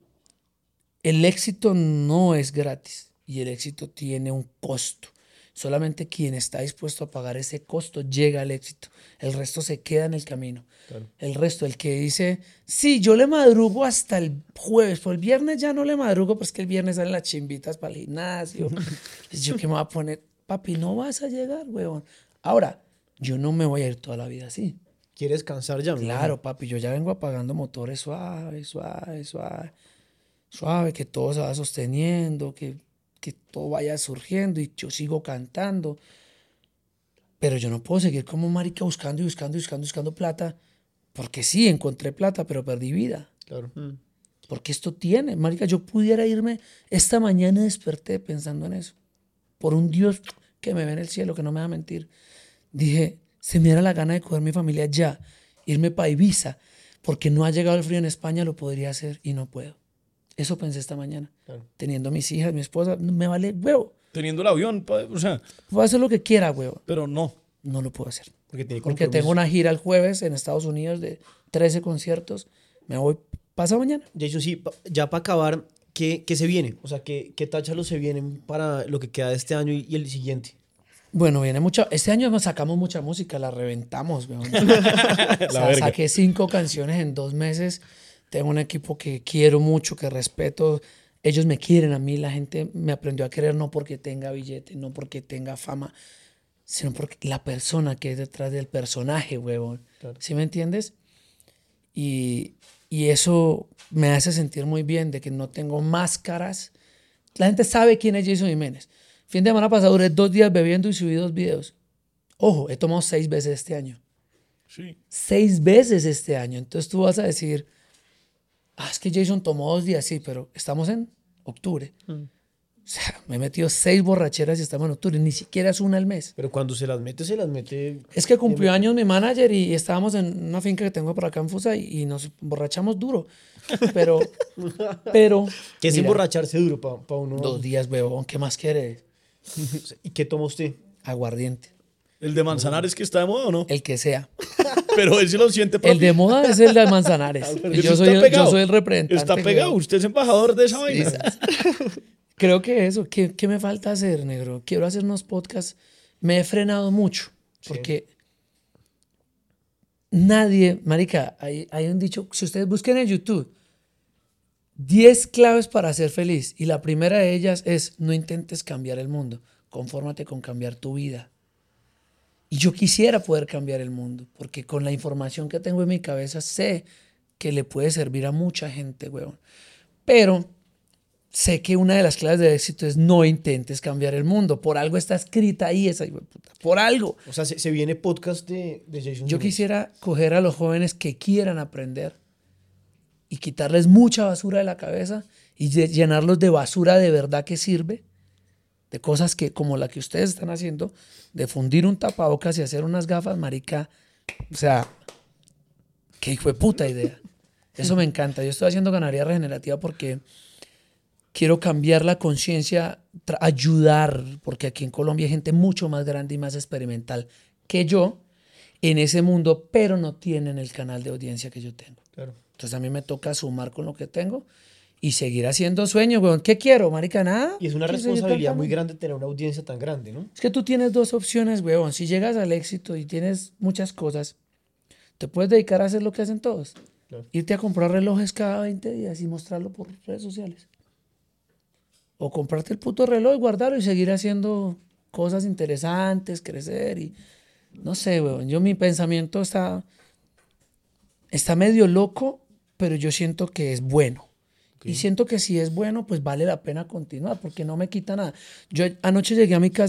[SPEAKER 1] el éxito no es gratis y el éxito tiene un costo. Solamente quien está dispuesto a pagar ese costo llega al éxito. El resto se queda en el camino. Claro. El resto, el que dice, sí, yo le madrugo hasta el jueves, pero el viernes ya no le madrugo, pues que el viernes salen las chimbitas para el gimnasio. Pues yo qué me voy a poner, papi, no vas a llegar, huevón. Ahora, yo no me voy a ir toda la vida así.
[SPEAKER 4] ¿Quieres cansar ya?
[SPEAKER 1] Claro,
[SPEAKER 4] ¿no?
[SPEAKER 1] papi, yo ya vengo apagando motores suave, suave, suave, suave, que todo se va sosteniendo, que... que todo vaya surgiendo y yo sigo cantando. Pero yo no puedo seguir como marica buscando y buscando y buscando, buscando plata. Porque sí, encontré plata, pero perdí vida.
[SPEAKER 4] Claro. Mm.
[SPEAKER 1] Porque esto tiene, marica, yo pudiera irme esta mañana, desperté pensando en eso. Por un Dios que me ve en el cielo, que no me va a mentir. Dije, se me da la gana de coger mi familia ya, irme para Ibiza, porque no ha llegado el frío en España, lo podría hacer y no puedo. Eso pensé esta mañana. Claro. Teniendo mis hijas, mi esposa, me vale huevo.
[SPEAKER 3] Teniendo el avión, o sea.
[SPEAKER 1] Puedo hacer lo que quiera, huevo.
[SPEAKER 3] Pero no.
[SPEAKER 1] No lo puedo hacer.
[SPEAKER 4] Porque, tiene
[SPEAKER 1] Porque tengo una gira el jueves en Estados Unidos de trece conciertos. Me voy pasado mañana.
[SPEAKER 4] Jason, sí, ya para acabar, ¿qué, ¿qué se viene? O sea, ¿qué, qué táchalos se vienen para lo que queda de este año y, y el siguiente?
[SPEAKER 1] Bueno, viene mucha. Este año nos sacamos mucha música, la reventamos, weón. O sea, saqué cinco canciones en dos meses. Tengo un equipo que quiero mucho, que respeto. Ellos me quieren a mí. La gente me aprendió a querer no porque tenga billete, no porque tenga fama, sino porque la persona que es detrás del personaje, huevón. Claro. ¿Sí me entiendes? Y, y eso me hace sentir muy bien de que no tengo máscaras. La gente sabe quién es Jason Jiménez. Fin de semana pasado duré dos días bebiendo y subí dos videos. Ojo, he tomado seis veces este año.
[SPEAKER 3] Sí.
[SPEAKER 1] Seis veces este año. Entonces tú vas a decir... Ah, es que Jason tomó dos días, sí, pero estamos en octubre. Mm. O sea, me he metido seis borracheras y estamos en octubre. Ni siquiera es una al mes.
[SPEAKER 4] Pero cuando se las mete, se las mete...
[SPEAKER 1] Es que cumplió años mi manager y estábamos en una finca que tengo por acá en Fusa y, y nos borrachamos duro. Pero, pero...
[SPEAKER 4] ¿Qué es mira, emborracharse duro para pa uno?
[SPEAKER 1] Dos días, huevón. ¿Qué más quieres?
[SPEAKER 4] ¿Y qué toma usted?
[SPEAKER 1] Aguardiente.
[SPEAKER 3] ¿El de Manzanares que está de moda o no?
[SPEAKER 1] El que sea.
[SPEAKER 3] Pero él sí lo siente propio.
[SPEAKER 1] El de moda es el de Manzanares. yo, soy el, yo soy el representante.
[SPEAKER 3] Está pegado. Creo. Usted es embajador de esa vaina.
[SPEAKER 1] Creo que eso. ¿Qué, ¿Qué me falta hacer, negro? Quiero hacer unos podcasts. Me he frenado mucho. Porque sí. Nadie... Marica, hay, hay un dicho... Si ustedes busquen en YouTube, diez claves para ser feliz. Y la primera de ellas es no intentes cambiar el mundo. Confórmate con cambiar tu vida. Y yo quisiera poder cambiar el mundo, porque con la información que tengo en mi cabeza sé que le puede servir a mucha gente, weón. Pero sé que una de las claves de éxito es no intentes cambiar el mundo. Por algo está escrita ahí esa puta. Por algo.
[SPEAKER 4] O sea, se, se viene podcast de, de Jason.
[SPEAKER 1] Yo Jiménez. Quisiera coger a los jóvenes que quieran aprender y quitarles mucha basura de la cabeza y llenarlos de basura de verdad que sirve. De cosas que, como la que ustedes están haciendo, de fundir un tapabocas y hacer unas gafas, marica. O sea, qué hijo de puta idea. Eso me encanta. Yo estoy haciendo ganadería regenerativa porque quiero cambiar la conciencia, ayudar, porque aquí en Colombia hay gente mucho más grande y más experimental que yo en ese mundo, pero no tienen el canal de audiencia que yo tengo. Claro. Entonces a mí me toca sumar con lo que tengo y seguir haciendo sueños, weón. ¿Qué quiero, marica? Nada.
[SPEAKER 4] Y es una responsabilidad muy grande tener una audiencia tan grande, ¿no?
[SPEAKER 1] Es que tú tienes dos opciones, weón. Si llegas al éxito y tienes muchas cosas, te puedes dedicar a hacer lo que hacen todos. Claro. Irte a comprar relojes cada veinte días y mostrarlo por redes sociales. O comprarte el puto reloj y guardarlo y seguir haciendo cosas interesantes, crecer y... No sé, weón. Yo, mi pensamiento está... Está medio loco, pero yo siento que es bueno. Okay. Y siento que si es bueno, pues vale la pena continuar, porque no me quita nada. Yo anoche llegué a mi casa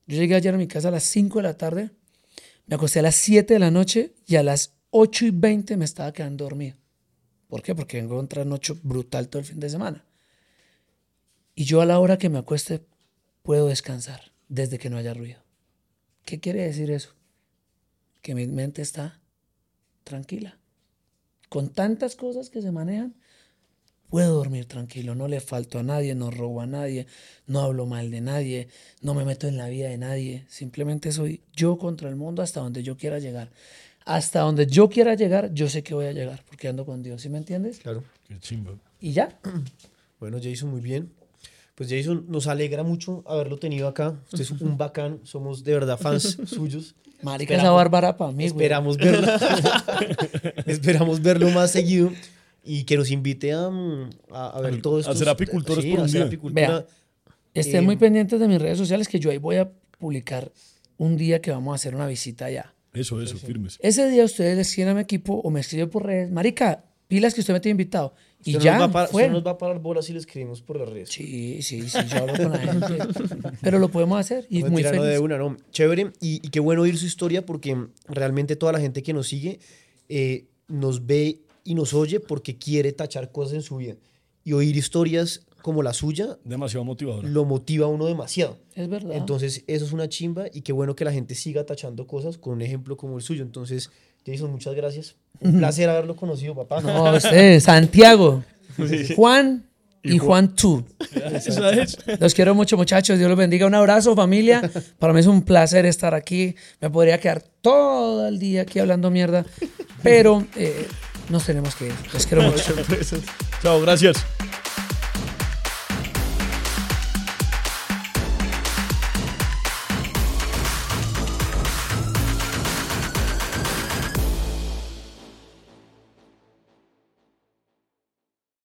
[SPEAKER 1] Yo llegué ayer a mi casa a las cinco de la tarde, me acosté a las siete de la noche y a las ocho y veinte me estaba quedando dormido. ¿Por qué? Porque vengo a un trasnocho brutal todo el fin de semana. Y yo a la hora que me acueste puedo descansar desde que no haya ruido. ¿Qué quiere decir eso? Que mi mente está tranquila. Con tantas cosas que se manejan, puedo dormir tranquilo, no le falto a nadie, no robo a nadie, no hablo mal de nadie, no me meto en la vida de nadie. Simplemente soy yo contra el mundo hasta donde yo quiera llegar. Hasta donde yo quiera llegar, yo sé que voy a llegar, porque ando con Dios, ¿sí me entiendes?
[SPEAKER 4] Claro.
[SPEAKER 3] Qué chimba.
[SPEAKER 1] Y ya.
[SPEAKER 4] Bueno, Jason, muy bien. Pues Jason, nos alegra mucho haberlo tenido acá. Usted es un bacán, somos de verdad fans suyos.
[SPEAKER 1] Marica, esa bárbara para mí, güey.
[SPEAKER 4] Esperamos verlo. Esperamos verlo más seguido y que nos invite a, a, a ver
[SPEAKER 3] A-
[SPEAKER 4] todo
[SPEAKER 3] a
[SPEAKER 4] esto.
[SPEAKER 3] ser apicultores
[SPEAKER 4] sí,
[SPEAKER 3] por
[SPEAKER 4] a
[SPEAKER 3] un
[SPEAKER 4] hacer
[SPEAKER 3] día.
[SPEAKER 4] apicultura.
[SPEAKER 1] Vea, estén
[SPEAKER 4] Eh,
[SPEAKER 1] muy pendientes de mis redes sociales que yo ahí voy a publicar un día que vamos a hacer una visita allá.
[SPEAKER 3] Eso, eso, firmes.
[SPEAKER 1] Ese día ustedes le escriben a mi equipo o me escriben por redes. Marica, pilas que usted me tiene invitado. Y
[SPEAKER 4] Usted
[SPEAKER 1] ya,
[SPEAKER 4] nos va a parar,
[SPEAKER 1] fue.
[SPEAKER 4] usted nos va a parar bolas si le escribimos por las redes.
[SPEAKER 1] Sí, sí, sí, yo hablo con la gente. Pero lo podemos hacer y
[SPEAKER 4] No,
[SPEAKER 1] muy
[SPEAKER 4] mentira, no,
[SPEAKER 1] feliz.
[SPEAKER 4] de una, no. Chévere. Y, y qué bueno oír su historia porque realmente toda la gente que nos sigue eh, nos ve y nos oye porque quiere tachar cosas en su vida. Y oír historias como la suya
[SPEAKER 3] Demasiado motivador.
[SPEAKER 4] lo motiva a uno demasiado.
[SPEAKER 1] Es verdad.
[SPEAKER 4] Entonces, eso es una chimba y qué bueno que la gente siga tachando cosas con un ejemplo como el suyo. Entonces, Jason, muchas gracias. Un placer haberlo conocido, papá.
[SPEAKER 1] No, usted, Santiago, Juan y Juan tú.
[SPEAKER 3] Esa es.
[SPEAKER 1] Los quiero mucho, muchachos. Dios los bendiga. Un abrazo, familia. Para mí es un placer estar aquí. Me podría quedar todo el día aquí hablando mierda, pero eh, nos tenemos que ir. Los quiero mucho.
[SPEAKER 3] Chao, gracias.